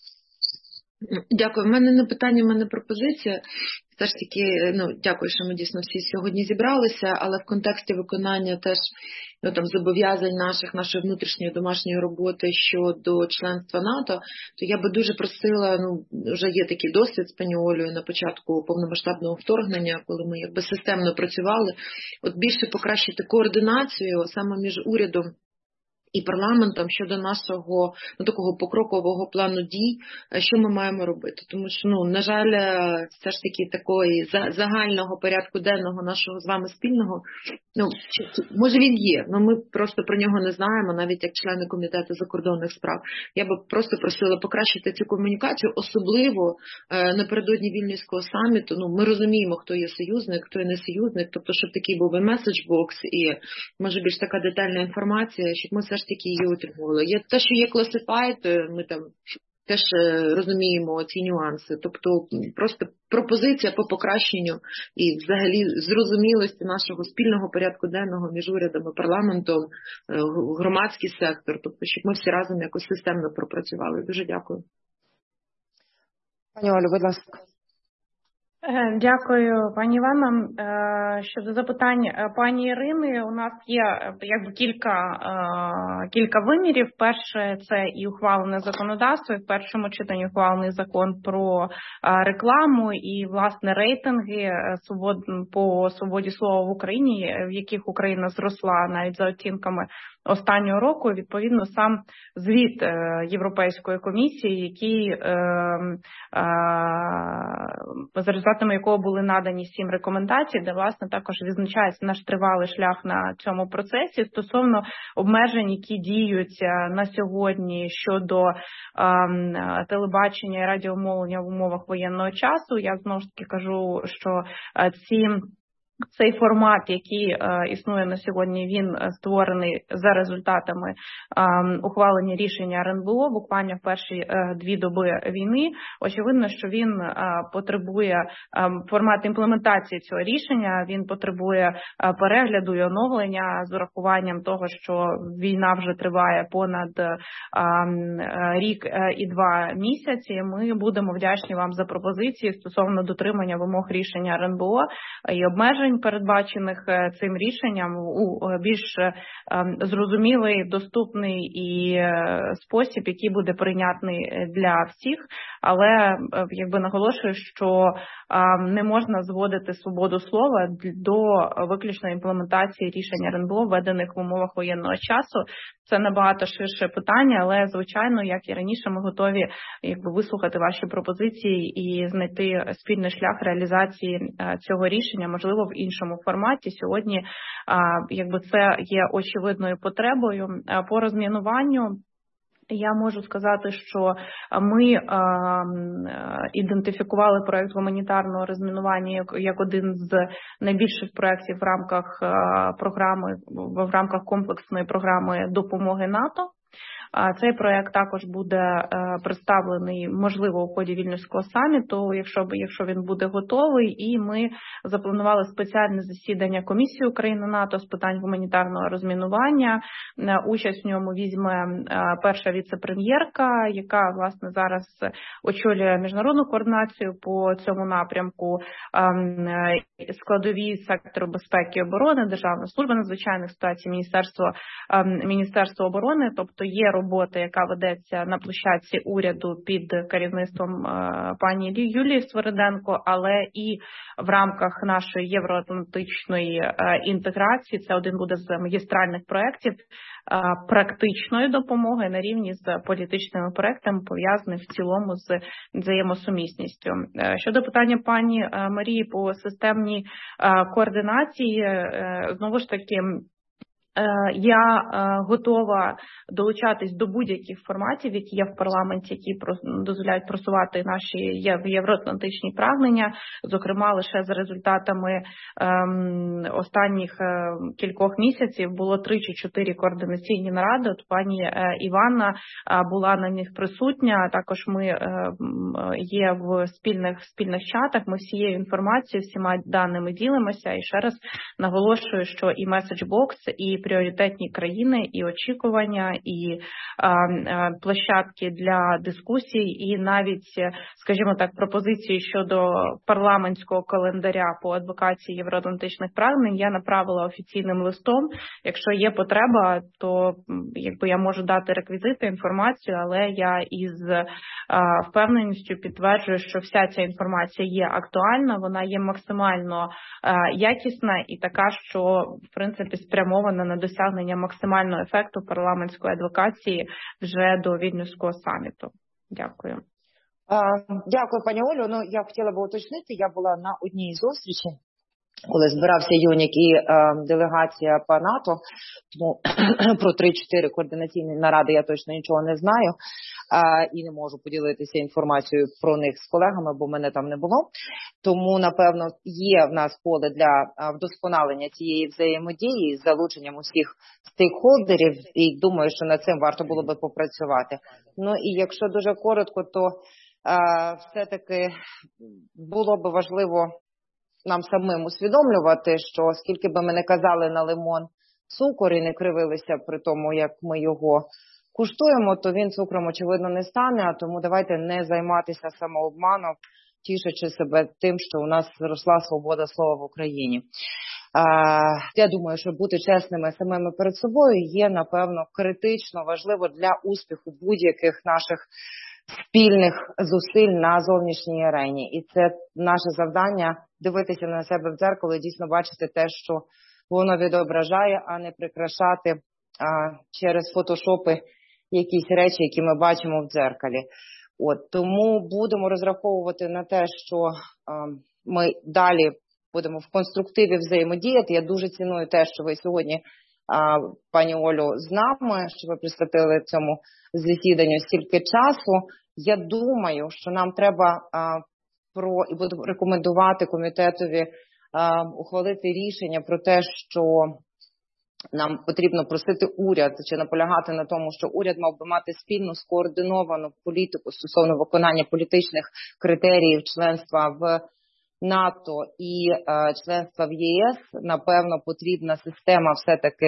Дякую. У мене не питання, у мене пропозиція. Все ж таки, дякую, що ми дійсно всі сьогодні зібралися, але в контексті виконання теж зобов'язань нашої внутрішньої домашньої роботи щодо членства НАТО, то я би дуже просила, вже є такий досвід з пані Олею на початку повномасштабного вторгнення, коли ми системно працювали, більше покращити координацію саме між урядом і парламентом щодо нашого такого покрокового плану дій, що ми маємо робити. Тому що, на жаль, все ж таки такої загального порядку денного нашого з вами спільного, може він є, але ми просто про нього не знаємо, навіть як члени Комітету закордонних справ. Я би просто просила покращити цю комунікацію, особливо напередодні Вільнюського саміту. Ми розуміємо, хто є союзник, хто є не союзник, тобто, щоб такий був і меседж-бокс, і може більш така детальна інформація, щоб ми все ж таки її отримували. Те, що є classified, ми там теж розуміємо ці нюанси. Тобто просто пропозиція по покращенню і взагалі зрозумілості нашого спільного порядку денного між урядом і парламентом, громадський сектор, тобто щоб ми всі разом якось системно пропрацювали. Дуже дякую. Пані Олю, будь ласка. Дякую, пані Івана. Щодо запитань пані Ірини, у нас є кілька вимірів. Перше, це і ухвалене законодавство, і в першому читанні ухвалений закон про рекламу і, власне, рейтинги по свободі слова в Україні, в яких Україна зросла навіть за оцінками останнього року. Відповідно, сам звіт Європейської комісії, який за результатами якого були надані 7 рекомендацій, де, власне, також відзначається наш тривалий шлях на цьому процесі стосовно обмежень, які діють на сьогодні щодо телебачення і радіомовлення в умовах воєнного часу. Я знову ж таки кажу, що цей формат, який існує на сьогодні, він створений за результатами ухвалення рішення РНБО буквально в перші 2 доби війни. Очевидно, що він потребує формат імплементації цього рішення, він потребує перегляду і оновлення з урахуванням того, що війна вже триває понад рік і 2 місяці. Ми будемо вдячні вам за пропозиції стосовно дотримання вимог рішення РНБО і обмежень, передбачених цим рішенням, у більш зрозумілий, доступний і спосіб, який буде прийнятний для всіх. Але наголошую, що не можна зводити свободу слова до виключної імплементації рішень РНБО, введених в умовах воєнного часу. Це набагато ширше питання, але, звичайно, як і раніше, ми готові вислухати ваші пропозиції і знайти спільний шлях реалізації цього рішення, можливо, в іншому форматі. Сьогодні якби це є очевидною потребою. По розмінуванню я можу сказати, що ми ідентифікували проект гуманітарного розмінування як один з найбільших проєктів в рамках комплексної програми допомоги НАТО. Цей проєкт також буде представлений, можливо, у ході Вільнюського саміту, якщо він буде готовий. І ми запланували спеціальне засідання Комісії України-НАТО з питань гуманітарного розмінування. Участь в ньому візьме перша віце-прем'єрка, яка, власне, зараз очолює міжнародну координацію по цьому напрямку, складові сектору безпеки і оборони, Державна служба надзвичайних ситуацій, Міністерство оборони, тобто є робота, яка ведеться на площадці уряду під керівництвом пані Юлії Свириденко, але і в рамках нашої євроатлантичної інтеграції. Це один буде з магістральних проєктів практичної допомоги на рівні з політичними проєктами, пов'язаних в цілому з взаємосумісністю. Щодо питання пані Марії по системній координації, знову ж таки, я готова долучатись до будь-яких форматів, які є в парламенті, які дозволяють просувати наші євроатлантичні прагнення. Зокрема, лише за результатами останніх кількох місяців було 3 чи 4 координаційні наради. От пані Іванна була на них присутня. Також ми є в спільних чатах. Ми всією інформацією, всіма даними ділимося. І ще раз наголошую, що і меседжбокс, і пріоритетні країни, і очікування, і площадки для дискусій, і навіть, скажімо так, пропозиції щодо парламентського календаря по адвокації євроатлантичних прагнень я направила офіційним листом. Якщо є потреба, то я можу дати реквізити, інформацію, але я із впевненістю підтверджую, що вся ця інформація є актуальна, вона є максимально якісна і така, що, в принципі, спрямована на досягнення максимального ефекту парламентської адвокації вже до Вільнюського саміту. Дякую. Дякую, пані Олю. Ну, я хотіла би уточнити, я була на одній зустрічі, коли збирався ЮНІК і делегація по НАТО, тому про 3-4 координаційні наради я точно нічого не знаю і не можу поділитися інформацією про них з колегами, бо мене там не було. Тому, напевно, є в нас поле для вдосконалення цієї взаємодії з залученням усіх стейкхолдерів, і думаю, що над цим варто було би попрацювати. Ну і якщо дуже коротко, то все-таки було би важливо нам самим усвідомлювати, що скільки би ми не казали на лимон цукор і не кривилися при тому, як ми його куштуємо, то він цукром, очевидно, не стане, а тому давайте не займатися самообманом, тішачи себе тим, що у нас зросла свобода слова в Україні. Я думаю, що бути чесними самими перед собою є, напевно, критично важливо для успіху будь-яких наших спільних зусиль на зовнішній арені. І це наше завдання – дивитися на себе в дзеркало і дійсно бачити те, що воно відображає, а не прикрашати через фотошопи якісь речі, які ми бачимо в дзеркалі. Тому будемо розраховувати на те, що ми далі будемо в конструктиві взаємодіяти. Я дуже ціную те, що ви сьогодні, пані Олю, з нами, що ви присвятили цьому засіданню стільки часу. Я думаю, що нам треба і буду рекомендувати комітетові ухвалити рішення про те, що нам потрібно просити уряд чи наполягати на тому, що уряд мав би мати спільну скоординовану політику стосовно виконання політичних критеріїв членства в НАТО і членства в ЄС. Напевно, потрібна система все-таки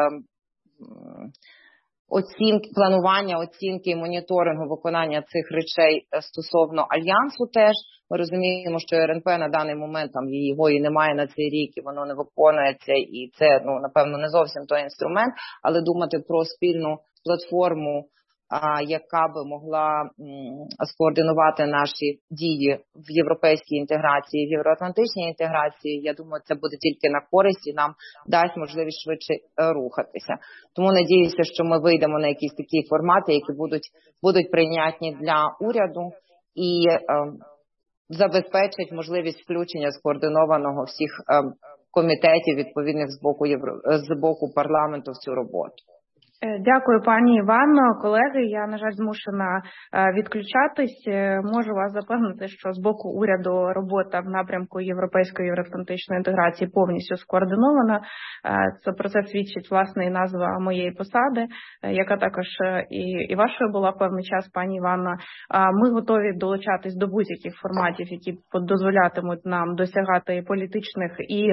планування, оцінки і моніторингу виконання цих речей стосовно Альянсу теж. Ми розуміємо, що РНП на даний момент, там його і немає на цей рік, і воно не виконується, і це, напевно, не зовсім той інструмент, але думати про спільну платформу, яка би могла скоординувати наші дії в європейській інтеграції, в євроатлантичній інтеграції, я думаю, це буде тільки на користь і нам дасть можливість швидше рухатися. Тому надіюся, що ми вийдемо на якісь такі формати, які будуть прийнятні для уряду і забезпечать можливість включення скоординованого всіх комітетів відповідних з боку парламенту в цю роботу. Дякую, пані Івано. Колеги, я, на жаль, змушена відключатись. Можу вас запевнити, що з боку уряду робота в напрямку європейської євроатлантичної інтеграції повністю скоординована. Це про це свідчить, власне, і назва моєї посади, яка також і вашою була певний час, пані Івано. Ми готові долучатись до будь-яких форматів, які дозволятимуть нам досягати політичних і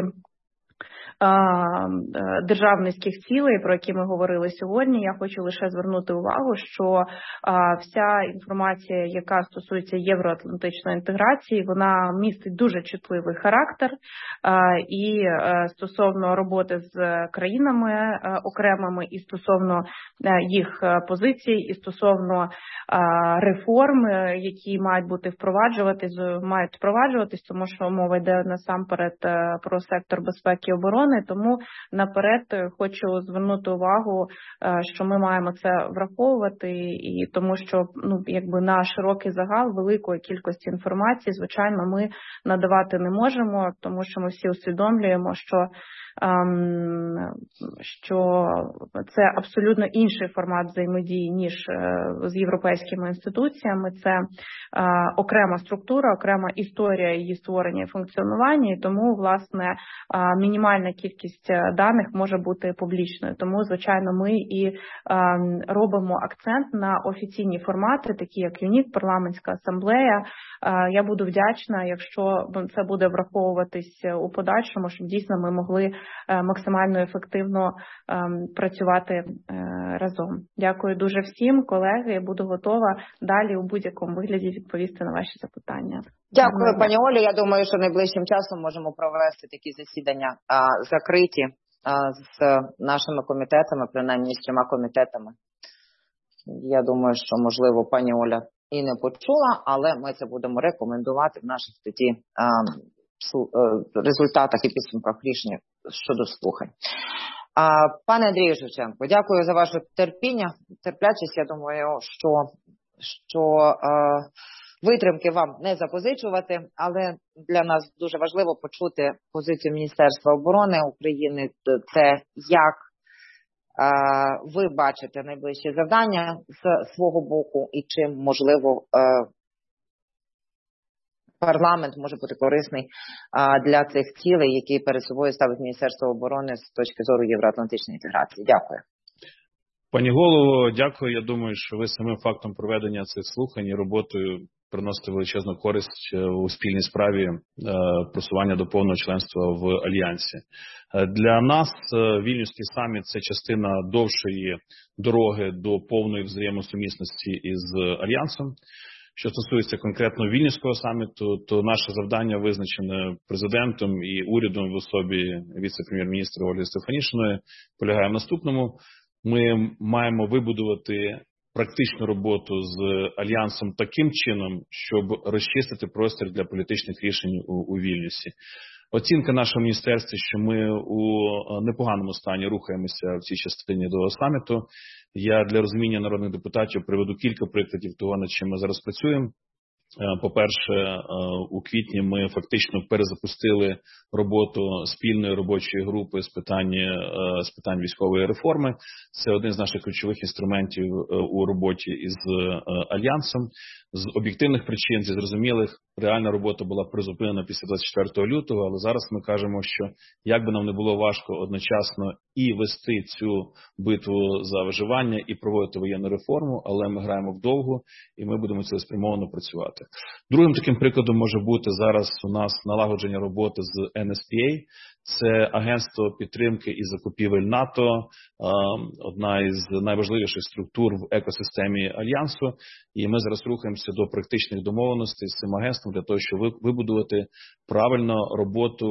державницьких цілей, про які ми говорили сьогодні. Я хочу лише звернути увагу, що вся інформація, яка стосується євроатлантичної інтеграції, вона містить дуже чутливий характер, і стосовно роботи з країнами окремими, і стосовно їх позицій, і стосовно реформ, які мають впроваджуватись, тому що мова йде насамперед про сектор безпеки і оборони. Тому наперед хочу звернути увагу, що ми маємо це враховувати, і тому що на широкий загал великої кількості інформації, звичайно, ми надавати не можемо, тому що ми всі усвідомлюємо, що це абсолютно інший формат взаємодії, ніж з європейськими інституціями. Це окрема структура, окрема історія її створення і функціонування, і тому, власне, мінімальна кількість даних може бути публічною. Тому, звичайно, ми і робимо акцент на офіційні формати, такі як ЮНІК, парламентська асамблея. Я буду вдячна, якщо це буде враховуватись у подальшому, щоб дійсно ми могли максимально ефективно працювати разом. Дякую дуже всім, колеги. Я буду готова далі у будь-якому вигляді відповісти на ваші запитання. Дякую, пані Олі. Я думаю, що найближчим часом можемо провести такі засідання закриті з нашими комітетами, принаймні з 3 комітетами. Я думаю, що, можливо, пані Оля і не почула, але ми це будемо рекомендувати в наших тоді результатах і підсумках рішення щодо слухань. Пане Андрію Шевченко, дякую за вашу терплячість. Я думаю, що витримки вам не запозичувати, але для нас дуже важливо почути позицію Міністерства оборони України. Це як ви бачите найближчі завдання з свого боку і чим, можливо, парламент може бути корисний для цих цілей, які перед собою ставить Міністерство оборони з точки зору євроатлантичної інтеграції. Дякую. Пані голово, дякую. Я думаю, що ви самим фактом проведення цих слухань і роботою приносите величезну користь у спільній справі просування до повного членства в Альянсі. Для нас Вільнюський саміт – це частина довшої дороги до повної взаємосумісності із Альянсом. Що стосується конкретно Вільнюського саміту, то наше завдання визначене президентом і урядом в особі віце-прем'єр-міністра Ольги Стефанішиної полягає в наступному. Ми маємо вибудувати практичну роботу з Альянсом таким чином, щоб розчистити простір для політичних рішень у Вільнюсі. Оцінка нашого міністерства, що ми у непоганому стані рухаємося в цій частині до саміту. Я для розуміння народних депутатів приведу кілька прикладів того, над чим ми зараз працюємо. По-перше, у квітні ми фактично перезапустили роботу спільної робочої групи з питань військової реформи. Це один з наших ключових інструментів у роботі із Альянсом. З об'єктивних причин, зі зрозумілих, реальна робота була призупинена після 24 лютого, але зараз ми кажемо, що як би нам не було важко одночасно і вести цю битву за виживання, і проводити воєнну реформу, але ми граємо вдовго, і ми будемо цілеспрямовано працювати. Другим таким прикладом може бути зараз у нас налагодження роботи з NSPA. Це агентство підтримки і закупівель НАТО, одна із найважливіших структур в екосистемі Альянсу. І ми зараз рухаємося до практичних домовленостей з цим агентством для того, щоб вибудувати правильно роботу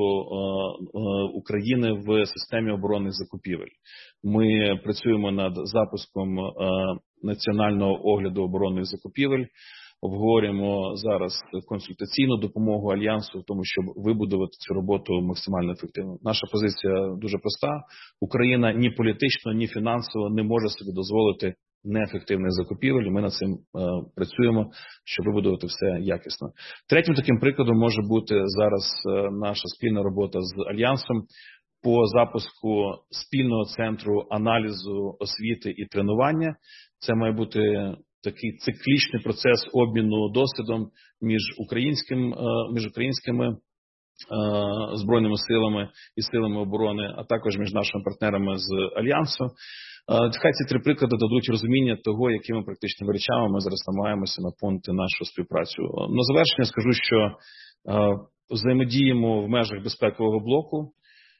України в системі оборонних закупівель. Ми працюємо над запуском національного огляду оборонних закупівель. Обговорюємо зараз консультаційну допомогу Альянсу в тому, щоб вибудувати цю роботу максимально ефективно. Наша позиція дуже проста. Україна ні політично, ні фінансово не може собі дозволити неефективних закупівель. Ми над цим працюємо, щоб вибудувати все якісно. Третім таким прикладом може бути зараз наша спільна робота з Альянсом по запуску спільного центру аналізу освіти і тренування. Це має бути такий циклічний процес обміну досвідом між українськими Збройними силами і силами оборони, а також між нашими партнерами з Альянсу. Хай ці три приклади дадуть розуміння того, якими практичними речами ми зараз намагаємося наповнити нашу співпрацю. На завершення скажу, що взаємодіємо в межах безпекового блоку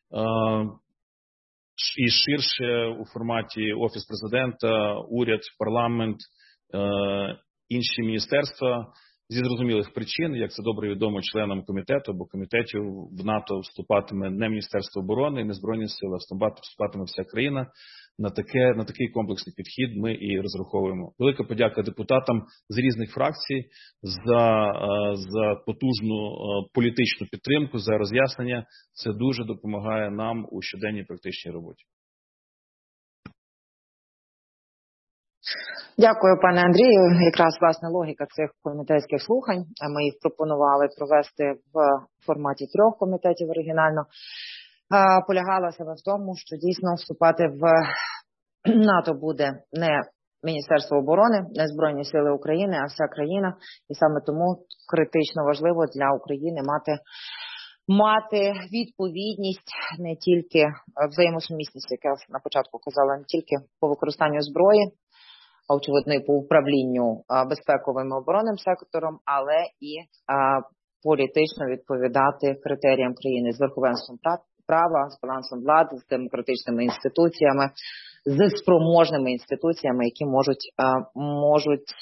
і ширше у форматі Офіс Президента, уряд, парламент, інші міністерства. Зі зрозумілих причин, як це добре відомо членам комітету або комітетів, в НАТО вступатиме не Міністерство оборони, не Збройні сили, а вступатиме вся країна. На такий комплексний підхід ми і розраховуємо. Велика подяка депутатам з різних фракцій за потужну політичну підтримку, за роз'яснення. Це дуже допомагає нам у щоденній практичній роботі. Дякую, пане Андрію. Якраз, власне, логіка цих комітетських слухань, ми їх пропонували провести в форматі 3 комітетів оригінально, полягала саме в тому, що дійсно вступати в НАТО буде не Міністерство оборони, не Збройні сили України, а вся країна. І саме тому критично важливо для України мати відповідність, не тільки взаємосумісність, як я на початку казала, не тільки по використанню зброї, очевидно, і по управлінню безпековим і оборонним сектором, але і політично відповідати критеріям країни з верховенством права, з балансом влади, з демократичними інституціями, з спроможними інституціями, які можуть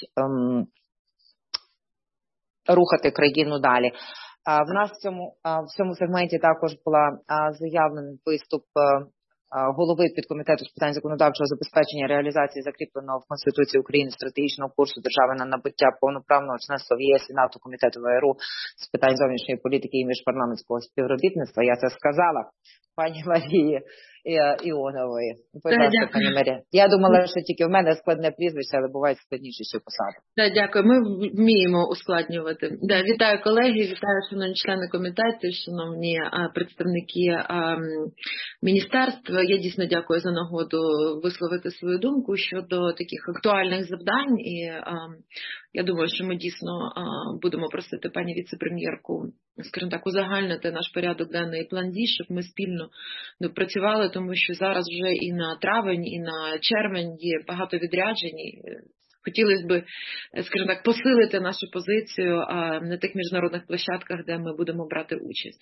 рухати країну далі. В нас в цьому сегменті також була заявлений виступ голови підкомітету з питань законодавчого забезпечення реалізації закріпленого в Конституції України стратегічного курсу держави на набуття повноправного членства в ЄС і НАТО комітету ВРУ з питань зовнішньої політики і міжпарламентського співробітництва. Я це сказала пані Марії Іонової. Будь ласка, пані Марія. Я думала, що тільки в мене складне прізвище, але бувають складніші ще посади. Дякую. Ми вміємо ускладнювати. Вітаю колеги, вітаю шановні члени комітету, шановні представники міністерства. Я дійсно дякую за нагоду висловити свою думку щодо таких актуальних завдань. І я думаю, що ми дійсно будемо просити пані віце-прем'єрку, скажімо так, узагальнити наш порядок денний і план дій, щоб ми спільно допрацювали, тому що зараз вже і на травень, і на червень є багато відряджень. Хотілося б, скажімо так, посилити нашу позицію на тих міжнародних площадках, де ми будемо брати участь.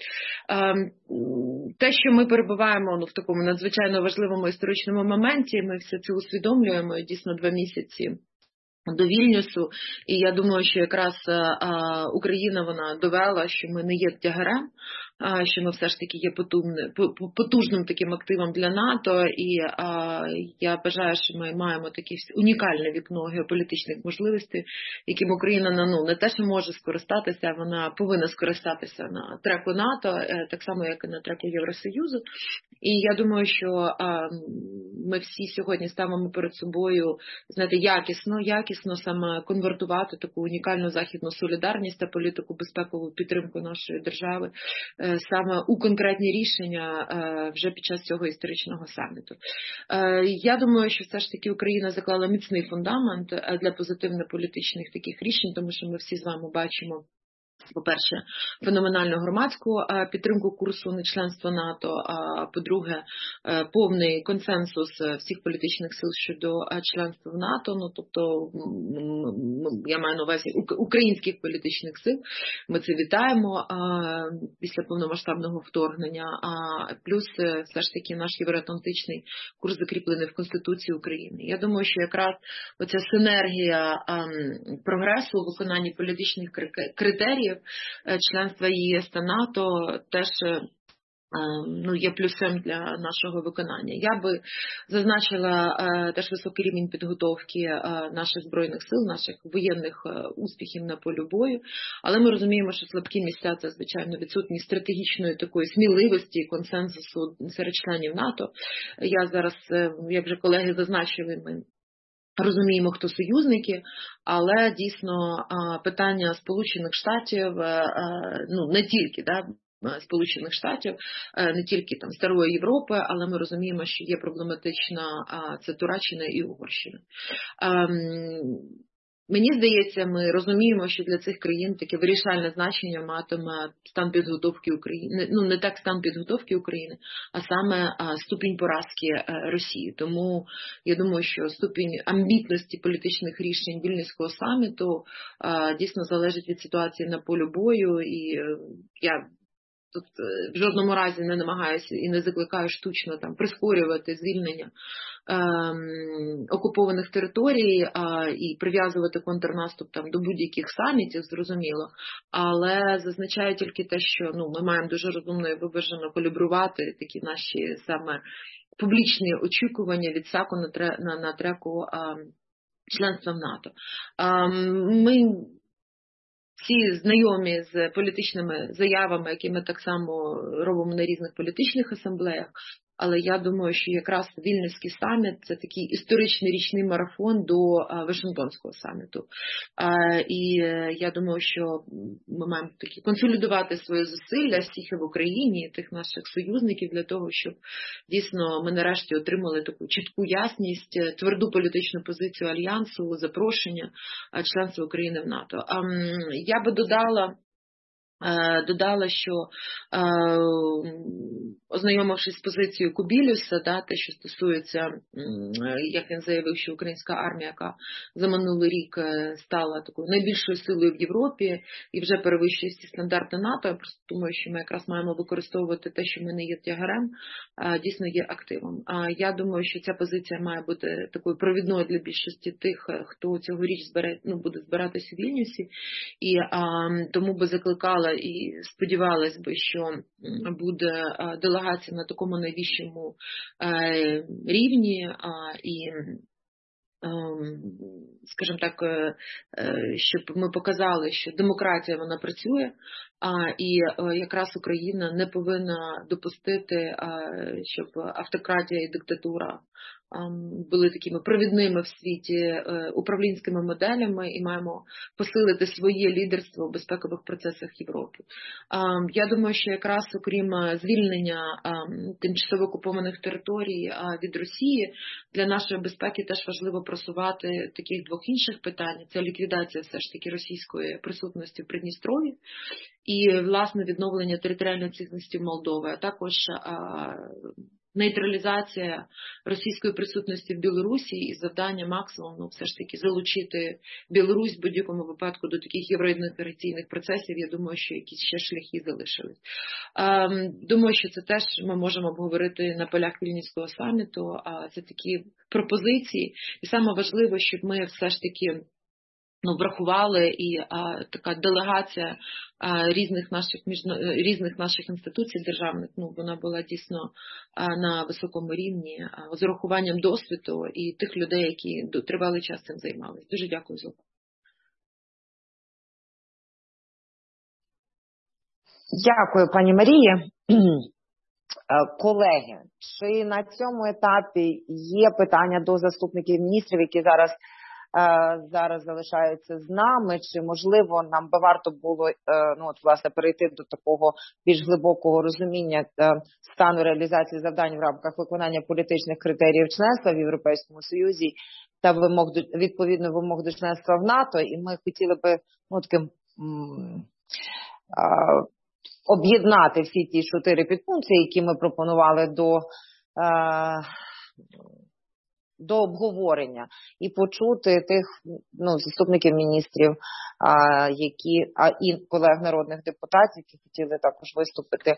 Те, що ми перебуваємо в такому надзвичайно важливому історичному моменті, ми все це усвідомлюємо, дійсно 2 місяці до Вільнюсу, і я думаю, що якраз Україна, вона довела, що ми не є тягарем, що ми все ж таки є потужним таким активом для НАТО, і я бажаю, що ми маємо таке унікальне вікно геополітичних можливостей, яким Україна не те, що може скористатися, вона повинна скористатися на треку НАТО, так само, як і на треку Євросоюзу. І я думаю, що ми всі сьогодні ставимо перед собою, знаєте, якісно саме конвертувати таку унікальну західну солідарність та політику безпекову підтримку нашої держави саме у конкретні рішення вже під час цього історичного саміту. Я думаю, що все ж таки Україна заклала міцний фундамент для позитивно-політичних таких рішень, тому що ми всі з вами бачимо, по-перше, феноменальну громадську підтримку курсу на членство НАТО, а по-друге, повний консенсус всіх політичних сил щодо членства в НАТО, тобто, я маю на увазі українських політичних сил, ми це вітаємо після повномасштабного вторгнення, плюс все ж таки наш євроатлантичний курс закріплений в Конституції України. Я думаю, що якраз оця синергія прогресу у виконанні політичних критеріїв членства ЄС та НАТО теж є плюсом для нашого виконання. Я би зазначила теж високий рівень підготовки наших збройних сил, наших воєнних успіхів на полі бою, але ми розуміємо, що слабкі місця – це, звичайно, відсутність стратегічної такої сміливості і консенсусу серед членів НАТО. Я зараз, як вже колеги зазначили, ми розуміємо, хто союзники, але дійсно питання Сполучених Штатів, ну не тільки, Сполучених Штатів, не тільки там Старої Європи, але ми розуміємо, що є проблематична це Туреччина і Угорщина. Мені здається, ми розуміємо, що для цих країн таке вирішальне значення матиме стан підготовки України, ну не так стан підготовки України, а саме ступінь поразки Росії. Тому я думаю, що ступінь амбітності політичних рішень Вільнюського саміту дійсно залежить від ситуації на полі бою, і я тут в жодному разі не намагаюся і не закликаю штучно там прискорювати звільнення окупованих територій і прив'язувати контрнаступ там до будь-яких самітів, зрозуміло, але зазначаю тільки те, що ми маємо дуже розумно і виважено калібрувати такі наші саме публічні очікування від САКу на треку членства в НАТО. Ми всі знайомі з політичними заявами, які ми так само робимо на різних політичних асамблеях, але я думаю, що якраз Вільнюський саміт – це такий історичний річний марафон до Вашингтонського саміту. І я думаю, що ми маємо такі консолідувати свої зусилля всіх і в Україні, і тих наших союзників для того, щоб дійсно ми нарешті отримали таку чітку ясність, тверду політичну позицію Альянсу, запрошення членства України в НАТО. Я би додала, що ознайомившись з позицією Кубілюса, те, що стосується, як він заявив, що українська армія, яка за минулий рік стала такою найбільшою силою в Європі і вже перевищує всі стандарти НАТО, я просто думаю, що ми якраз маємо використовувати те, що ми не є тягарем, дійсно є активом. Я думаю, що ця позиція має бути такою провідною для більшості тих, хто цьогоріч буде збиратися у Вільнюсі, і тому би закликала і сподівалась би, що буде делегація на такому найвищому рівні і, скажімо так, щоб ми показали, що демократія вона працює, і якраз Україна не повинна допустити, щоб автократія і диктатура були такими провідними в світі управлінськими моделями, і маємо посилити своє лідерство в безпекових процесах Європи. Я думаю, що якраз окрім звільнення тимчасово окупованих територій від Росії, для нашої безпеки теж важливо просувати таких двох інших питань. Це ліквідація все ж таки російської присутності в Придністров'ї і, власне, відновлення територіальної цілісності Молдови, а також нейтралізація російської присутності в Білорусі і завдання максимум, все ж таки, залучити Білорусь в будь-якому випадку до таких євроінтеграційних процесів. Я думаю, що якісь ще шляхи залишились. Думаю, що це теж ми можемо обговорити на полях Вільнюського саміту, це такі пропозиції. І саме важливо, щоб ми все ж таки врахували і така делегація різних наших інституцій державних, вона була дійсно на високому рівні, з урахуванням досвіду і тих людей, які тривалий час цим займалися. Дуже дякую за увагу. Дякую, пані Марія. Колеги, чи на цьому етапі є питання до заступників міністрів, які зараз залишаються з нами, чи можливо нам би варто було власне перейти до такого більш глибокого розуміння стану реалізації завдань в рамках виконання політичних критеріїв членства в Європейському Союзі та відповідно вимог до членства в НАТО, і ми хотіли би таким об'єднати всі ті 4 підпункти, які ми пропонували до обговорення, і почути тих заступників міністрів, і колег народних депутатів, які хотіли також виступити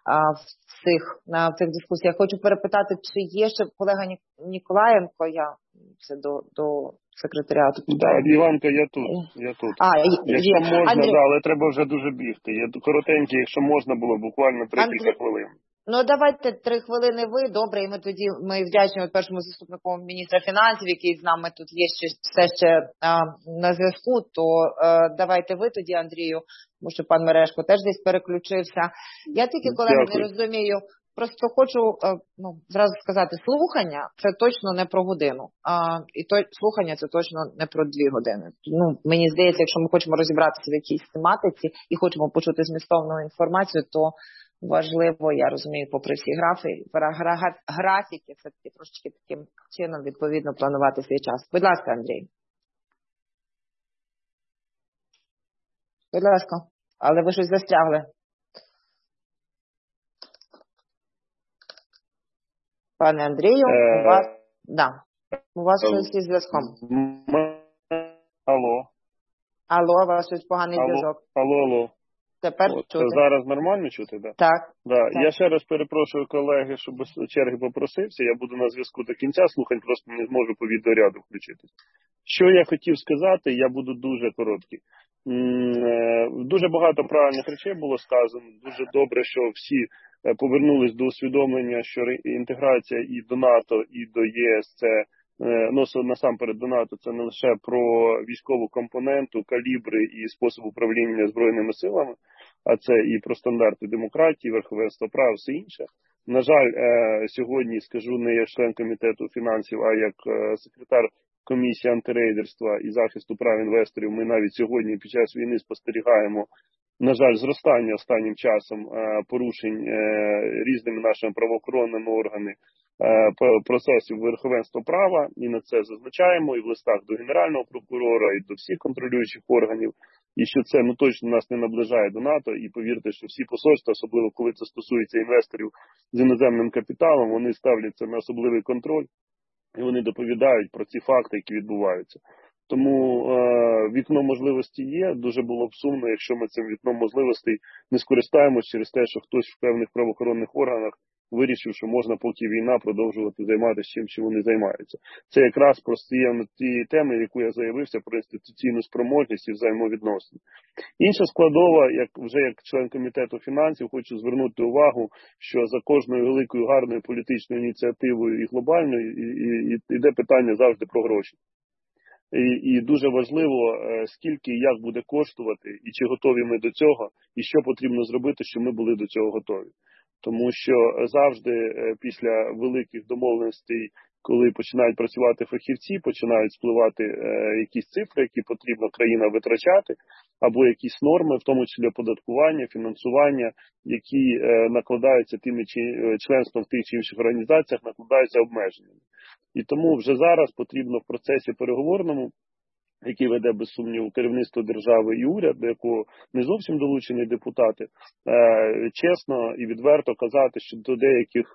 в цих дискусіях. Хочу перепитати, чи є ще колега Ніколаєнко, я це до секретаріату. Так, Іванко, я тут. Якщо можна, але треба вже дуже бігти. Я коротенький, якщо можна було, буквально 3 хвилин. Давайте 3 хвилини ви, добре, і ми вдячні першому заступнику міністра фінансів, який з нами тут є все ще на зв'язку, то давайте ви тоді, Андрію, тому що пан Мережко теж десь переключився. Я тільки, колеги, не розумію, просто хочу зразу сказати, слухання це точно не про годину, і слухання це точно не про 2 години. Мені здається, якщо ми хочемо розібратися в якійсь тематиці і хочемо почути змістовну інформацію, то важливо, я розумію, попри всі графіки, все-таки трошечки таким чином відповідно планувати свій час. Будь ласка, Андрій. Будь ласка. Але ви щось застрягли. Пане Андрію, у вас щось із зв'язком. Алло, у вас щось поганий зв'язок. Алло. Тепер чути. Зараз нормально чути, так? Так. Я ще раз перепрошую колеги, що без черги попросився. Я буду на зв'язку до кінця, слухань просто не зможу по відеоряду включитись. Що я хотів сказати, я буду дуже короткий. Дуже багато правильних речей було сказано. Дуже добре, що всі повернулись до усвідомлення, що інтеграція і до НАТО, і до ЄС це насамперед до НАТО, це не лише про військову компоненту, калібри і спосіб управління Збройними силами, а це і про стандарти демократії, верховенства прав, все інше. На жаль, сьогодні, скажу не як член комітету фінансів, а як секретар комісії антирейдерства і захисту прав інвесторів, ми навіть сьогодні під час війни спостерігаємо, на жаль, зростання останнім часом порушень різними нашими правоохоронними органами процесів верховенства права, і на це зазначаємо і в листах до Генерального прокурора, і до всіх контролюючих органів, і що це точно нас не наближає до НАТО, і повірте, що всі посольства, особливо коли це стосується інвесторів з іноземним капіталом, вони ставляться на особливий контроль, і вони доповідають про ці факти, які відбуваються. Тому вікно можливості є. Дуже було б сумно, якщо ми цим вікном можливостей не скористаємося через те, що хтось в певних правоохоронних органах вирішив, що можна поки війна продовжувати займатися чим вони займаються. Це якраз про ті теми, яку я заявився, про інституційну спроможність і взаємовідносини. Інша складова, як член комітету фінансів, хочу звернути увагу, що за кожною великою гарною політичною ініціативою і глобальною йде питання завжди про гроші. І дуже важливо, скільки і як буде коштувати, і чи готові ми до цього, і що потрібно зробити, щоб ми були до цього готові. Тому що завжди після великих домовленостей, коли починають працювати фахівці, починають спливати якісь цифри, які потрібно країна витрачати, або якісь норми, в тому числі оподаткування, фінансування, які накладаються тими членством в тих чи інших організаціях, накладаються обмеженнями. І тому вже зараз потрібно в процесі переговорному, який веде, без сумніву, керівництво держави і уряд, до якого не зовсім долучені депутати, чесно і відверто казати, що до деяких,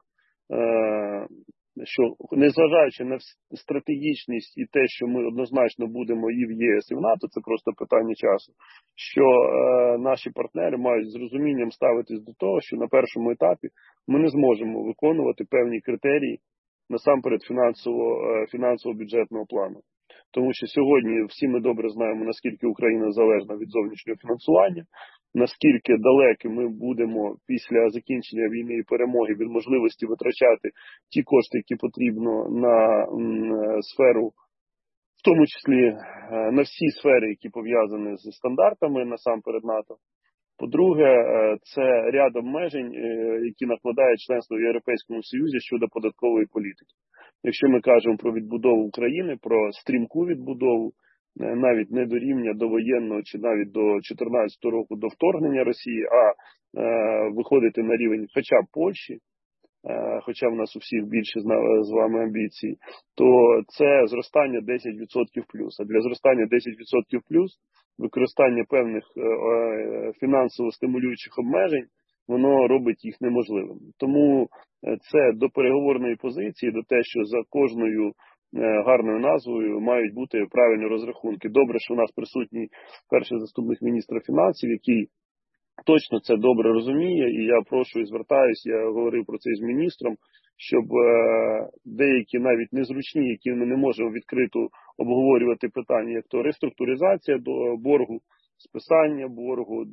що незважаючи на стратегічність і те, що ми однозначно будемо і в ЄС, і в НАТО, це просто питання часу, що наші партнери мають з розумінням ставитись до того, що на першому етапі ми не зможемо виконувати певні критерії, насамперед фінансово-бюджетного плану. Тому що сьогодні всі ми добре знаємо, наскільки Україна залежна від зовнішнього фінансування, наскільки далекі ми будемо після закінчення війни і перемоги від можливості витрачати ті кошти, які потрібно на сферу, в тому числі на всі сфери, які пов'язані з стандартами, насамперед НАТО. По-друге, це ряд обмежень, які накладає членство в Європейському Союзі щодо податкової політики. Якщо ми кажемо про відбудову України, про стрімку відбудову, навіть не до рівня довоєнного чи навіть до 2014 року, до вторгнення Росії, а виходити на рівень хоча б Польщі, хоча в нас у всіх більше з вами амбіції, то це зростання 10% плюс. А для зростання 10% плюс використання певних фінансово стимулюючих обмежень, воно робить їх неможливим. Тому це до переговорної позиції, до те, що за кожною гарною назвою мають бути правильні розрахунки. Добре, що у нас присутній перший заступник міністра фінансів, який точно це добре розуміє, і я прошу і звертаюсь, я говорив про це з міністром, щоб деякі навіть незручні, які ми не можемо відкрито обговорювати питання, як то реструктуризація до боргу, списання боргу,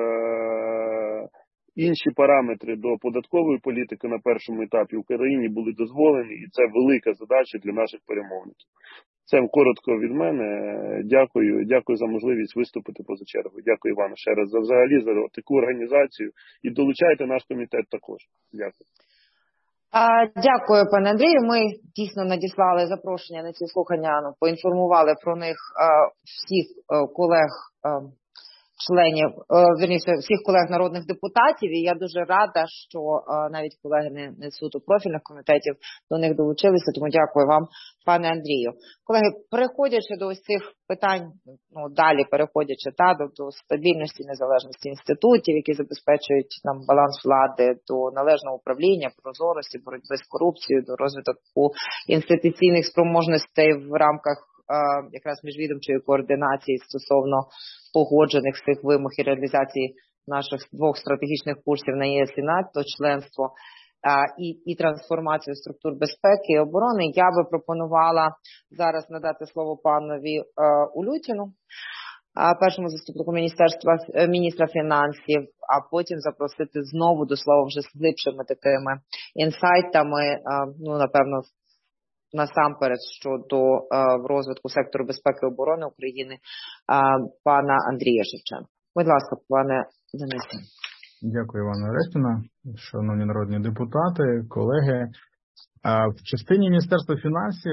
інші параметри до податкової політики на першому етапі в Україні були дозволені, і це велика задача для наших перемовників. Це коротко від мене. Дякую за можливість виступити поза чергою. Дякую вам ще раз за таку організацію. І долучайте наш комітет також. Дякую. Дякую, пане Андрію. Ми дійсно надіслали запрошення на ці слухання, поінформували про них всіх колег, членів, вірніше, всіх колег народних депутатів, і я дуже рада, що навіть колеги не суто профільних комітетів до них долучилися, тому дякую вам, пане Андрію. Колеги, переходячи до ось цих питань, далі переходячи до стабільності, незалежності інститутів, які забезпечують нам баланс влади, до належного управління, прозорості, боротьби з корупцією, до розвитку інституційних спроможностей в рамках якраз міжвідомчої координації стосовно погоджених з цих вимог і реалізації наших двох стратегічних курсів на ЄС і НАТО, членство і трансформацію структур безпеки і оборони, я би пропонувала зараз надати слово панові Улютіну, першому заступнику міністра фінансів, а потім запросити знову до слова вже з глибшими такими інсайтами, напевно, насамперед щодо розвитку сектору безпеки і оборони України пана Андрія Шевченка. Будь ласка, пане Денисе. Дякую, Івана Орестівна, шановні народні депутати, колеги. В частині Міністерства фінансів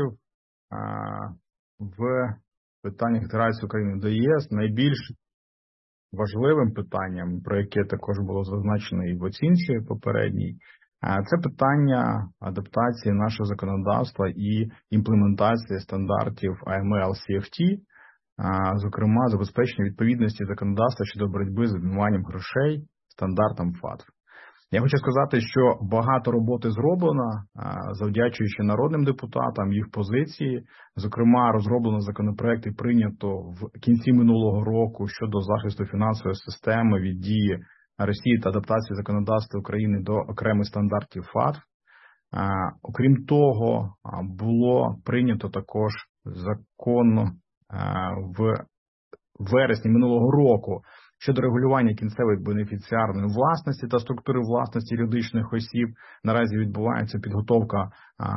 в питаннях інтеграції України до ЄС найбільш важливим питанням, про яке також було зазначено і в оцінці попередній, це питання адаптації нашого законодавства і імплементації стандартів AML CFT, зокрема забезпечення відповідності законодавства щодо боротьби з відмиванням грошей стандартам ФАТФ. Я хочу сказати, що багато роботи зроблено, завдячуючи народним депутатам, їх позиції. Зокрема, розроблено законопроект і прийнято в кінці минулого року щодо захисту фінансової системи від дії Росії та адаптації законодавства України до окремих стандартів ФАТФ. Окрім того, було прийнято також закон в вересні минулого року щодо регулювання кінцевої бенефіціарної власності та структури власності юридичних осіб. Наразі відбувається підготовка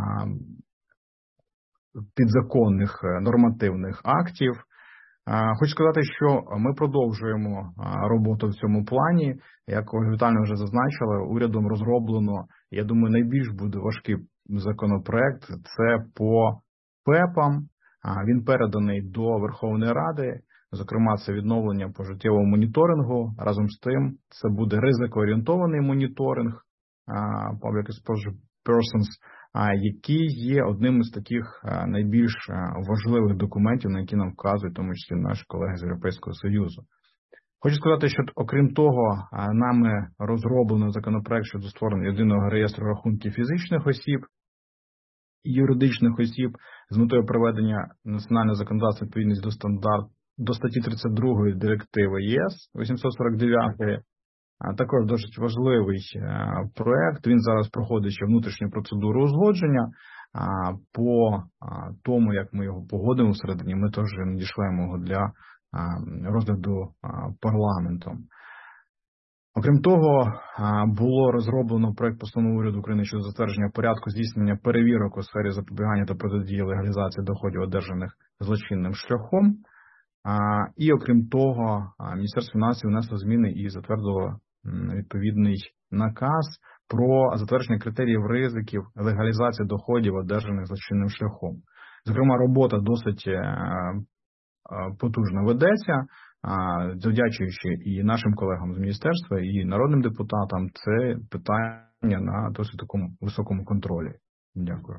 підзаконних нормативних актів. Хочу сказати, що ми продовжуємо роботу в цьому плані. Як Ольга Віталіївна вже зазначила, урядом розроблено, я думаю, найбільш буде важкий законопроект. Це по ПЕПам. Він переданий до Верховної Ради. Зокрема, це відновлення пожиттєвого моніторингу. Разом з тим, це буде ризикоорієнтований моніторинг Public Exposure Persons, який є одним із таких найбільш важливих документів, на які нам вказують, в тому числі наші колеги з Європейського Союзу. Хочу сказати, що окрім того, нами розроблено законопроект щодо створення єдиного реєстру рахунків фізичних осіб і юридичних осіб з метою приведення національного законодавства відповідність до статті 32 директиви ЄС 849. Також досить важливий проект. Він зараз проходить ще внутрішню процедуру узгодження. По тому, як ми його погодимо всередині, ми теж надішлемо його для розгляду парламентом. Окрім того, було розроблено проект постанови уряду України щодо затвердження порядку здійснення перевірок у сфері запобігання та протидії легалізації доходів, одержаних злочинним шляхом. І окрім того, Міністерство фінансів внесло зміни і затвердило відповідний наказ про затвердження критеріїв ризиків легалізації доходів, одержаних злочинним шляхом. Зокрема, робота досить потужно ведеться, завдячуючи і нашим колегам з міністерства, і народним депутатам. Це питання на досить такому високому контролі. Дякую.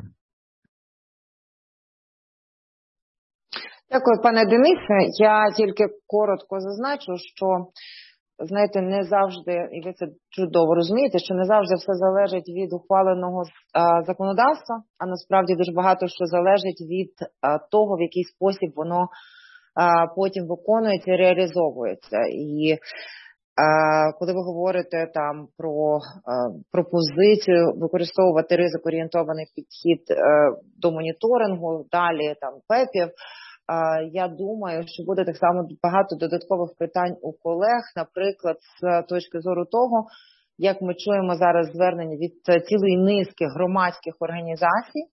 Дякую, пане Денисе. Я тільки коротко зазначу, що, знаєте, не завжди, і ви це чудово розумієте, що не завжди все залежить від ухваленого законодавства, а насправді дуже багато що залежить від того, в який спосіб воно потім виконується і реалізовується. І коли ви говорите там про пропозицію використовувати ризикоорієнтований підхід до моніторингу, далі там ПЕПів, я думаю, що буде так само багато додаткових питань у колег, наприклад, з точки зору того, як ми чуємо зараз звернення від цілої низки громадських організацій,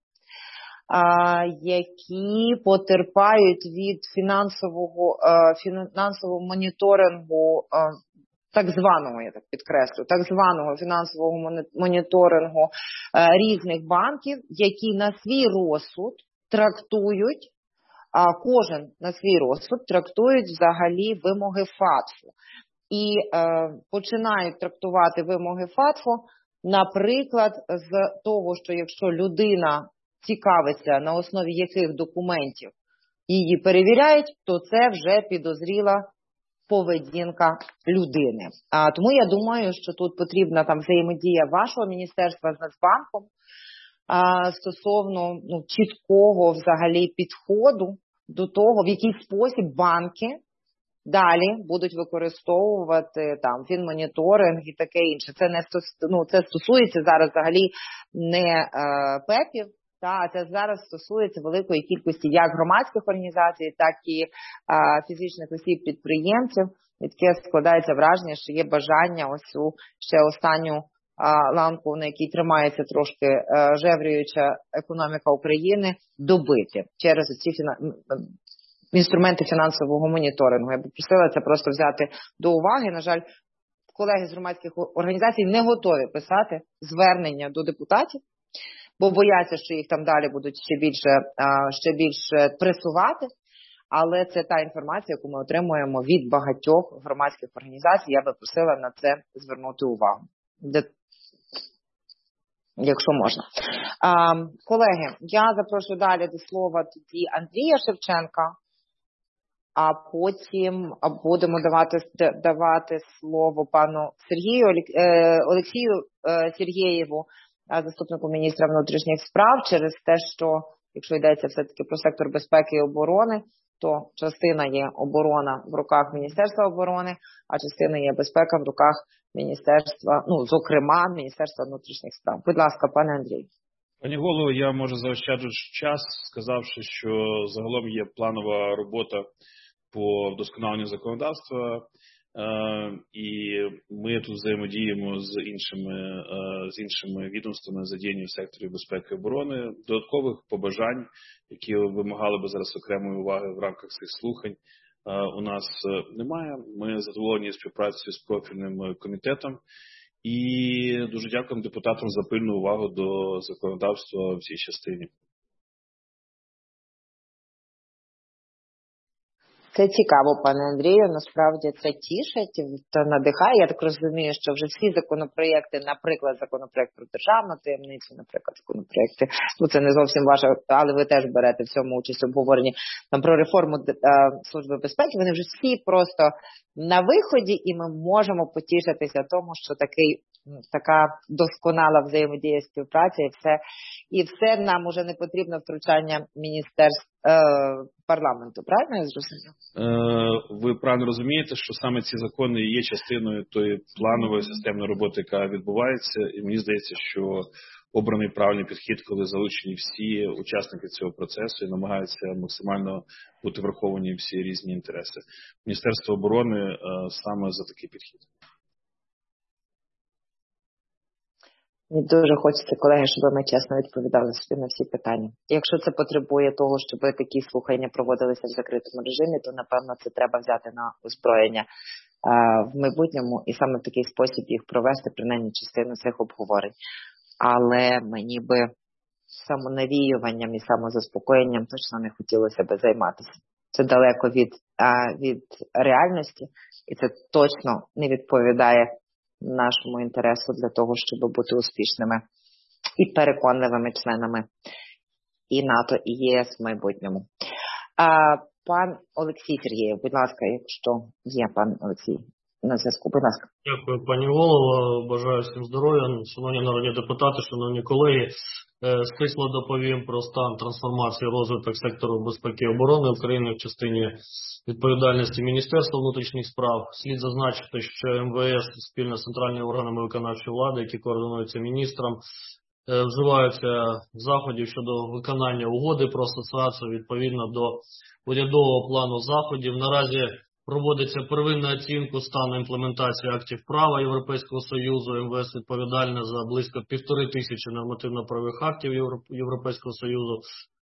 які потерпають від фінансового моніторингу так званого, я так підкреслю, так званого фінансового моніторингу різних банків, які на свій розсуд трактують, кожен на свій розсуд трактують взагалі вимоги ФАТФу. І починають трактувати вимоги ФАТФу, наприклад, з того, що якщо людина цікавиться, на основі яких документів її перевіряють, то це вже підозріла поведінка людини. Тому я думаю, що тут потрібна там взаємодія вашого міністерства з Нацбанком стосовно чіткого взагалі підходу до того, в який спосіб банки далі будуть використовувати там фінмоніторинг і таке інше. Це стосується зараз взагалі не ПЕПів, а це зараз стосується великої кількості як громадських організацій, так і фізичних осіб-підприємців. І таке складається враження, що є бажання ось цю ще останню ланку, на якій тримається трошки жевріюча економіка України, добити через ці інструменти фінансового моніторингу. Я б просила це просто взяти до уваги. На жаль, колеги з громадських організацій не готові писати звернення до депутатів, бо бояться, що їх там далі будуть ще більше пресувати. Але це та інформація, яку ми отримуємо від багатьох громадських організацій. Я би просила на це звернути увагу, якщо можна. Колеги, я запрошую далі до слова тоді Андрія Шевченка, а потім будемо давати слово пану Олексію Сергєєву, заступнику міністра внутрішніх справ, через те, що, якщо йдеться все-таки про сектор безпеки і оборони, то частина є оборона в руках Міністерства оборони, а частина є безпека в руках Міністерства, зокрема, Міністерства внутрішніх справ. Будь ласка, пане Андрій. Пані голово, я, може, заощаджу час, сказавши, що загалом є планова робота по вдосконаленню законодавства, і ми тут взаємодіємо з іншими відомствами, задіяні в секторі безпеки і оборони. Додаткових побажань, які вимагали би зараз окремої уваги в рамках цих слухань, у нас немає. Ми задоволені співпрацею з профільним комітетом і дуже дякуємо депутатам за пильну увагу до законодавства в цій частині. Це цікаво, пане Андрію, насправді це тішить та надихає. Я так розумію, що вже всі законопроєкти, наприклад, законопроєкт про державну таємницю, наприклад, законопроєкти, це не зовсім ваше, але ви теж берете в цьому участь в обговоренні, про реформу Служби безпеки, вони вже всі просто на виході, і ми можемо потішитися тому, що така досконала взаємодія, співпраця, і все нам уже не потрібно втручання міністерств парламенту, правильно я зрозумів? Ви правильно розумієте, що саме ці закони є частиною тої планової системної роботи, яка відбувається, і мені здається, що обраний правильний підхід, коли залучені всі учасники цього процесу і намагаються максимально бути враховані всі різні інтереси. Міністерство оборони саме за такий підхід. Мені дуже хочеться, колеги, щоб ми чесно відповідали собі на всі питання. Якщо це потребує того, щоб такі слухання проводилися в закритому режимі, то, напевно, це треба взяти на озброєння в майбутньому і саме в такий спосіб їх провести, принаймні частину цих обговорень. Але мені би самонавіюванням і самозаспокоєнням точно не хотілося би займатися. Це далеко від реальності, і це точно не відповідає нашому інтересу для того, щоб бути успішними і переконливими членами і НАТО, і ЄС в майбутньому. Пан Олексій Сергєєв, будь ласка, якщо є пан Олексій на зв'язку, будь ласка. Дякую, пані голово. Бажаю всім здоров'я. Шановні народні депутати, шановні колеги, стисло доповім про стан трансформації і розвиток сектору безпеки і оборони України в частині відповідальності Міністерства внутрішніх справ. Слід зазначити, що МВС спільно з центральними органами виконавчої влади, які координуються міністром, вживаються заходів щодо виконання угоди про асоціацію відповідно до урядового плану заходів. Наразі проводиться первинна оцінка стану імплементації актів права Європейського Союзу. МВС відповідальне за близько 1500 нормативно-правових актів Європейського Союзу.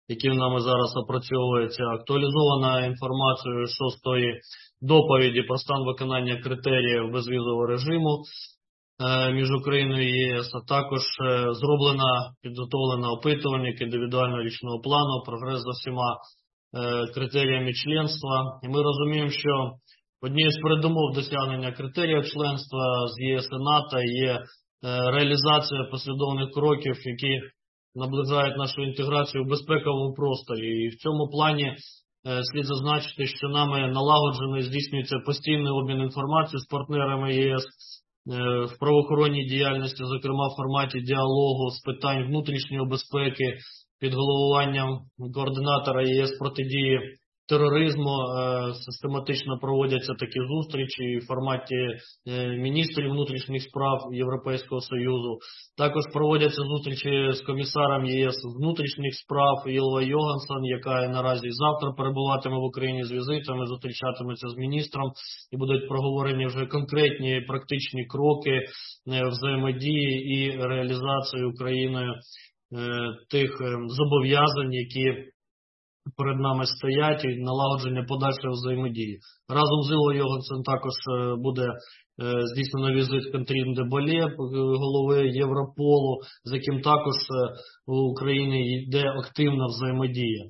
які нами зараз опрацьовуються, актуалізована інформація 6-ї доповіді про стан виконання критеріїв безвізового режиму між Україною і ЄС, а також підготовлено опитування індивідуального річного плану, прогрес за всіма критеріями членства. І ми розуміємо, що однією з передумов досягнення критеріїв членства з ЄС і НАТО є реалізація послідовних кроків, які наближають нашу інтеграцію в безпековому просторі. І в цьому плані слід зазначити, що нами налагоджено і здійснюється постійний обмін інформацією з партнерами ЄС в правоохоронній діяльності, зокрема в форматі діалогу з питань внутрішньої безпеки під головуванням координатора ЄС протидії тероризму. Систематично проводяться такі зустрічі в форматі міністрів внутрішніх справ Європейського Союзу. Також проводяться зустрічі з комісаром ЄС з внутрішніх справ Ілва Йоганссон, яка наразі завтра перебуватиме в Україні з візитами, зустрічатиметься з міністром і будуть проговорені вже конкретні практичні кроки взаємодії і реалізації Україною тих зобов'язань, які перед нами стоять, і налагодження подальшої взаємодії. Разом з Ілвою Йоганссон також буде здійснено візит Катрін де Болє, голови Європолу, з яким також в Україні йде активна взаємодія.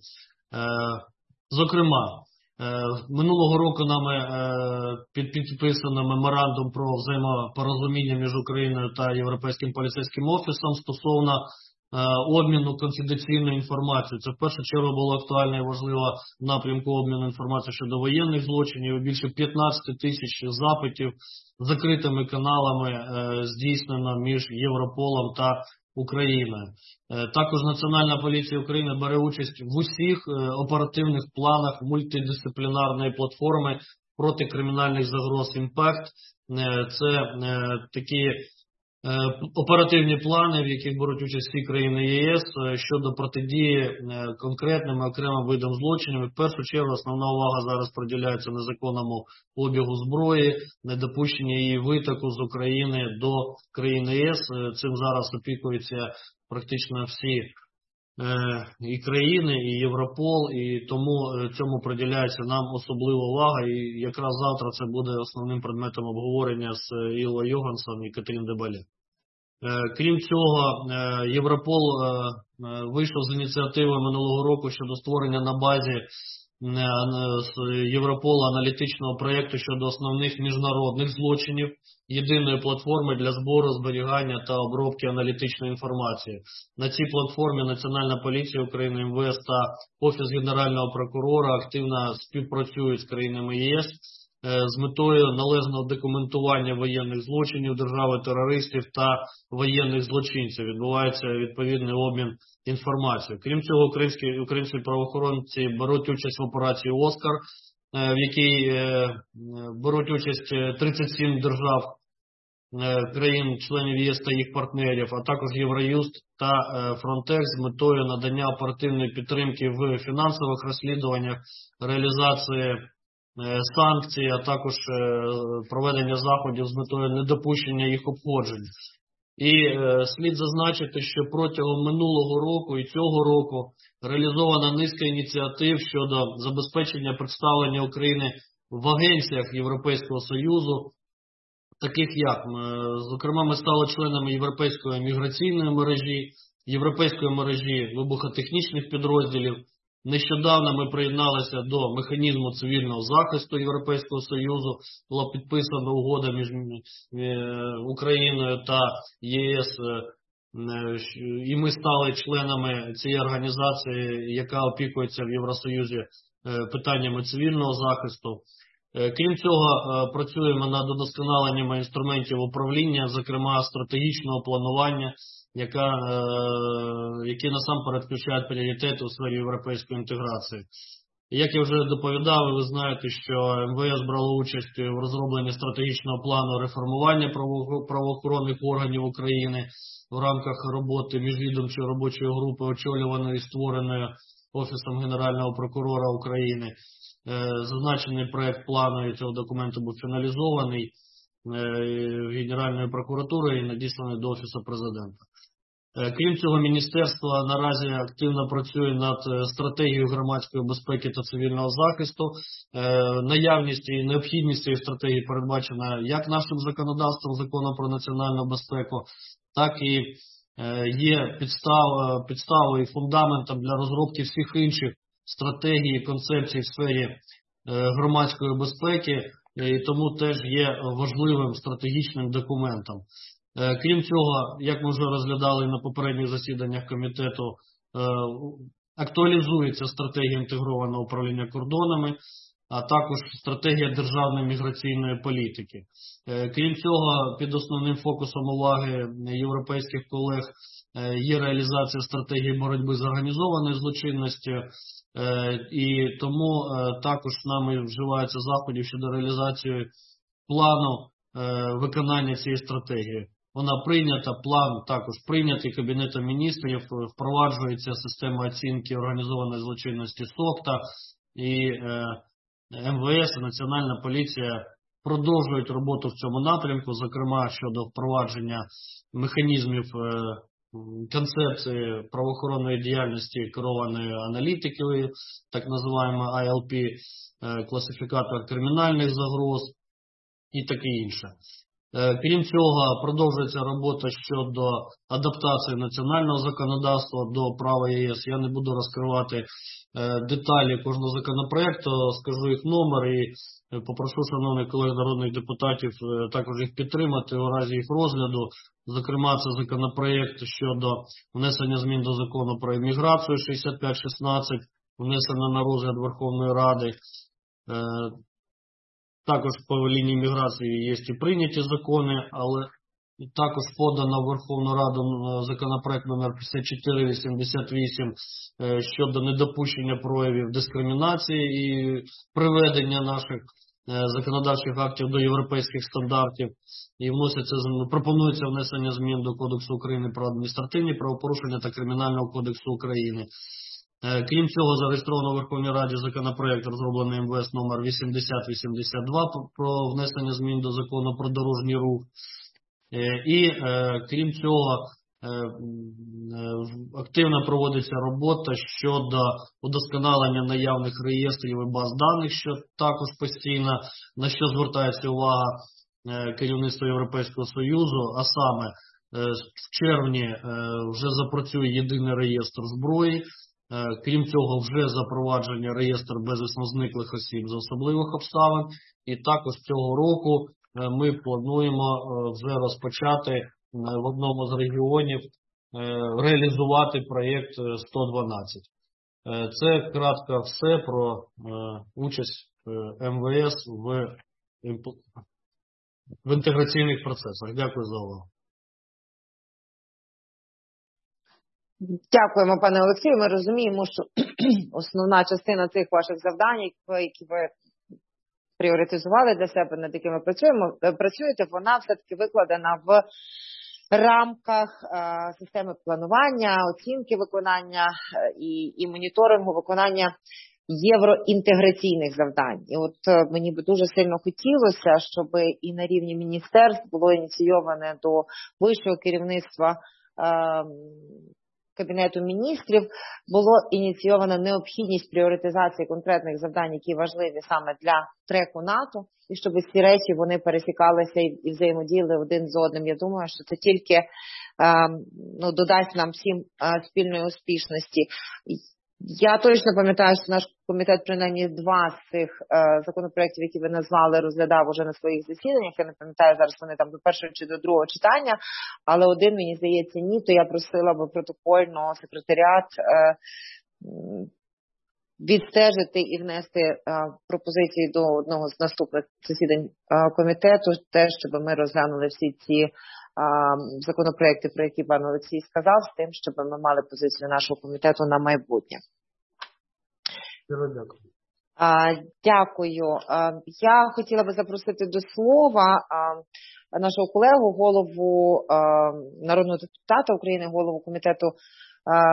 Зокрема, минулого року нами підписано меморандум про взаємопорозуміння між Україною та Європейським поліцейським офісом стосовно обміну конфіденційної інформації. Це в першу чергу було актуально і важливо в напрямку обміну інформації щодо воєнних злочинів. Більше 15 тисяч запитів закритими каналами здійснено між Європолом та Україною. Також Національна поліція України бере участь в усіх оперативних планах мультидисциплінарної платформи проти кримінальних загроз «Імпект». Це такі оперативні плани, в яких беруть участь всі країни ЄС щодо протидії конкретним окремим видам злочинів. В першу чергу основна увага зараз приділяється незаконному обігу зброї, недопущення її витоку з України до країн ЄС. Цим зараз опікуються практично всі і країни, і Європол, і тому цьому приділяється нам особлива увага, і якраз завтра це буде основним предметом обговорення з Ілвою Йоганссон і Катрін де Болє. Крім цього, Європол вийшов з ініціативою минулого року щодо створення на базі Європола аналітичного проєкту щодо основних міжнародних злочинів, єдиної платформи для збору, зберігання та обробки аналітичної інформації. На цій платформі Національна поліція України, МВС та Офіс Генерального прокурора активно співпрацюють з країнами ЄС з метою належного документування воєнних злочинів держави-терористів та воєнних злочинців. Відбувається відповідний обмін інформацією. Крім цього, українські правоохоронці беруть участь в операції «Оскар», в якій беруть участь 37 держав, країн-членів ЄС та їх партнерів, а також Євроюст та Фронтекс з метою надання оперативної підтримки в фінансових розслідуваннях, реалізації санкцій, а також проведення заходів з метою недопущення їх обходжень. І слід зазначити, що протягом минулого року і цього року реалізована низка ініціатив щодо забезпечення представлення України в агенціях Європейського Союзу, таких як, зокрема, ми стали членами Європейської міграційної мережі, Європейської мережі вибухотехнічних підрозділів. Нещодавно ми приєдналися до механізму цивільного захисту Європейського Союзу, була підписана угода між Україною та ЄС, і ми стали членами цієї організації, яка опікується в Євросоюзі питаннями цивільного захисту. Крім цього, працюємо над удосконаленням інструментів управління, зокрема стратегічного планування, які насамперед включають пріоритети у сфері європейської інтеграції. Як я вже доповідав, ви знаєте, що МВС брало участь в розробленні стратегічного плану реформування правоохоронних органів України в рамках роботи міжвідомчої робочої групи, очолюваної і створеною Офісом Генерального прокурора України. Зазначений проект плану цього документу був фіналізований Генеральною прокуратурою і надісланий до Офісу Президента. Крім цього, міністерство наразі активно працює над стратегією громадської безпеки та цивільного захисту. Наявність і необхідність цієї стратегії передбачена як нашим законодавством, законом про національну безпеку, так і є підставою і фундаментом для розробки всіх інших стратегій і концепцій в сфері громадської безпеки, і тому теж є важливим стратегічним документом. Крім цього, як ми вже розглядали на попередніх засіданнях комітету, актуалізується стратегія інтегрованого управління кордонами, а також стратегія державної міграційної політики. Крім цього, під основним фокусом уваги європейських колег є реалізація стратегії боротьби з організованою злочинністю, і тому також нами вживаються заходів щодо реалізації плану виконання цієї стратегії. Вона прийнята, план також прийнятий Кабінетом міністрів, впроваджується система оцінки організованої злочинності СОКТА, і МВС і Національна поліція продовжують роботу в цьому напрямку, зокрема щодо впровадження механізмів концепції правоохоронної діяльності керованої аналітикою, так називаємо ILP, класифікатор кримінальних загроз і таке інше. Крім цього, продовжується робота щодо адаптації національного законодавства до права ЄС. Я не буду розкривати деталі кожного законопроекту, скажу їх номер і попрошу шановних колег народних депутатів також їх підтримати у разі їх розгляду. Зокрема, це законопроект щодо внесення змін до закону про імміграцію 6516, внесено на розгляд Верховної Ради. Також по лінії міграції є і прийняті закони, але також подано в Верховну Раду законопроект номер 5488 щодо недопущення проявів дискримінації і приведення наших законодавчих актів до європейських стандартів. І пропонується внесення змін до Кодексу України про адміністративні правопорушення та Кримінального кодексу України. Крім цього, зареєстровано в Верховній Раді законопроект, розроблений МВС номер 8082 про внесення змін до Закону про дорожній рух. І крім цього, активно проводиться робота щодо удосконалення наявних реєстрів і баз даних, що також постійно, на що звертається увага керівництво Європейського Союзу, а саме в червні вже запрацює єдиний реєстр зброї. Крім цього, вже запровадження реєстру безвісно зниклих осіб з особливих обставин. І також цього року ми плануємо вже розпочати в одному з регіонів реалізувати проєкт 112. Це кратко все про участь МВС в інтеграційних процесах. Дякую за увагу. Дякуємо, пане Олексію. Ми розуміємо, що основна частина цих ваших завдань, які ви пріоритизували для себе, над якими працюєте, вона все-таки викладена в рамках системи планування, оцінки виконання і моніторингу виконання євроінтеграційних завдань. І от мені би дуже сильно хотілося, щоб і на рівні міністерств було ініційоване до вищого керівництва Кабінету міністрів, було ініційована необхідність пріоритизації конкретних завдань, які важливі саме для треку НАТО, і щоб ці речі вони пересікалися і взаємодіяли один з одним. Я думаю, що це тільки додасть нам всім спільної успішності. Я точно пам'ятаю, що наш комітет принаймні два з цих законопроєктів, які ви назвали, розглядав уже на своїх засіданнях. Я не пам'ятаю зараз, вони там до першого чи до другого читання, але один, мені здається, ні, то я просила би протокольно секретаріат відстежити і внести пропозиції до одного з наступних засідань комітету, те, щоб ми розглянули всі ці законопроекти, про які пан Олексій сказав, з тим, щоб ми мали позицію нашого комітету на майбутнє. Дякую. Дякую. Я хотіла би запросити до слова нашого колегу, голову народного депутата України, голову комітету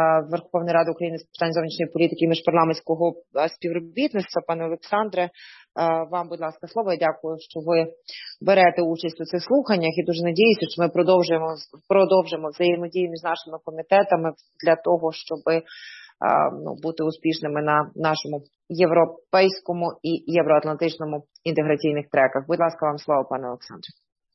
Верховної Ради України з питань зовнішньої політики і міжпарламентського співробітництва, пане Олександре. вам, будь ласка, слово. Дякую, що ви берете участь у цих слуханнях і дуже надіюся, що ми продовжимо взаємодію між нашими комітетами для того, щоб бути успішними на нашому європейському і євроатлантичному інтеграційних треках. Будь ласка, вам слово, пане Олександре.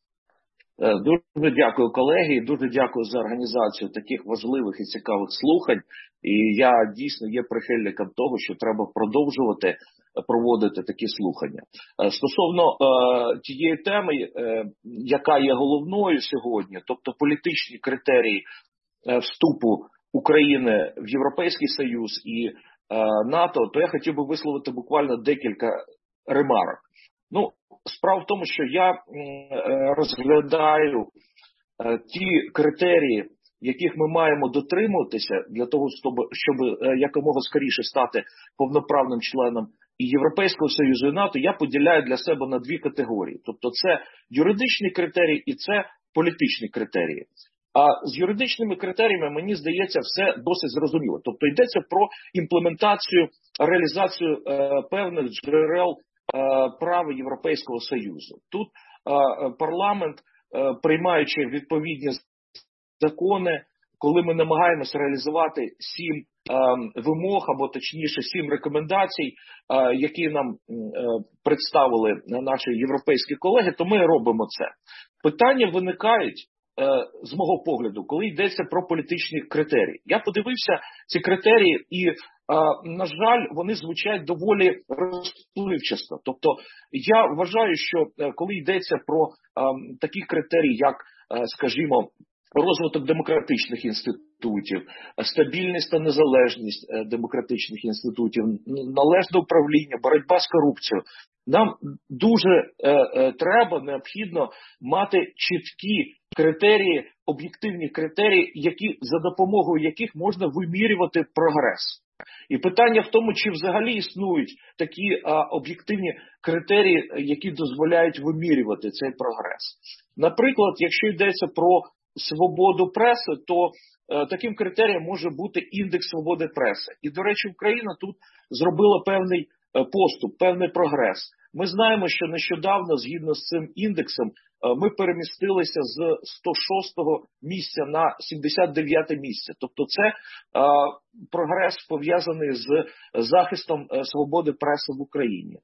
Дуже дякую, колеги, дуже дякую за організацію таких важливих і цікавих слухань. І я дійсно є прихильником того, що треба продовжувати проводити такі слухання. Стосовно тієї теми, яка є головною сьогодні, тобто політичні критерії вступу України в Європейський Союз і НАТО, то я хотів би висловити буквально декілька ремарок. Справа в тому, що я розглядаю ті критерії, яких ми маємо дотримуватися для того, щоб якомога скоріше стати повноправним членом і Європейського Союзу, і НАТО, я поділяю для себе на дві категорії. Тобто це юридичні критерії і це політичні критерії. А з юридичними критеріями, мені здається, все досить зрозуміло. Тобто йдеться про імплементацію, реалізацію певних джерел права Європейського Союзу. Тут парламент, приймаючи відповідні закони, коли ми намагаємося реалізувати 7 вимог, або точніше 7 рекомендацій, які нам представили наші європейські колеги, то ми робимо це. Питання виникають, з мого погляду, коли йдеться про політичні критерії. Я подивився ці критерії і, на жаль, вони звучать доволі розпливчасто. Тобто я вважаю, що коли йдеться про такі критерії, як, скажімо, розвиток демократичних інститутів, стабільність та незалежність демократичних інститутів, належне управління, боротьба з корупцією, нам дуже необхідно мати чіткі критерії, об'єктивні критерії, за допомогою яких можна вимірювати прогрес. І питання в тому, чи взагалі існують такі об'єктивні критерії, які дозволяють вимірювати цей прогрес. Наприклад, якщо йдеться про свободу преси, то таким критерієм може бути індекс свободи преси. І, до речі, Україна тут зробила певний поступ, певний прогрес. Ми знаємо, що нещодавно, згідно з цим індексом, ми перемістилися з 106-го місця на 79-те місце. Тобто це прогрес пов'язаний з захистом свободи преси в Україні.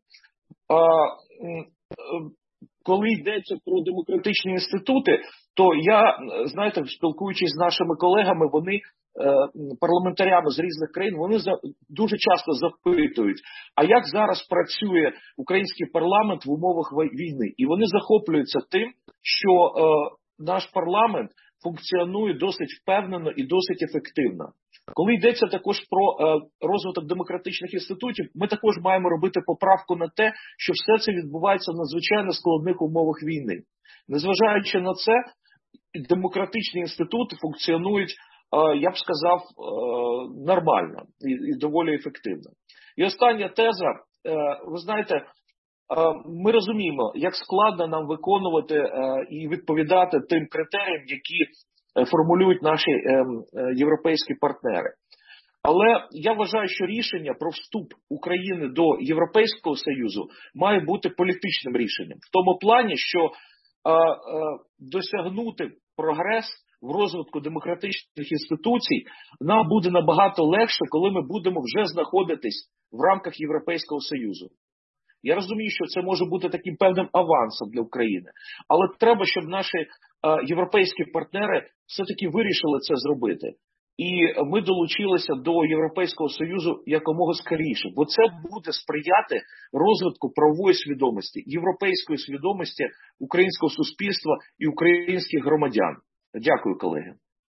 Коли йдеться про демократичні інститути, то я, знаєте, спілкуючись з нашими колегами, вони, парламентарями з різних країн, вони дуже часто запитують, а як зараз працює український парламент в умовах війни? І вони захоплюються тим, що наш парламент функціонує досить впевнено і досить ефективно. Коли йдеться також про розвиток демократичних інститутів, ми також маємо робити поправку на те, що все це відбувається в надзвичайно складних умовах війни. Незважаючи на це, демократичні інститути функціонують, я б сказав, нормально і доволі ефективно. І остання теза, ви знаєте, ми розуміємо, як складно нам виконувати і відповідати тим критеріям, які формулюють наші європейські партнери. Але я вважаю, що рішення про вступ України до Європейського Союзу має бути політичним рішенням. В тому плані, що досягнути прогрес в розвитку демократичних інституцій нам буде набагато легше, коли ми будемо вже знаходитись в рамках Європейського Союзу. Я розумію, що це може бути таким певним авансом для України. Але треба, щоб наші європейські партнери все-таки вирішили це зробити. І ми долучилися до Європейського Союзу якомога скоріше. Бо це буде сприяти розвитку правової свідомості, європейської свідомості українського суспільства і українських громадян. Дякую, колеги.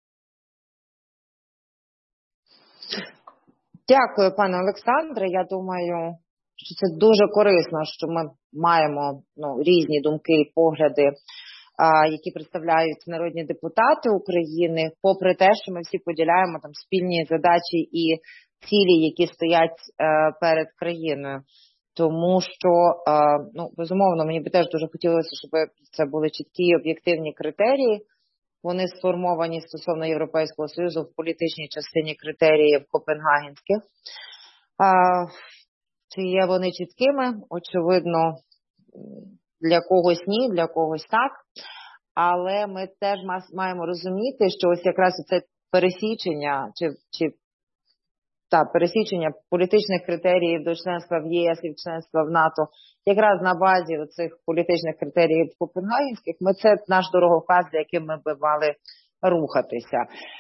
Дякую, пане Олександре. Я думаю, що це дуже корисно, що ми маємо різні думки і погляди, які представляють народні депутати України, попри те, що ми всі поділяємо там спільні задачі і цілі, які стоять перед країною. Тому що, безумовно, мені би теж дуже хотілося, щоб це були чіткі і об'єктивні критерії. Вони сформовані стосовно Європейського Союзу в політичній частині критеріїв копенгагенських. Чи є вони чіткими? Очевидно, для когось ні, для когось так. Але ми теж маємо розуміти, що ось якраз це пересічення пересічення політичних критеріїв до членства в ЄС і членства в НАТО, якраз на базі цих політичних критеріїв копенгагенських, це наш дороговказ, за яким ми б мали рухатися.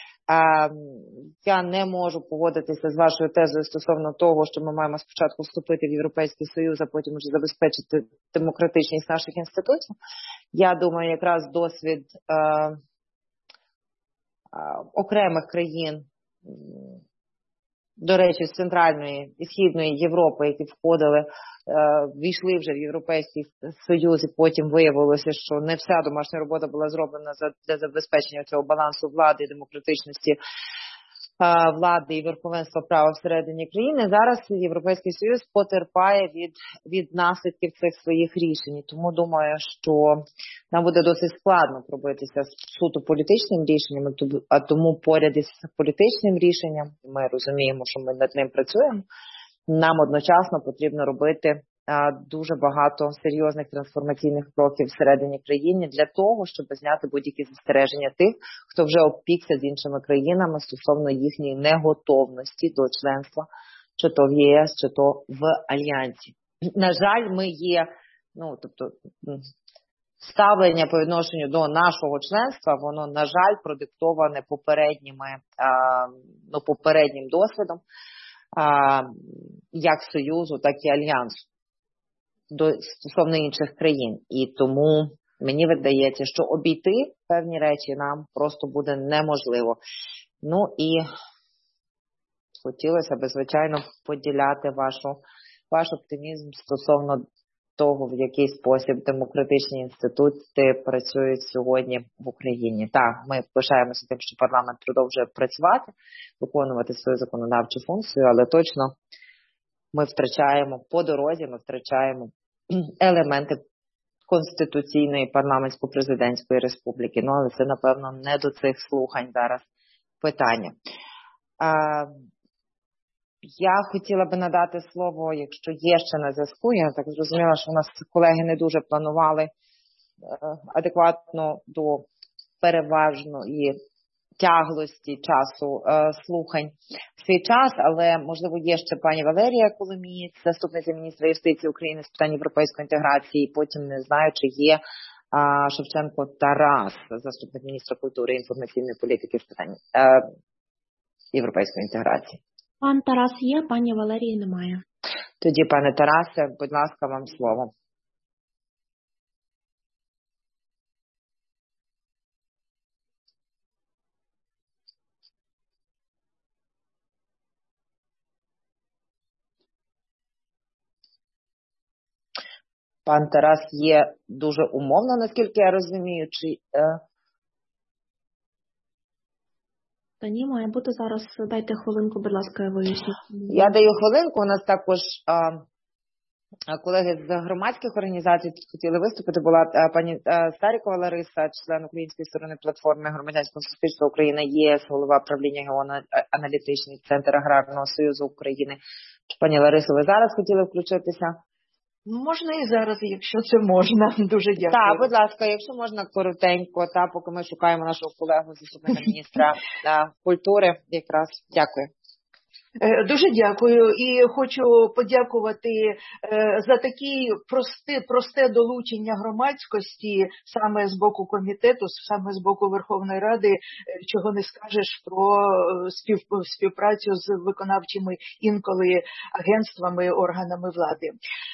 Я не можу погодитися з вашою тезою стосовно того, що ми маємо спочатку вступити в Європейський Союз, а потім вже забезпечити демократичність наших інститутів. Я думаю, якраз досвід окремих країн, до речі, з Центральної і Східної Європи, які війшли вже в Європейський Союз, і потім виявилося, що не вся домашня робота була зроблена для забезпечення цього балансу влади, демократичності влади і верховенства права всередині країни. Зараз Європейський Союз потерпає від наслідків цих своїх рішень. Тому думаю, що нам буде досить складно пробитися з суто політичним рішенням, а тому поряд із політичним рішенням, ми розуміємо, що ми над ним працюємо, нам одночасно потрібно робити дуже багато серйозних трансформаційних кроків всередині країни для того, щоб зняти будь-які застереження тих, хто вже обпікся з іншими країнами стосовно їхньої неготовності до членства, чи то в ЄС, чи то в Альянсі. На жаль, ми є, ставлення по відношенню до нашого членства, воно, на жаль, продиктоване попереднім досвідом, як Союзу, так і Альянсу стосовно інших країн. І тому мені видається, що обійти певні речі нам просто буде неможливо. І хотілося б, звичайно, поділяти ваш оптимізм стосовно того, в який спосіб демократичні інститути працюють сьогодні в Україні. Так, ми пишаємося тим, що парламент продовжує працювати, виконувати свою законодавчу функцію, але точно ми втрачаємо елементи конституційної парламентсько-президентської республіки. Але це, напевно, не до цих слухань зараз питання. Я хотіла би надати слово, якщо є ще на зв'язку. Я так зрозуміла, що у нас колеги не дуже планували адекватно до переважної тяглості часу слухань свій час, але, можливо, є ще пані Валерія Коломієць, заступниця міністра юстиції України з питань європейської інтеграції, і потім не знаю, чи є Шевченко Тарас, заступник міністра культури і інформаційної політики з питань європейської інтеграції. Пан Тарас є, пані Валерії немає. Тоді, пане Тарасе, будь ласка, вам слово. Пан Тарас є дуже умовно, наскільки я розумію, чи... Та ні, має бути зараз. Дайте хвилинку, будь ласка, я виясню. Я даю хвилинку. У нас також колеги з громадських організацій хотіли виступити. Була пані Старікова Лариса, член Української сторони платформи Громадянського суспільства України, ЄС, голова правління Геоаналітичний центр Аграрного союзу України. Пані Ларисо, ви зараз хотіли включитися? Можна і зараз, якщо це можна. Дуже дякую. Так, будь ласка, якщо можна коротенько, поки ми шукаємо нашого колегу, заступника міністра культури, якраз. Дякую. Дуже дякую і хочу подякувати за таке просте долучення громадськості саме з боку комітету, саме з боку Верховної Ради, чого не скажеш про співпрацю з виконавчими інколи агентствами, органами влади.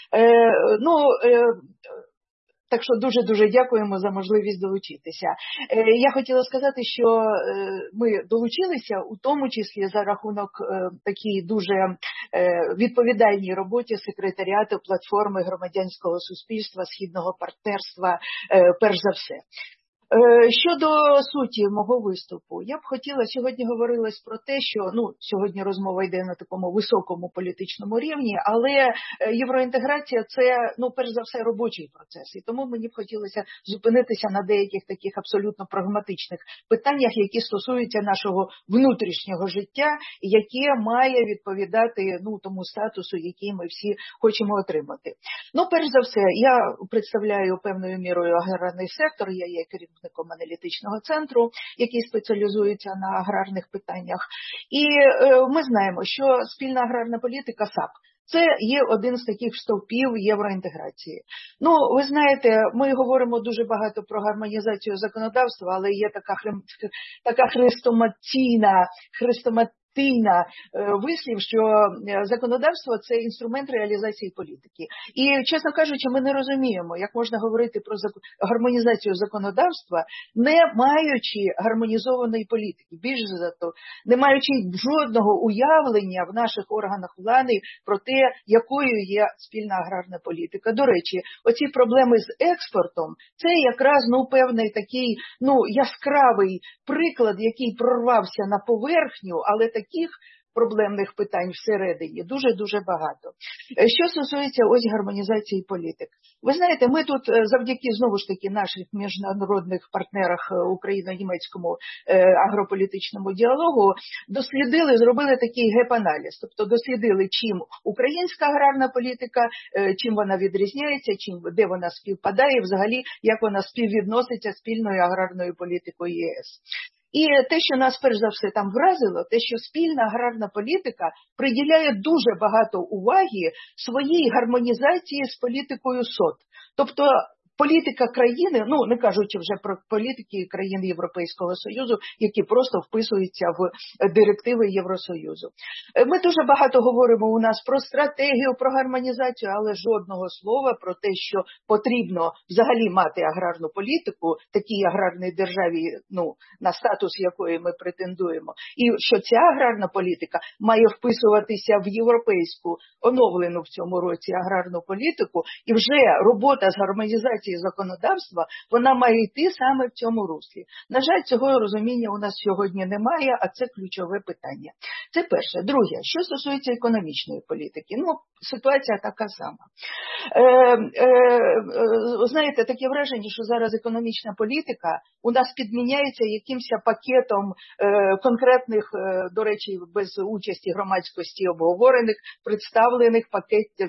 Так що дуже-дуже дякуємо за можливість долучитися. Я хотіла сказати, що ми долучилися, у тому числі за рахунок такій дуже відповідальній роботі секретаріату платформи громадянського суспільства Східного партнерства, перш за все. Щодо суті мого виступу, я б хотіла, сьогодні говорилось про те, що, сьогодні розмова йде на такому високому політичному рівні, але євроінтеграція – це, перш за все, робочий процес. І тому мені б хотілося зупинитися на деяких таких абсолютно прагматичних питаннях, які стосуються нашого внутрішнього життя, яке має відповідати, тому статусу, який ми всі хочемо отримати. Перш за все, я представляю певною мірою аграрний сектор, я є керівником аналітичного центру, який спеціалізується на аграрних питаннях. І ми знаємо, що спільна аграрна політика САП – це є один з таких стовпів євроінтеграції. Ви знаєте, ми говоримо дуже багато про гармонізацію законодавства, але є така хрестоматійна вислів, що законодавство – це інструмент реалізації політики. І, чесно кажучи, ми не розуміємо, як можна говорити про гармонізацію законодавства, не маючи гармонізованої політики. Більше за то, не маючи жодного уявлення в наших органах влади про те, якою є спільна аграрна політика. До речі, оці проблеми з експортом – це якраз, певний такий, яскравий приклад, який прорвався на поверхню, але таких проблемних питань всередині дуже-дуже багато. Що стосується ось гармонізації політик. Ви знаєте, ми тут завдяки, знову ж таки, наших міжнародних партнерах україно-німецькому агрополітичному діалогу зробили такий геп-аналіз. Тобто дослідили, чим українська аграрна політика, чим вона відрізняється, де вона співпадає, і взагалі, як вона співвідноситься з спільною аграрною політикою ЄС. І те, що нас перш за все там вразило, те, що спільна аграрна політика приділяє дуже багато уваги своїй гармонізації з політикою СОТ. Тобто політика країни, не кажучи вже про політики країн Європейського Союзу, які просто вписуються в директиви Євросоюзу. Ми дуже багато говоримо у нас про стратегію, про гармонізацію, але жодного слова про те, що потрібно взагалі мати аграрну політику, такій аграрній державі, на статус якої ми претендуємо, і що ця аграрна політика має вписуватися в європейську, оновлену в цьому році аграрну політику, і вже робота з гармонізації законодавства, вона має йти саме в цьому руслі. На жаль, цього розуміння у нас сьогодні немає, а це ключове питання. Це перше. Друге, що стосується економічної політики. Ситуація така сама. Знаєте, таке враження, що зараз економічна політика у нас підміняється якимось пакетом конкретних, до речі, без участі громадськості обговорених, представлених пакетів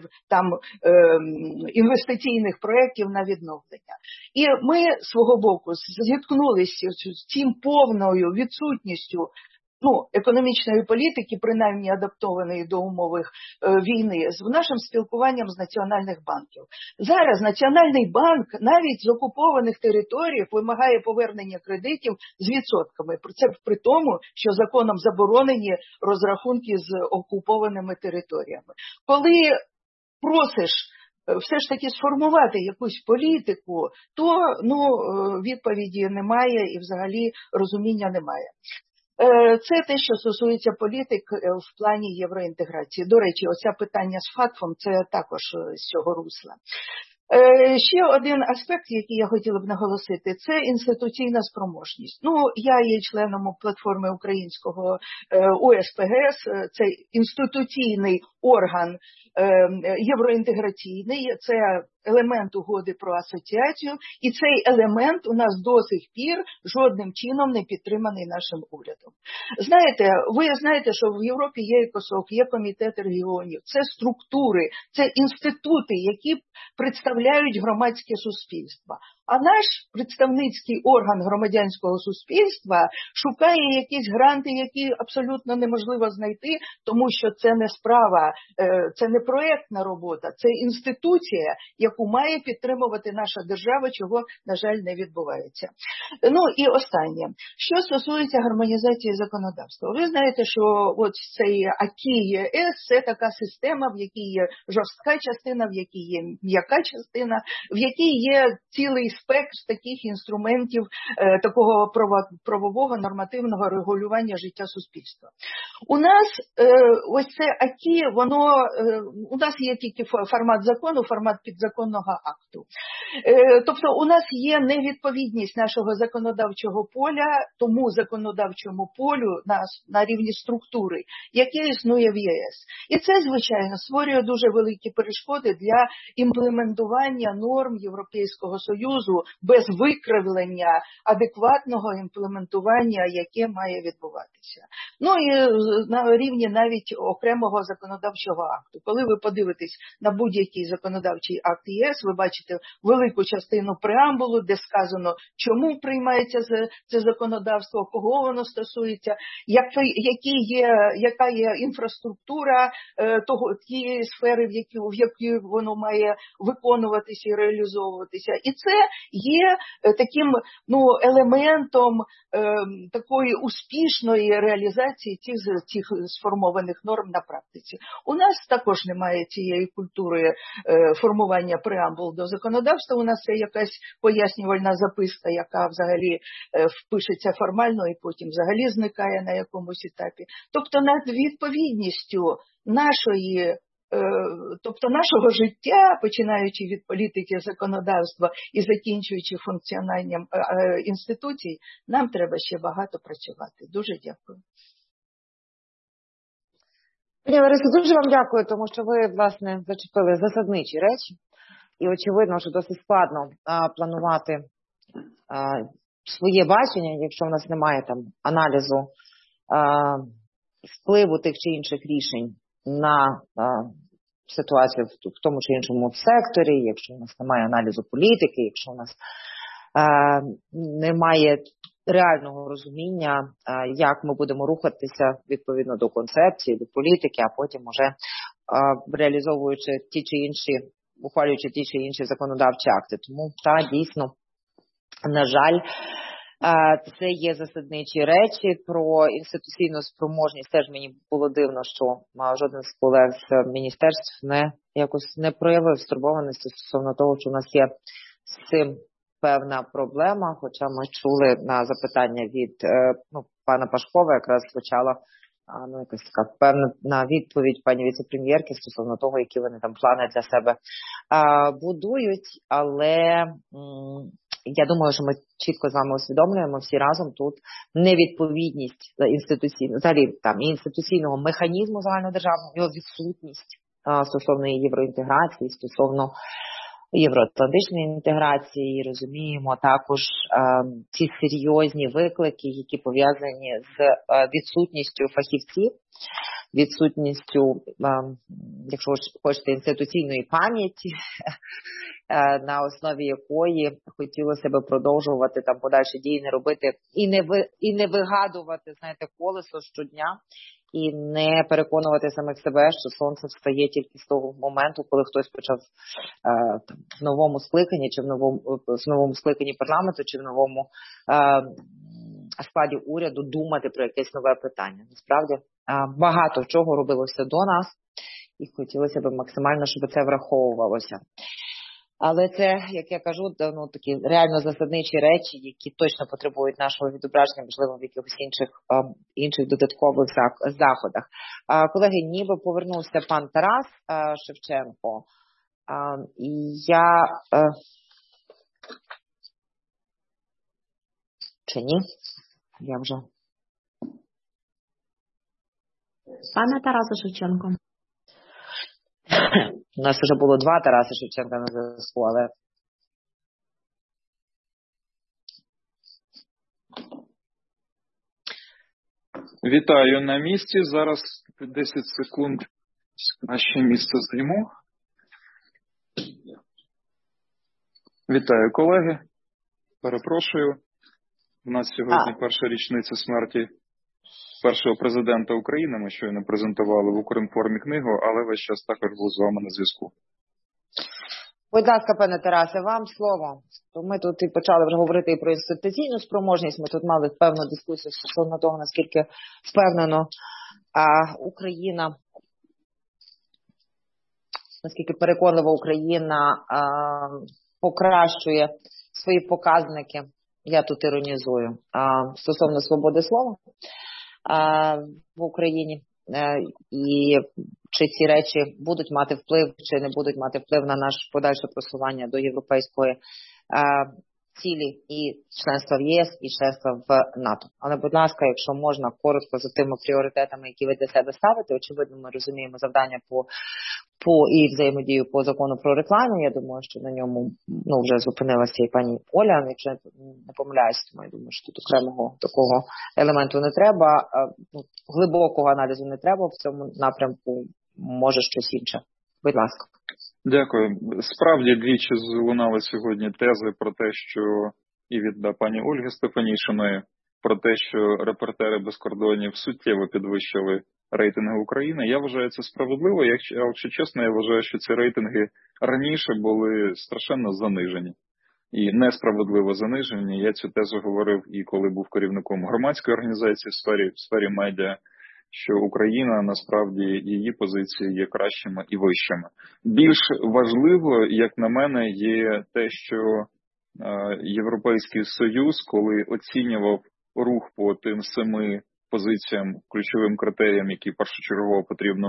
інвестиційних проєктів на відновлення. І ми свого боку зіткнулися з цим повною відсутністю економічної політики, принаймні адаптованої до умов війни, з нашим спілкуванням з національних банків. Зараз Національний банк навіть з окупованих територій вимагає повернення кредитів з відсотками. Це при тому, що законом заборонені розрахунки з окупованими територіями. Коли просиш все ж таки сформувати якусь політику, то відповіді немає і взагалі розуміння немає. Це те, що стосується політик в плані євроінтеграції. До речі, оце питання з ФАТФом – це також з цього русла. Ще один аспект, який я хотіла б наголосити, це інституційна спроможність. Я є членом платформи українського УСПГС, це інституційний орган євроінтеграційний, це елемент угоди про асоціацію, і цей елемент у нас до сих пір жодним чином не підтриманий нашим урядом. Ви знаєте, що в Європі є ЕКОСОК, є комітет регіонів, це структури, це інститути, які представляють громадське суспільство. А наш представницький орган громадянського суспільства шукає якісь гранти, які абсолютно неможливо знайти, тому що це не справа, це не проєктна робота, це інституція, яку має підтримувати наша держава, чого, на жаль, не відбувається. І останнє. Що стосується гармонізації законодавства. Ви знаєте, що от цей АКІ ЄС – це така система, в якій є жорстка частина, в якій є м'яка частина, в якій є цілий таких інструментів такого правового нормативного регулювання життя суспільства. У нас ось це АКІ, у нас є тільки формат закону, формат підзаконного акту. Тобто у нас є невідповідність нашого законодавчого поля тому законодавчому полю на рівні структури, яке існує в ЄС. І це, звичайно, створює дуже великі перешкоди для імплементування норм Європейського Союзу без викривлення адекватного імплементування, яке має відбуватися. Ну і на рівні навіть окремого законодавчого акту. Коли ви подивитесь на будь-який законодавчий акт ЄС, ви бачите велику частину преамбулу, де сказано, чому приймається це законодавство, кого воно стосується, яка є інфраструктура тієї сфери, в якій воно має виконуватися і реалізовуватися. І це є таким елементом такої успішної реалізації цих сформованих норм на практиці. У нас також немає цієї культури формування преамбул до законодавства. У нас це якась пояснювальна записка, яка взагалі впишеться формально і потім взагалі зникає на якомусь етапі. Тобто над відповідністю нашого життя, починаючи від політики, законодавства і закінчуючи функціонуванням інституцій, нам треба ще багато працювати. Дуже дякую. Пані Ларисо, дуже вам дякую, тому що ви, власне, зачепили засадничі речі. І очевидно, що досить складно планувати своє бачення, якщо в нас немає там аналізу впливу тих чи інших рішень на ситуацію в тому чи іншому секторі, якщо в нас немає аналізу політики, якщо в нас немає реального розуміння, як ми будемо рухатися відповідно до концепції, до політики, а потім уже реалізовуючи ухвалюючи ті чи інші законодавчі акти. Тому, дійсно, на жаль, це є засадничі речі. Про інституційну спроможність теж мені було дивно, що жоден з колег з міністерств якось не проявив стурбованості стосовно того, що у нас є з цим певна проблема, хоча ми чули на запитання від пана Пашкова, якраз звучала якась така певна відповідь пані віце-прем'єрки стосовно того, які вони там плани для себе будують, але я думаю, що ми чітко з вами усвідомлюємо всі разом тут невідповідність інституційного механізму загальнодержавного, його відсутність стосовно євроінтеграції, стосовно євроатлантичної інтеграції, і розуміємо також ці серйозні виклики, які пов'язані з відсутністю фахівців, відсутністю, якщо ви хочете, інституційної пам'яті, на основі якої хотілося би продовжувати там подальші дії, не робити і не вигадувати, колесо щодня, і не переконувати самих себе, що сонце встає тільки з того моменту, коли хтось почав в новому скликанні, чи в новому скликанні парламенту, чи в новому складі уряду думати про якесь нове питання. Насправді, багато чого робилося до нас, і хотілося б максимально, щоб це враховувалося. Але це, як я кажу, такі реально засадничі речі, які точно потребують нашого відображення, можливо, в якихось інших додаткових заходах. Колеги, ніби повернувся пан Тарас Шевченко. І я... Чи ні? Я вже... Пане Тарасе Шевченко. У нас вже було 2 Тараси Шевченка на зв'язку, але... Вітаю на місці. Зараз 10 секунд на ще місце займу. Вітаю, колеги. Перепрошую. У нас сьогодні перша річниця смерті першого президента України. Ми щойно презентували в Укрінформі книгу, але весь час також був з вами на зв'язку. Будь ласка, пане Тарасе, вам слово. Ми тут і почали вже говорити і про інституційну спроможність. Ми тут мали певну дискусію стосовно того, наскільки впевнено Україна, наскільки переконливо Україна покращує свої показники, я тут іронізую, стосовно свободи слова в Україні. І чи ці речі будуть мати вплив, чи не будуть мати вплив на наше подальше просування до європейської цілі і членства в ЄС, і членства в НАТО. Але, будь ласка, якщо можна, коротко за тими пріоритетами, які ви для себе ставите. Очевидно, ми розуміємо завдання по і взаємодію по закону про рекламу. Я думаю, що на ньому вже зупинилася і пані Оля, якщо не помиляюсь, тому я думаю, що тут окремого такого елементу не треба, глибокого аналізу не треба в цьому напрямку, може щось інше. Будь ласка. Дякую. Справді двічі злунали сьогодні тези про те, що і від пані Ольги Стефанішиної, про те, що репортери без кордонів суттєво підвищили рейтинги України. Я вважаю це справедливо, якщо чесно, я вважаю, що ці рейтинги раніше були страшенно занижені. І несправедливо занижені. Я цю тезу говорив і коли був керівником громадської організації в сфері медіа, що Україна, насправді, її позиції є кращими і вищими. Більш важливо, як на мене, є те, що Європейський Союз, коли оцінював рух по тим 7 позиціям, ключовим критеріям, які першочергово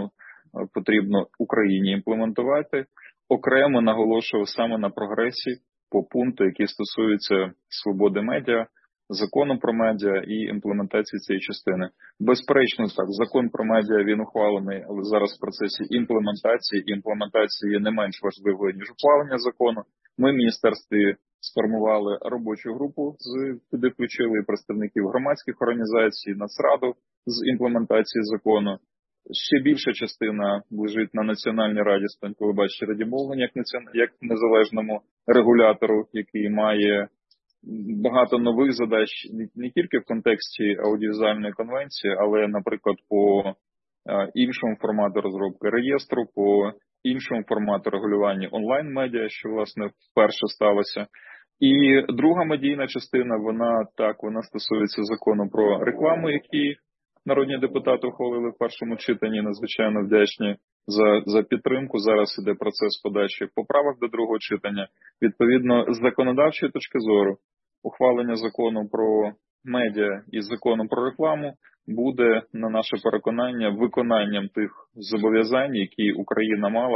потрібно Україні імплементувати, окремо наголошував саме на прогресі по пункту, який стосується свободи медіа, закону про медіа і імплементації цієї частини. Безперечно, так, закон про медіа, він ухвалений, але зараз в процесі імплементації є не менш важливою, ніж ухвалення закону. Ми в міністерстві сформували робочу групу, куди включили представників громадських організацій, Нацраду з імплементації закону. Ще більша частина лежить на Національній раді з питань телебачення і радіомовлення, як незалежному регулятору, який має багато нових задач не тільки в контексті аудіовізуальної конвенції, але, наприклад, по іншому формату розробки реєстру, по іншому формату регулювання онлайн-медіа, що, власне, вперше сталося. І друга медійна частина, вона стосується закону про рекламу, який народні депутати ухвалили в першому читанні. Надзвичайно вдячні за підтримку. Зараз іде процес подачі поправок до другого читання. Відповідно, з законодавчої точки зору, ухвалення закону про медіа і закону про рекламу буде, на наше переконання, виконанням тих зобов'язань, які Україна мала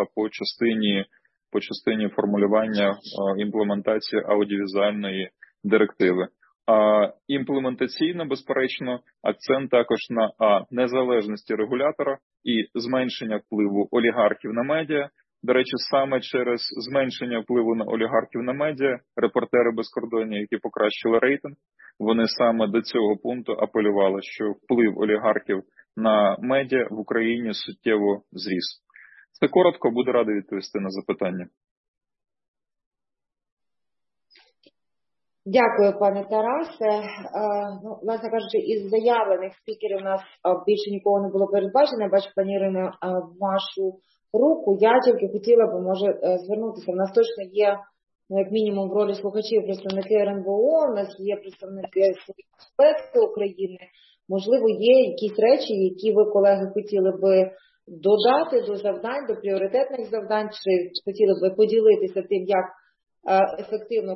по частині формулювання імплементації аудіовізуальної директиви. Імплементаційно, безперечно, акцент також на незалежності регулятора і зменшення впливу олігархів на медіа. До речі, саме через зменшення впливу на олігархів на медіа, репортери без кордонів, які покращили рейтинг, вони саме до цього пункту апелювали, що вплив олігархів на медіа в Україні суттєво зріс. Це коротко, буду радий відповісти на запитання. Дякую, пане Тарасе. Власне кажучи, із заявлених спікерів у нас більше нікого не було передбачено. Я бачу, пані Ірино, вашу руку. Я тільки хотіла б, звернутися. У нас точно є, як мінімум, в ролі слухачів представники РНБО, у нас є представники Служби України. Можливо, є якісь речі, які ви, колеги, хотіли би додати до завдань, до пріоритетних завдань, чи хотіли би поділитися тим, як ефективно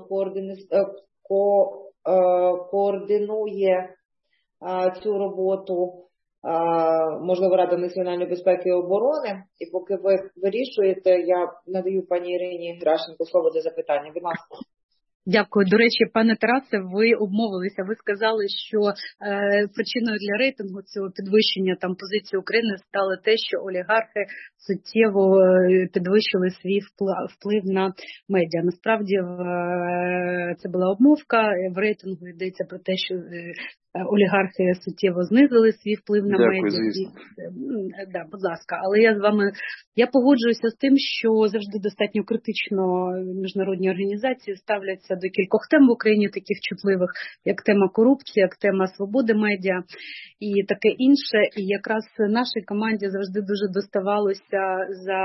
координує цю роботу, можливо, Рада національної безпеки і оборони. І поки ви вирішуєте, я надаю пані Ірині Геращенко слово для запитання. Будь ласка. Дякую. До речі, пане Тарасе, ви обмовилися. Ви сказали, що причиною для рейтингу цього підвищення позиції України стало те, що олігархи суттєво підвищили свій вплив на медіа. Насправді це була обмовка. В рейтингу йдеться про те, що олігархи суттєво знизили свій вплив на медіа. Да, будь ласка. Але я погоджуюся з тим, що завжди достатньо критично міжнародні організації ставляться до кількох тем в Україні, таких чутливих, як тема корупції, як тема свободи медіа і таке інше. І якраз нашій команді завжди дуже доставалося за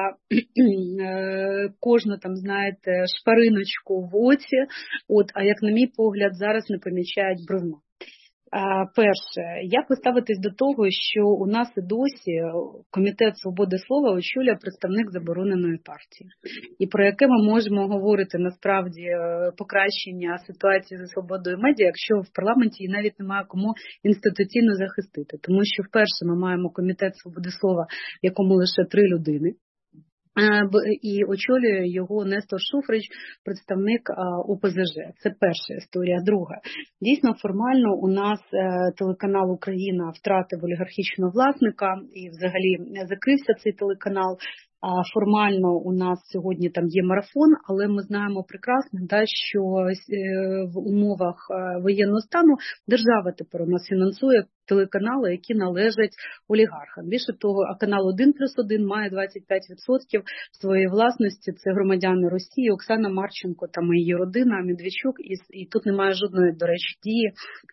кожну шпариночку в оці. А як на мій погляд, зараз не помічають бревно. Перше, як ви ставитесь до того, що у нас і досі Комітет свободи слова очолює представник забороненої партії? І про яке ми можемо говорити насправді покращення ситуації за свободою медіа, якщо в парламенті і навіть немає кому інституційно захистити? Тому що вперше ми маємо Комітет свободи слова, в якому лише 3 людини. І очолює його Нестор Шуфрич, представник ОПЗЖ. Це перша історія. Друга. Дійсно, формально у нас телеканал «Україна» втратив олігархічного власника і взагалі закрився цей телеканал. Формально у нас сьогодні там є марафон, але ми знаємо прекрасно, що в умовах воєнного стану держава тепер у нас фінансує телеканали, які належать олігархам. Більше того, канал 1+1 має 25% своєї власності, це громадяни Росії, Оксана Марченко, там її родина, Медведчук, і тут немає жодної, до речі, дії,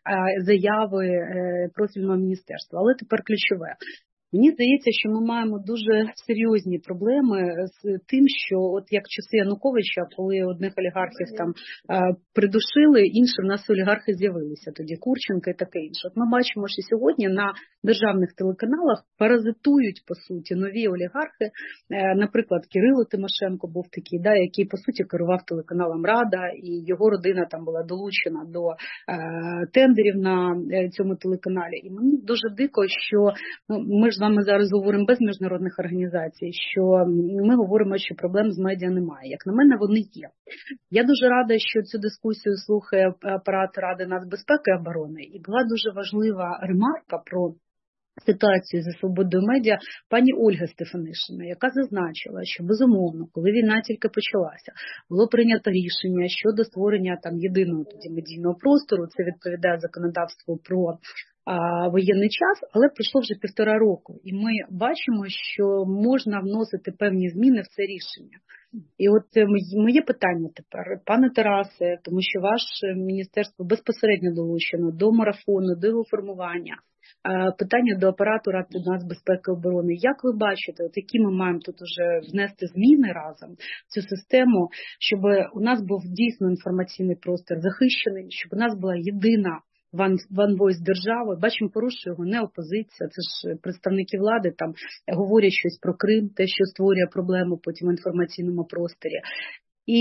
заяви профільного міністерства. Але тепер ключове. Мені здається, що ми маємо дуже серйозні проблеми з тим, що от як часи Януковича, коли одних олігархів там придушили, інші в нас олігархи з'явилися, тоді Курченко і таке інше. От ми бачимо, що сьогодні на державних телеканалах паразитують, по суті, нові олігархи. Наприклад, Кирило Тимошенко був такий, який, по суті, керував телеканалом «Рада», і його родина там була долучена до тендерів на цьому телеканалі. І мені дуже дико, що ми ж з вами зараз говоримо без міжнародних організацій, що ми говоримо, що проблем з медіа немає. Як на мене, вони є. Я дуже рада, що цю дискусію слухає апарат Ради нацбезпеки і оборони. І була дуже важлива ремарка про ситуацію зі свободою медіа пані Ольги Стефанишиної, яка зазначила, що безумовно, коли війна тільки почалася, було прийнято рішення щодо створення там єдиного тоді медійного простору, це відповідає законодавству про воєнний час, але пройшло вже 1,5 року. І ми бачимо, що можна вносити певні зміни в це рішення. І от моє питання тепер, пане Тарасе, тому що ваше міністерство безпосередньо долучено до марафону, до його формування, питання до апарату Ради нацбезпеки і оборони. Як ви бачите, от які ми маємо тут уже внести зміни разом в цю систему, щоб у нас був дійсно інформаційний простір захищений, щоб у нас була єдина One Voice держави, бачимо, порушує його не опозиція, це ж представники влади там говорять щось про Крим, те, що створює проблему потім в інформаційному просторі. І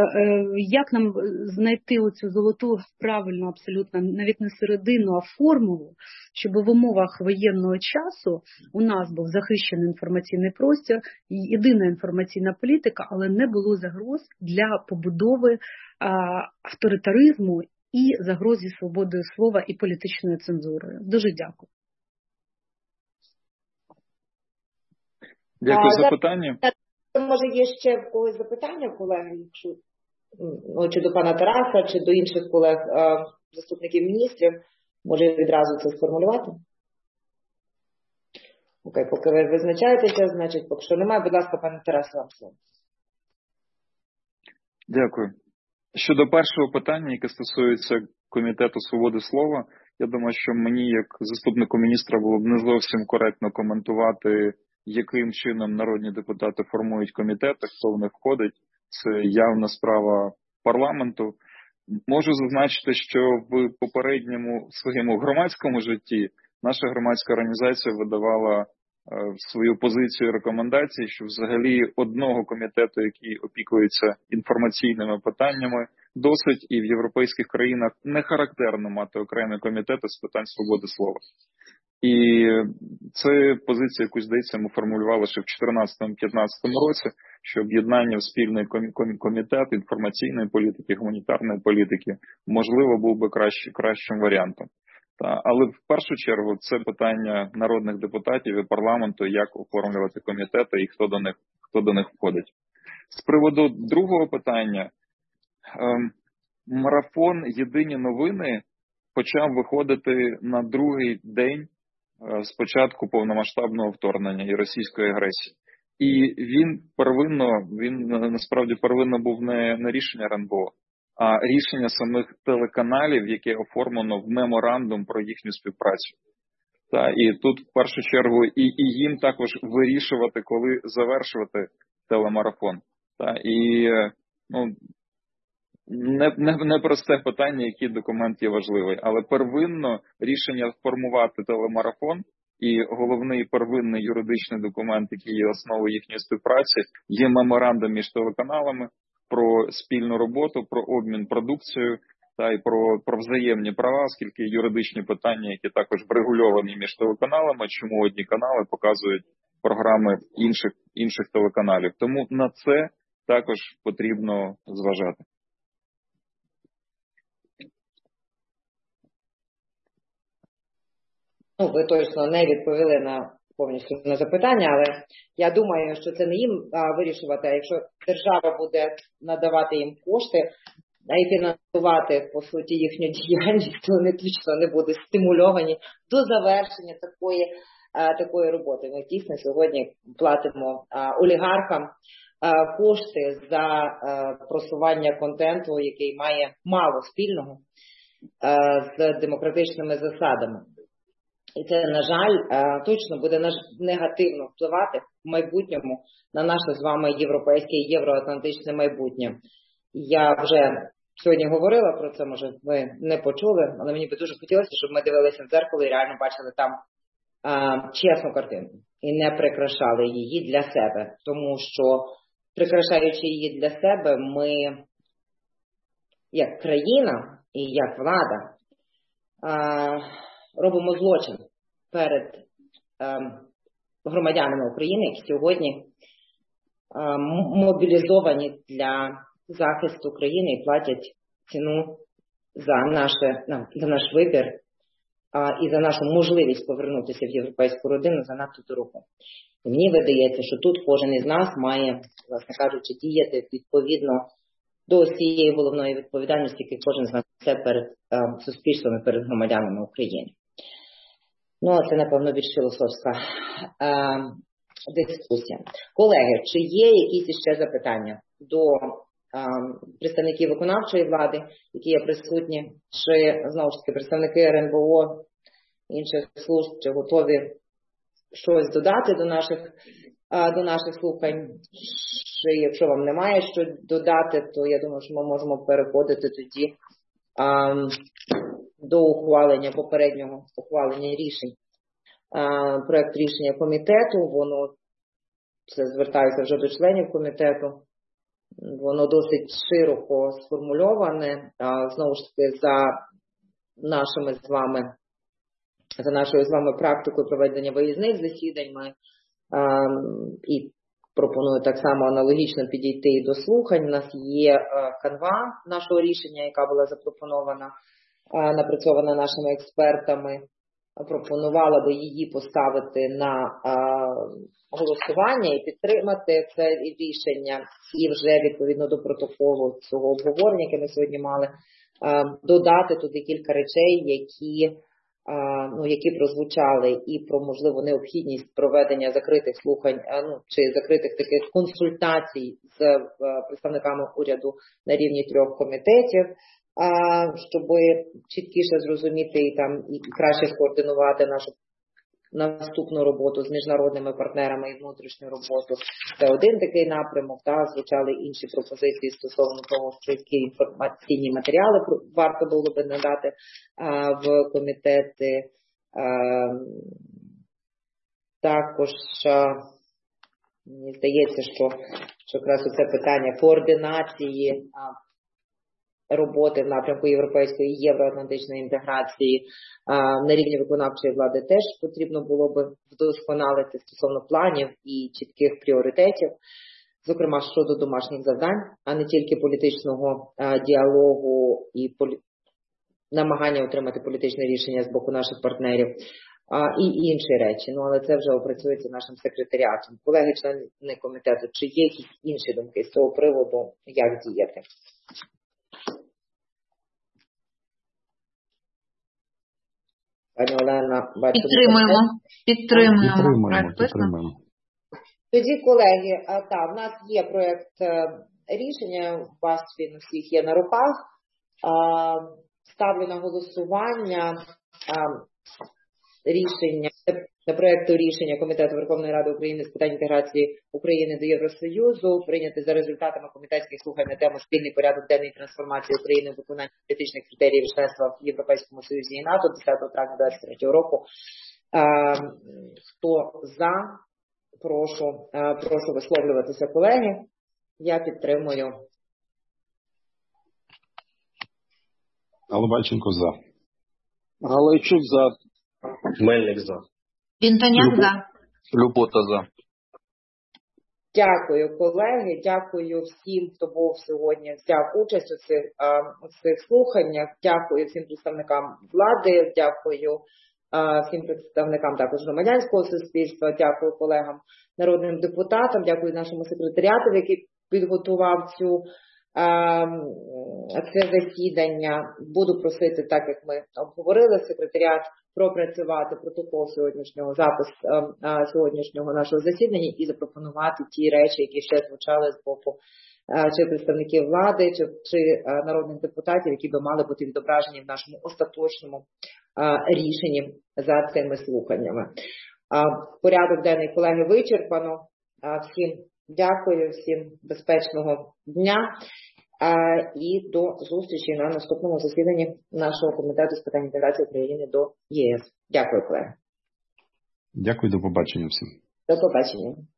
як нам знайти оцю золоту, правильну абсолютно, навіть не середину, а формулу, щоб в умовах воєнного часу у нас був захищений інформаційний простір, єдина інформаційна політика, але не було загроз для побудови авторитаризму і загрозі свободою слова і політичною цензурою. Дуже дякую. Дякую за питання. Може, є ще в когось запитання, колеги, якщо чи до пана Тараса, чи до інших колег, заступників міністрів, може відразу це сформулювати? Окей, поки ви визначаєтеся, значить, поки що немає, будь ласка, пане Тарасе, вам слово. Дякую. Щодо першого питання, яке стосується Комітету свободи слова, я думаю, що мені, як заступнику міністра, було б не зовсім коректно коментувати, яким чином народні депутати формують комітети, хто в них входить. Це явна справа парламенту. Можу зазначити, що в попередньому своєму громадському житті наша громадська організація видавала свою позицію і рекомендації, що взагалі одного комітету, який опікується інформаційними питаннями, досить, і в європейських країнах не характерно мати окремі комітети з питань свободи слова. І це позиція, яку, здається, ми формулювали ще в 2014-2015 році, що об'єднання в спільний комітет інформаційної політики, гуманітарної політики, можливо, був би кращим варіантом. Але в першу чергу це питання народних депутатів і парламенту, як оформлювати комітети і хто до них входить. З приводу другого питання, марафон «Єдині новини» почав виходити на другий день з початку повномасштабного вторгнення і російської агресії. І він насправді первинно був не рішення РНБО, а рішення самих телеканалів, яке оформлено в меморандум про їхню співпрацю. І тут в першу чергу і їм також вирішувати, коли завершувати телемарафон. І непросте питання, який документ є важливий. Але первинно рішення формувати телемарафон і головний первинний юридичний документ, який є основою їхньої співпраці, є меморандум між телеканалами про спільну роботу, про обмін продукцією та й про взаємні права, оскільки юридичні питання, які також врегульовані між телеканалами, чому одні канали показують програми інших телеканалів. Тому на це також потрібно зважати. Ви точно не відповіли повністю на запитання, але я думаю, що це не їм вирішувати, а якщо держава буде надавати їм кошти і фінансувати, по суті, їхню діяльність, то вони точно не будуть стимульовані до завершення такої роботи. Ми дійсно сьогодні платимо олігархам кошти за просування контенту, який має мало спільного з демократичними засадами. І це, на жаль, точно буде негативно впливати в майбутньому на наше з вами європейське і євроатлантичне майбутнє. Я вже сьогодні говорила про це, може ви не почули, але мені би дуже хотілося, щоб ми дивилися в дзеркало і реально бачили там чесну картинку. І не прикрашали її для себе. Тому що, прикрашаючи її для себе, ми, як країна і як влада, робимо злочин перед громадянами України, які сьогодні мобілізовані для захисту країни і платять ціну за наш вибір і за нашу можливість повернутися в європейську родину занадто дорого. І мені видається, що тут кожен із нас має, власне кажучи, діяти відповідно до цієї головної відповідальності, яку кожен з нас несе перед суспільством і перед громадянами України. А це, напевно, більш філософська дискусія. Колеги, чи є якісь ще запитання до представників виконавчої влади, які є присутні, чи, знову ж таки, представники РНБО, інших служб, чи готові щось додати до наших слухань? Чи якщо вам немає що додати, то я думаю, що ми можемо переходити тоді до попереднього ухвалення рішень. Проект рішення комітету, воно, це звертаюся вже до членів комітету, воно досить широко сформульоване, знову ж таки, за нашою з вами практикою проведення виїзних засідань ми і пропоную так само аналогічно підійти і до слухань. У нас є канва нашого рішення, яка була запропонована, напрацьована нашими експертами. Пропонувала би її поставити на голосування і підтримати це рішення. І вже відповідно до протоколу цього обговорення, яке ми сьогодні мали, додати туди кілька речей, які прозвучали, і про, можливо, необхідність проведення закритих слухань, чи закритих таких консультацій з представниками уряду на рівні 3 комітетів, щоб чіткіше зрозуміти і краще скоординувати нашу наступну роботу з міжнародними партнерами і внутрішню роботу. Це один такий напрямок. Звучали інші пропозиції стосовно того, що які інформаційні матеріали варто було би надати в комітети. Також мені здається, що якраз це питання координації роботи в напрямку європейської і євроатлантичної інтеграції на рівні виконавчої влади теж потрібно було би вдосконалити стосовно планів і чітких пріоритетів, зокрема щодо домашніх завдань, а не тільки політичного діалогу і намагання отримати політичне рішення з боку наших партнерів і інші речі. Але це вже опрацюється нашим секретаріатом. Колеги, члени комітету, чи є якісь інші думки з цього приводу, як діяти? Пані Олена, бачу. Підтримуємо. Тоді, колеги, в нас є проєкт рішення, у вас він усіх є на руках. Ставлю на голосування проекту рішення Комітету Верховної Ради України з питань інтеграції України до Євросоюзу, прийняти за результатами комітетських слухань на тему спільний порядок денний трансформації України в виконанні політичних критеріїв членства в Європейському Союзі і НАТО 10 травня 2023 року. Хто за, прошу висловлюватися, колеги. Я підтримую. Головаченко за. Галайчук за. Мельник за. Пінтоняк за. Любота за. Дякую, колеги. Дякую всім, хто був сьогодні, взяв участь у цих слуханнях. Дякую всім представникам влади. Дякую всім представникам також громадянського суспільства. Дякую колегам народним депутатам. Дякую нашому секретаріату, який підготував це засідання. Буду просити, так як ми обговорили, секретаріат пропрацювати протокол сьогоднішнього нашого засідання і запропонувати ті речі, які ще звучали з боку чи представників влади, чи народних депутатів, які би мали бути відображені в нашому остаточному рішенні за цими слуханнями. Порядок денний, колеги, вичерпано. Всім дякую, всім безпечного дня і до зустрічі на наступному засіданні нашого комітету з питань інтеграції України до ЄС. Дякую, колеги. Дякую, до побачення всім. До побачення.